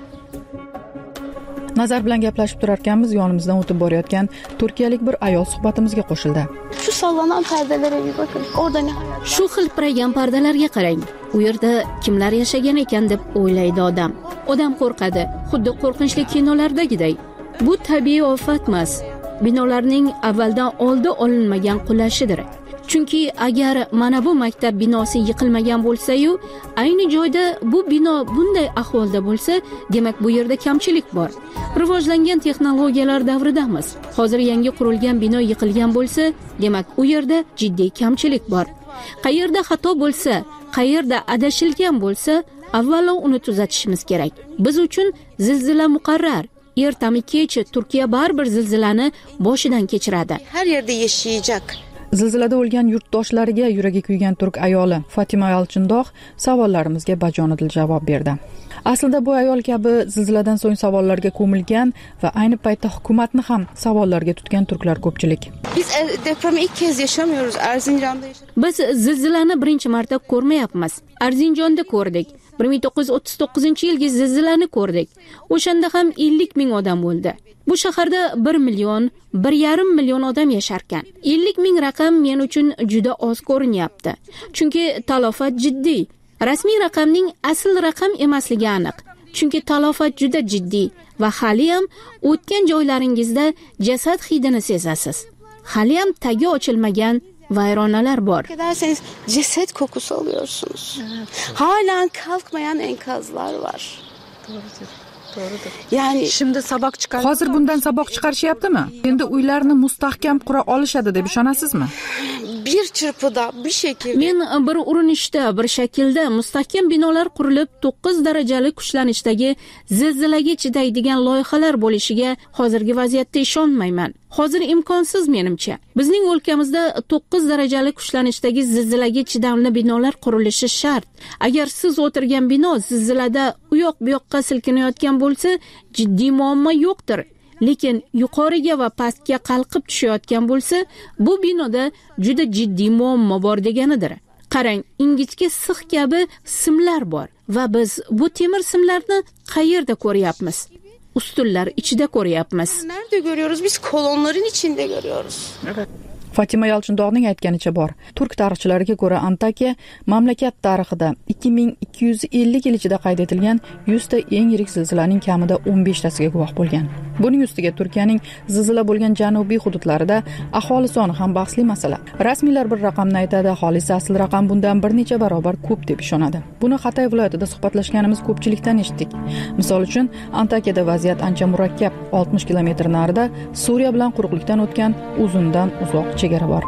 Nazar bilan gaplashib turar ekanmiz, yonimizdan o'tib borayotgan turkiyalik bir ayol suhbatimizga qo'shildi. Shu sallanan perdelere bir bakın. Orada ne? Shu xilpiragan pardalarga qarang. U yerda kimlar yashagan ekan deb o'ylaydi odam. Odam qo'rqadi, xuddi qo'rqinchli kinolardagiday. Bu tabiiy ofat emas. Binolarning avvaldan oldi olinmagan qulashidir. Chunki agar mana bu maktab binosi yiqilmagan bo'lsa-yu, ayni joyda bu bino bunday ahvolda bo'lsa, demak bu yerda kamchilik bor. Rivojlangan texnologiyalar davridamiz. Hozir yangi qurilgan bino yiqilgan bo'lsa, demak u yerda jiddiy kamchilik bor. Qayerda xato bo'lsa, qayerda adashilgan bo'lsa, avvalo uni tuzatishimiz kerak. Biz uchun zilzila muqarrar. Ertami kech Turkiya baribir zilzilani boshidan kechiradi. Her yerde yaşayacak. Zilzilada o'lgan yurtdoshlariga yuragi kuygan turk ayoli Fatima Yalchindog' savollarimizga bajonidil javob berdi. Aslida bu ayol kabi zilziladan so'ng savollarga ko'milgan va ayni paytda hukumatni ham savollarga tutgan turklar ko'pchilik. Biz depremi ilk kez yaşamıyoruz. Erzincan'da yaşadık. Biz zilzilani birinchi marta ko'rmayapmiz. Erzinjonda ko'rdik. bir ming to'qqiz yuz o'ttiz to'qqizinchi yilgi zilzilani ko'rdik. O'shanda ham ellik ming odam o'ldi. Bu shaharda bir million, bir yarim million odam yasharkan. ellik ming raqam men uchun juda oz ko'rinyapti. Chunki talofat jiddiy. Rasmiy raqamning asl raqam emasligi aniq. Chunki talofat juda jiddiy va hali ham o'tgan joylaringizda jasad hidini sezasiz. Hali ham tagi ochilmagan vayronalar bor. Ederseniz ceset kokusu alıyorsunuz. Halen kalkmayan enkazlar var. Doğrudur. Doğrudur. Yani şimdi saboq chiqar. Hozir bundan saboq chiqarishyaptimi? Endi uylarni mustahkam qura olishadi deb ishonasizmi? Bir çırpıda bir şekilde Men bir urinishda, bir shaklda mustahkam binolar qurilib, to'qqiz darajali kuchlanishdagi zilzilaga chidaydigan loyihalar bo'lishiga hozirgi vaziyatda ishonmayman. Hozir imkonsiz menimcha. Bizning o'lkamizda to'qqiz darajali kuchlanishdagi zilzilaga chidamli binolar qurilishi shart. Agar siz o'tirgan bino zilzilada u yoq bu yoqqa silkinayotgan bo'lsa, jiddiy muammo yo'qdir. Lekin yuqoriga va pastga qalqib tushayotgan bo'lsa, bu binoda juda jiddiy muammo bor deganidir. Qarang, ingichka six kabi simlar bor va biz bu temir simlarni qayerda ko'ryapmiz? Ustunlar ichida ko'ryapmiz. Nerede görüyoruz? Biz kolonların içinde görüyoruz. Evet. Fatima Yalchindog'ning aytganicha bor. Turk tarixchilariga ko'ra Antakiya mamlakat tarixida ikki ming ikki yuz ellik yil ichida qayd etilgan yuz ta eng yirik zilzilaning kamida o'n besh tasiga guvoh bo'lgan. Buning ustiga Turkiyaning zilzila bo'lgan janubiy hududlarida aholi soni ham bahsli masala. Rasmiylar bir raqamni aytadi, aholi esa asl raqam bundan bir necha barobar ko'p deb ishonadi. Buni Xatay viloyatida suhbatlashganimiz ko'pchilikdan eshitdik. Misol uchun, Antakiyada vaziyat ancha murakkab. oltmish kilometr narida Suriya bilan quruqlikdan o'tgan uzundan uzoq chegara bor.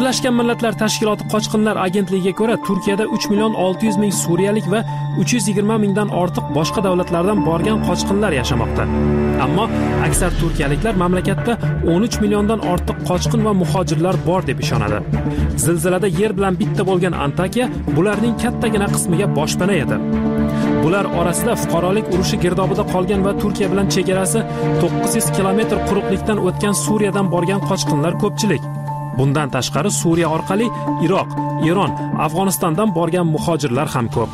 Birlashgan Millatlar Tashkiloti qochqinlar agentligiga ko'ra, Turkiyada uch million olti yuz ming suriyalik va uch yuz yigirma mingdan ortiq boshqa davlatlardan borgan qochqinlar yashamoqda. Ammo aksar turkiyaliklar mamlakatda o'n uch milliondan ortiq qochqin va muhojirlar bor deb ishonadi. Zilzilada yer bilan bitta bo'lgan Antakiya bularning kattagina qismiga boshpana edi. Bular orasida fuqarolik urushi girdobida qolgan va Turkiya bilan chegarasi to'qqiz yuz kilometr quruqlikdan o'tgan Suriyadan borgan qochqinlar ko'pchilik. Bundan tashqari Suriya orqali Iroq, Eron, Afg'onistondan borgan muhojirlar ham ko'p.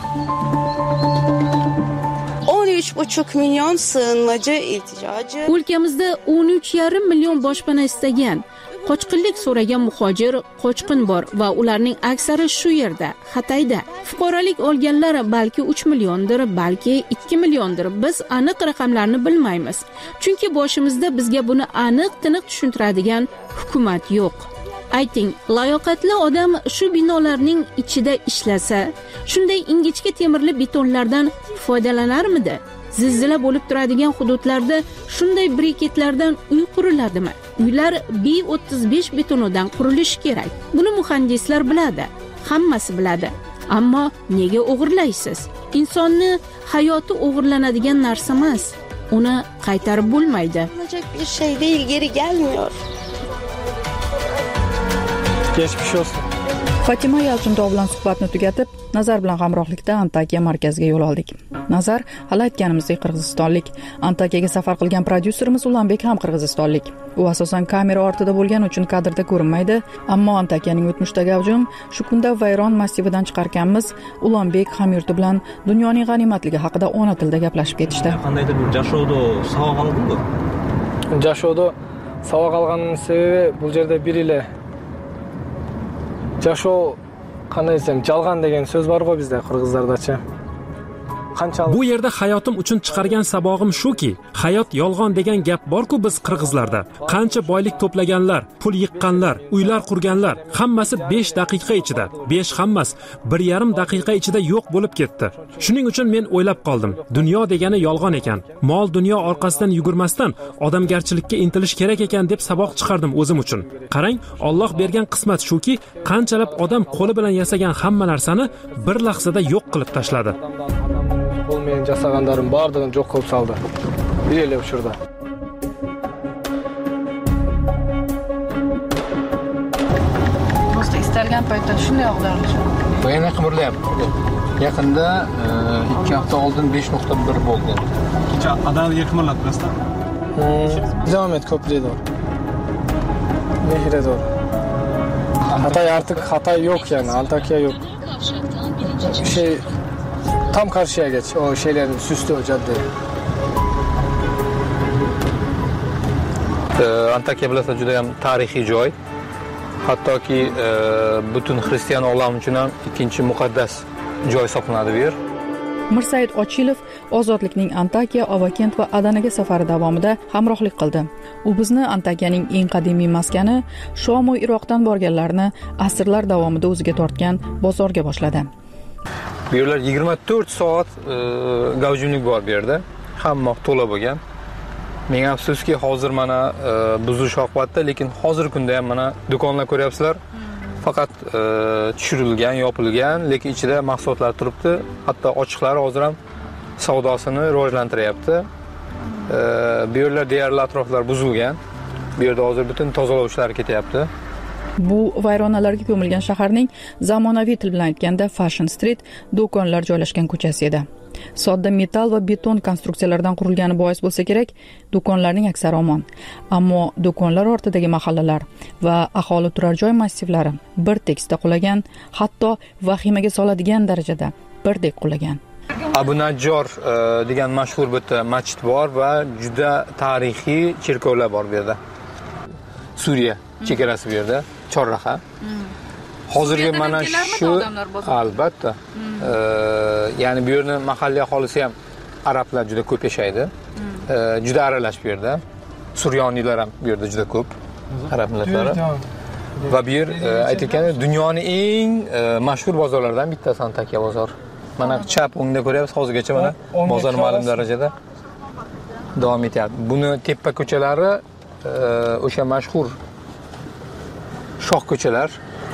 o'n uch buçuk milyon sığınmacı ilticacı. O'lkamizda o'n uch yarim million boshpana istagan, qochqinlik so'ragan muhojir, qochqin bor va ularning aksari shu yerda, Xatayda. Fuqarolik olganlar balki uch milliondir, balki ikki milliondir. Biz aniq raqamlarni bilmaymiz. Chunki boshimizda bizga buni aniq-tiniq tushuntiradigan hukumat yo'q. Ayting, layoqatli odam shu binolarning ichida ishlasa, shunday ingichka temirli betonlardan foydalanarmidi? Zilzila bo'lib turadigan hududlarda shunday briketlardan uy quriladimi? Uylar B o'ttiz besh betonidan qurilishi kerak. Buni muhandislar biladi, hammasi biladi. Ammo nega o'g'irlaysiz? Insonni hayoti o'g'irlanadigan narsa emas. Uni qaytarib bo'lmaydi. Bir şey değil, geri gelmiyor. Geçmiş olsun. Fatima Yalchindov bilan suhbatni tugatib, Nazar bilan hamrohlikda Antakiya markaziga yo'l oldik. Nazar, hali aytganimizdek qirg'izistonlik. Antakiyaga safar qilgan prodyuserimiz Ulanbek ham qirg'izistonlik. U asosan kamera ortida bo'lgani uchun kadrda ko'rinmaydi, ammo Antakiyaning o'tmishdagi avjum shu kunda vayron massividan chiqarganmiz Ulanbek hamyurti bilan dunyoning g'animatligi haqida ona tilda gaplashib ketishdi. Qandaydir bir Jashovda savoq oldingmi? Jashovda savoq olganimning sababi bu yerda bir ile Jashov qanday desam, jalg'an degan so'z bor-ku bizda qirg'izlardacha. Bu yerda hayotim uchun chiqargan sabog'im shuki, hayot yolg'on degan gap bor-ku biz qirg'izlarda. Qancha boylik to'plaganlar, pul yiqqanlar, uylar qurganlar, hammasi besh daqiqa ichida, besh hammas bir yarim daqiqa ichida yo'q bo'lib ketdi. Shuning uchun men o'ylab qoldim. Dunyo degani yolg'on ekan. Mol dunyo orqasidan yugurmasdan odamgarchilikka intilish kerak ekan deb saboq chiqardim o'zim uchun. Qarang, Alloh bergan qismat shuki, qanchalab odam qo'li bilan yasagan hamma narsani bir lahzada yo'q qilib tashladi. Olmayan jasaganlarım bardığını çok kılıp saldı. Bir ele uçurdu. Do'st istalgan paytda shunday og'darilishi. Bu yana qimirlayapti. Yaqinda ikki hafta oldin besh nuqta bir bo'ldi. Kecha adaliga qimirlatmasdan. Devam et köprüye doğru. Nehire doğru. Hatay artık Hatay yok yani. Antakya yok. Şey tam karşıya geç. O şeylerin süslü o cadde. Antakya bilasizlar juda ham tarixiy joy. Hattoki butun xristian olam uchun ham ikkinchi muqaddas joy hisoblanadi bu yer. Mirsaid Ochilov Ozodlikning Antakiya, Ovakent va Adanaga safari davomida hamrohlik qildi. U bizni Antakiyaning eng qadimiy maskani, Shom va Iroqdan borganlarni asrlar davomida o'ziga tortgan bozorga boshladi. Bu yerlar yigirma to'rt soat gavjumlik bor bu yerda. Hamma to'la bo'lgan. Menga afsuski hozir mana buzish oqibatda, lekin hozir kunda ham mana do'konlar ko'ryapsizlar. Faqat tushirilgan, yopilgan, lekin ichida mahsulotlar turibdi. Hatto ochiqlari hozir ham savdosini rivojlantiryapti. Bu yerlar deyarli atroflar buzilgan. Bu yerda hozir butun tozalash ishlari ketyapti. Bu vayronalarga ko'milgan shaharning zamonaviy til bilan aytganda Fashion Street do'konlar joylashgan ko'chasi edi. Sodda metall va beton konstruksiyalardan qurilgani bois bo'lsa kerak, do'konlarning aksari omon. Ammo do'konlar ortidagi mahallalar va aholi turar joy massivlari bir tekisda qulagan, hatto vahimaga soladigan darajada birdek qulagan. Abu Najjor degan mashhur bitta masjid bor va juda tarixiy cherkovlar bor bu yerda. Suriya chegarasi bu yerda, chorraha. Hozirgi mana shu albatta. Ya'ni bu yerning mahalliy aholisi ham arablar juda ko'p yashaydi. Juda aralash bu yerda. Suryoniylar ham bu yerda juda ko'p. Arab millatlari. Va bu yer aytilganda dunyoning eng mashhur bozorlaridan bittasi Antakiya bozor. Mana chap o'ngda ko'ryapsiz, hozirgacha mana bozor ma'lum darajada davom etyapti. Buni tepa ko'chalari o'sha mashhur shoh ko'chalar.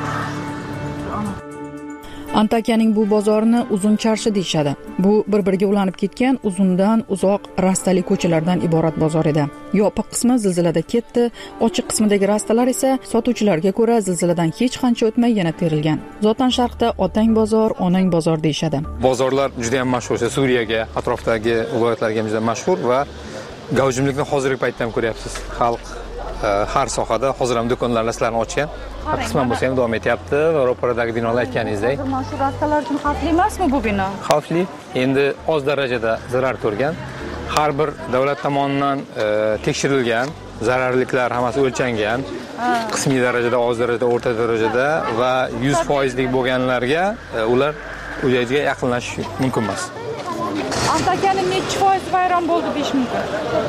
Antakiyaning bu bozorini uzun charshi deyishadi. Bu bir-biriga ulanib ketgan uzundan uzoq rastali ko'chalardan iborat bozor edi. Yopiq qismi zilzilada ketdi, ochiq qismidagi rastalar esa sotuvchilarga ko'ra zilziladan hech qancha o'tmay yana terilgan. Zotan Sharqda otang bozor, onang bozor deyishadi. Bozorlar juda ham mashhur, Suriyaga, atrofdagi viloyatlarga ham juda mashhur va gavjumlikni hozirgi paytda ham ko'ryapsiz. Xalq har sohada hozir ham do'konlar rastalarini ochgan. Qisman bo'lsa ham davom etyapti va ro'paradagi binolar aytganingizdek. Shu rastalar uchun xavfli emasmi bu bino? Xavfli, endi oz darajada zarar ko'rgan. Har bir davlat tomonidan tekshirilgan, zararliklar hammasi o'lchangan. Qismiy darajada, oz darajada, o'rta darajada va yuz foiz lik bo'lganlarga ular u yerga yaqinlashish mumkin emas. Antakiyaning necha foiz vayron bo'ldi deyish mumkin?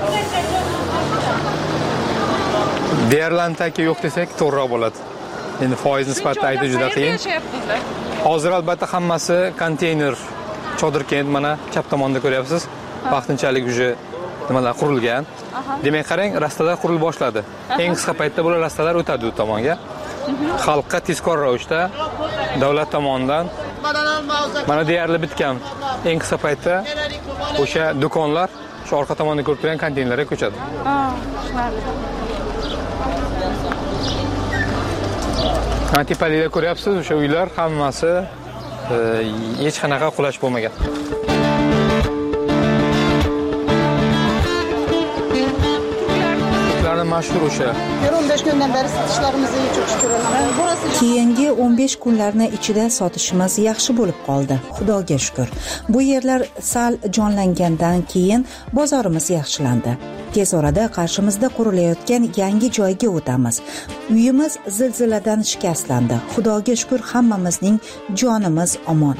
Deyarli Antakiya yo'q desak to'g'riroq bo'ladi. Endi foiz nisbatida aytish juda qiyin. Hozir albatta hammasi konteyner, chodir kent mana chap tomonda ko'ryapsiz. Vaqtinchalik uje nimalar qurilgan. Demak, qarang, rastalar qurilib boshladi. Eng qisqa paytda bular rastalar o'tadi u tomonga. Xalqqa tezkor ravishda davlat tomonidan mana deyarli bitgan. Eng qisqa paytda o'sha do'konlar shu orqa tomonda ko'rib turgan konteynerlarga ko'chadi. Antipalikda ko'ryapsiz, o'sha uylar hammasi hech qanaqa qulash bo'lmagan. Ularning mashhur o'sha. o'n besh kundan beri sotishlarimizni çok şükür. Keyingi o'n besh kunlarni ichida sotishimiz yaxshi bo'lib qoldi. Xudoga shukr. Bu yerlar sal jonlangandan keyin bozorimiz yaxshilandi. Tez orada qarshimizda qurilayotgan yangi joyga o'tamiz. Uyimiz zilziladan shikastlandi. Xudoga shukr, hammamizning jonimiz omon.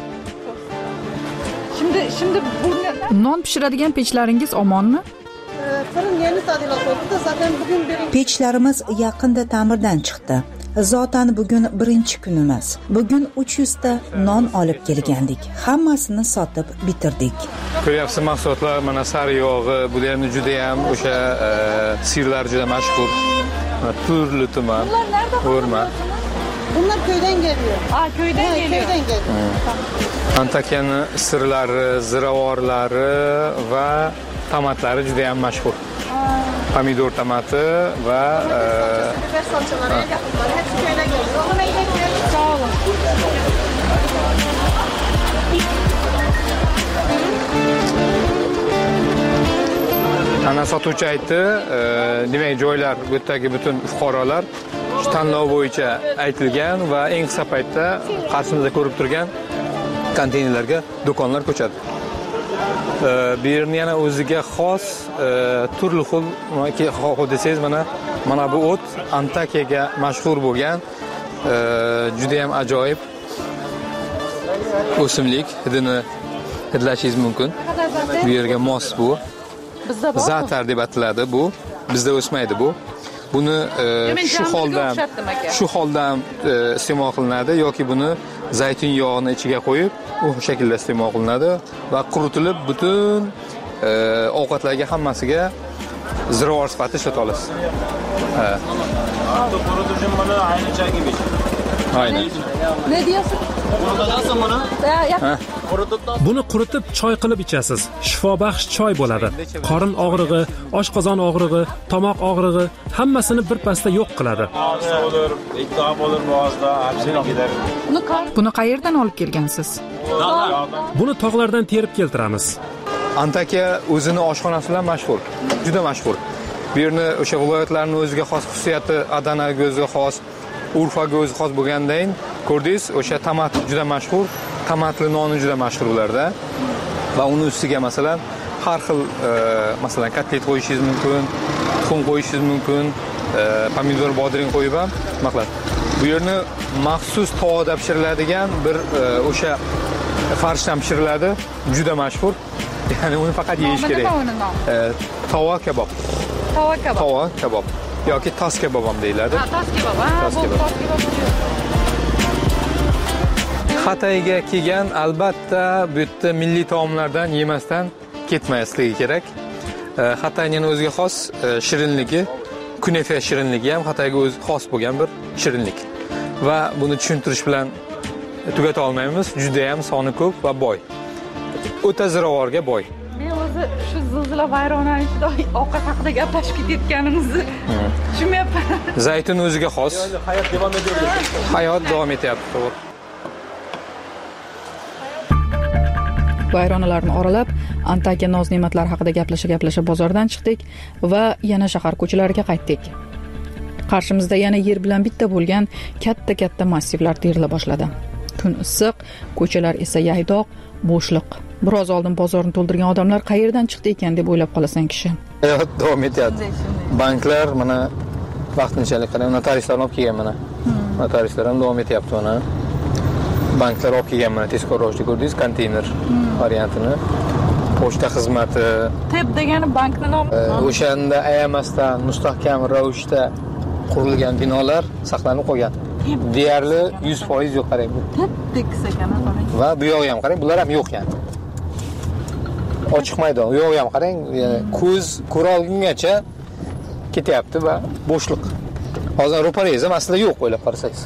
Şimdi şimdi bu non pishiradigan pechlaringiz omonmi? Fırın yeni tadilat oldu da zaten bugün bir... Pechlarimiz yaqinda ta'mirdan chiqdi. Zotan bugun birinchi kunimiz. Bugun uch yuz ta non olib kelgandik. Hammasini sotib bitirdik. Ko'ryapsiz mahsulotlar, mana sariyog'i, bu ham juda ham o'sha sirlar juda mashhur. Turli tuman. Bunlar nerede? O'rma. Bunlar köyden geliyor. Aa, köyden ha, geliyor. Köyden geliyor. Antakiyaning sirlari, ziravorlari va tomatlari juda ham mashhur. Pomidor tomati va Biber salçaları, yapımları hepsi köyden geliyor. Sağ olun. ana sotuvchi aytdi, demak joylar, bu yerdagi butun fuqarolar shu tanlov bo'yicha aytilgan va eng qisqa paytda qarshimizda ko'rib turgan konteynerlarga do'konlar ko'chadi. Bu yerni yana o'ziga xos turli xil desangiz mana mana bu o't Antakiyaga mashhur bo'lgan juda ham ajoyib o'simlik, hidini hidlashingiz mumkin. Bu yerga mos bu. Zatar deb ataladi bu. Bizda o'smaydi bu. Buni shu holda shu holda iste'mol qilinadi yoki buni zaytun yog'ini ichiga qo'yib, u shaklda iste'mol qilinadi va quritilib butun ovqatlarga hammasiga ziravor sifatida ishlatib olasiz. Ha. Aynen. Ne diyorsun? Buni quritib choy qilib ichasiz. Shifobaxsh choy bo'ladi. Qorin og'rig'i, oshqozon og'rig'i, tomoq og'rig'i hammasini bir pasda yo'q qiladi. Buni qayerdan olib kelgansiz? Buni tog'lardan terib keltiramiz. Antakiya o'zini oshxonasi bilan mashhur. Juda mashhur. Bu yerni o'sha viloyatlarning o'ziga xos xususiyati, Adanaga o'ziga xos, Urfaga o'zi xos bo'lgandan ko'rdingiz, o'sha tomat juda mashhur. Tomatli noni juda mashhur ularda. Va uni ustiga masalan har xil masalan kotlet qo'yishingiz mumkin, tuxum qo'yishingiz mumkin, pomidor, bodring qo'yib ham nima qiladi. Bu yerni maxsus tovada pishiriladigan bir o'sha farshdan pishiriladi, juda mashhur. Ya'ni uni faqat yeyish kerak. Tova kabob. Tova kabob. Tova kabob yoki tas kabob ham deyiladi. Ha, tas kabob. Ha, bu tas kabob. Xatayga kelgan albatta bu yerda milliy taomlardan yemasdan ketmasligi kerak. Xatayning o'ziga xos shirinligi, kunefe shirinligi ham Xitoyga o'z xos bo'lgan bir shirinlik. Va buni tushuntirish bilan tugata olmaymiz. Juda ham soni ko'p va boy. O'ta ziravorga boy. Men o'zi shu zilzila vayronani ichida ovqat haqida gaplashib ketayotganimizni tushunmayapman. Zaytun o'ziga xos. Hayot davom etyapti. Hayot davom etyapti, to'g'ri. Vayronalarni oralab, Antakiya noz-ne'matlar haqida gaplasha-gaplasha bozordan chiqdik va yana shahar ko'chalariga qaytdik. Qarshimizda yana yer bilan bitta bo'lgan katta-katta massivlar terila boshladi. Kun issiq, ko'chalar esa yaydoq, bo'shliq. Biroz oldin bozorni to'ldirgan odamlar qayerdan chiqdi ekan deb o'ylab qolasan kishi. Hayot davom etyapti. Banklar mana vaqtinchalik qarang, notariuslarni olib kelgan mana. Notariuslar ham davom etyapti mana. Banklar olib kelgan mana tezkor ravishda ko'rdingiz, konteyner variantini. Pochta xizmati. Tep degani bankning nomi. O'shanda ayamasdan mustahkam ravishda qurilgan binolar saqlanib qolgan. Deyarli yuz foiz yo'q qarang bu. Tep tekis ekan qarang. Va bu yog'i ham qarang, bular ham yo'q yani. Ochiq maydon, u yog'i ham qarang, ko'z ko'ra olgungacha ketyapti va bo'shliq. Hozir ro'parayz ham aslida yo'q o'ylab qarasangiz.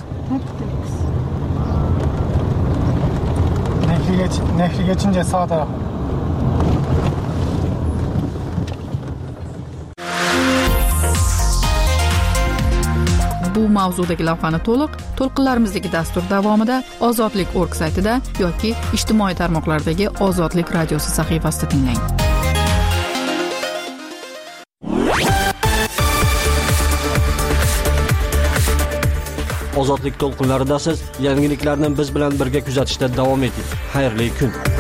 Nexliga chinja sağ taraf. Bu mavzudagi lavhani to'liq to'lqinlarimizdagi dastur davomida Ozodlik nokta org saytida yoki ijtimoiy tarmoqlardagi Ozodlik radiosi sahifasida tinglang. Ozodlik to'lqinlarida siz yangiliklarni biz bilan birga kuzatishda davom eting. Xayrli kun.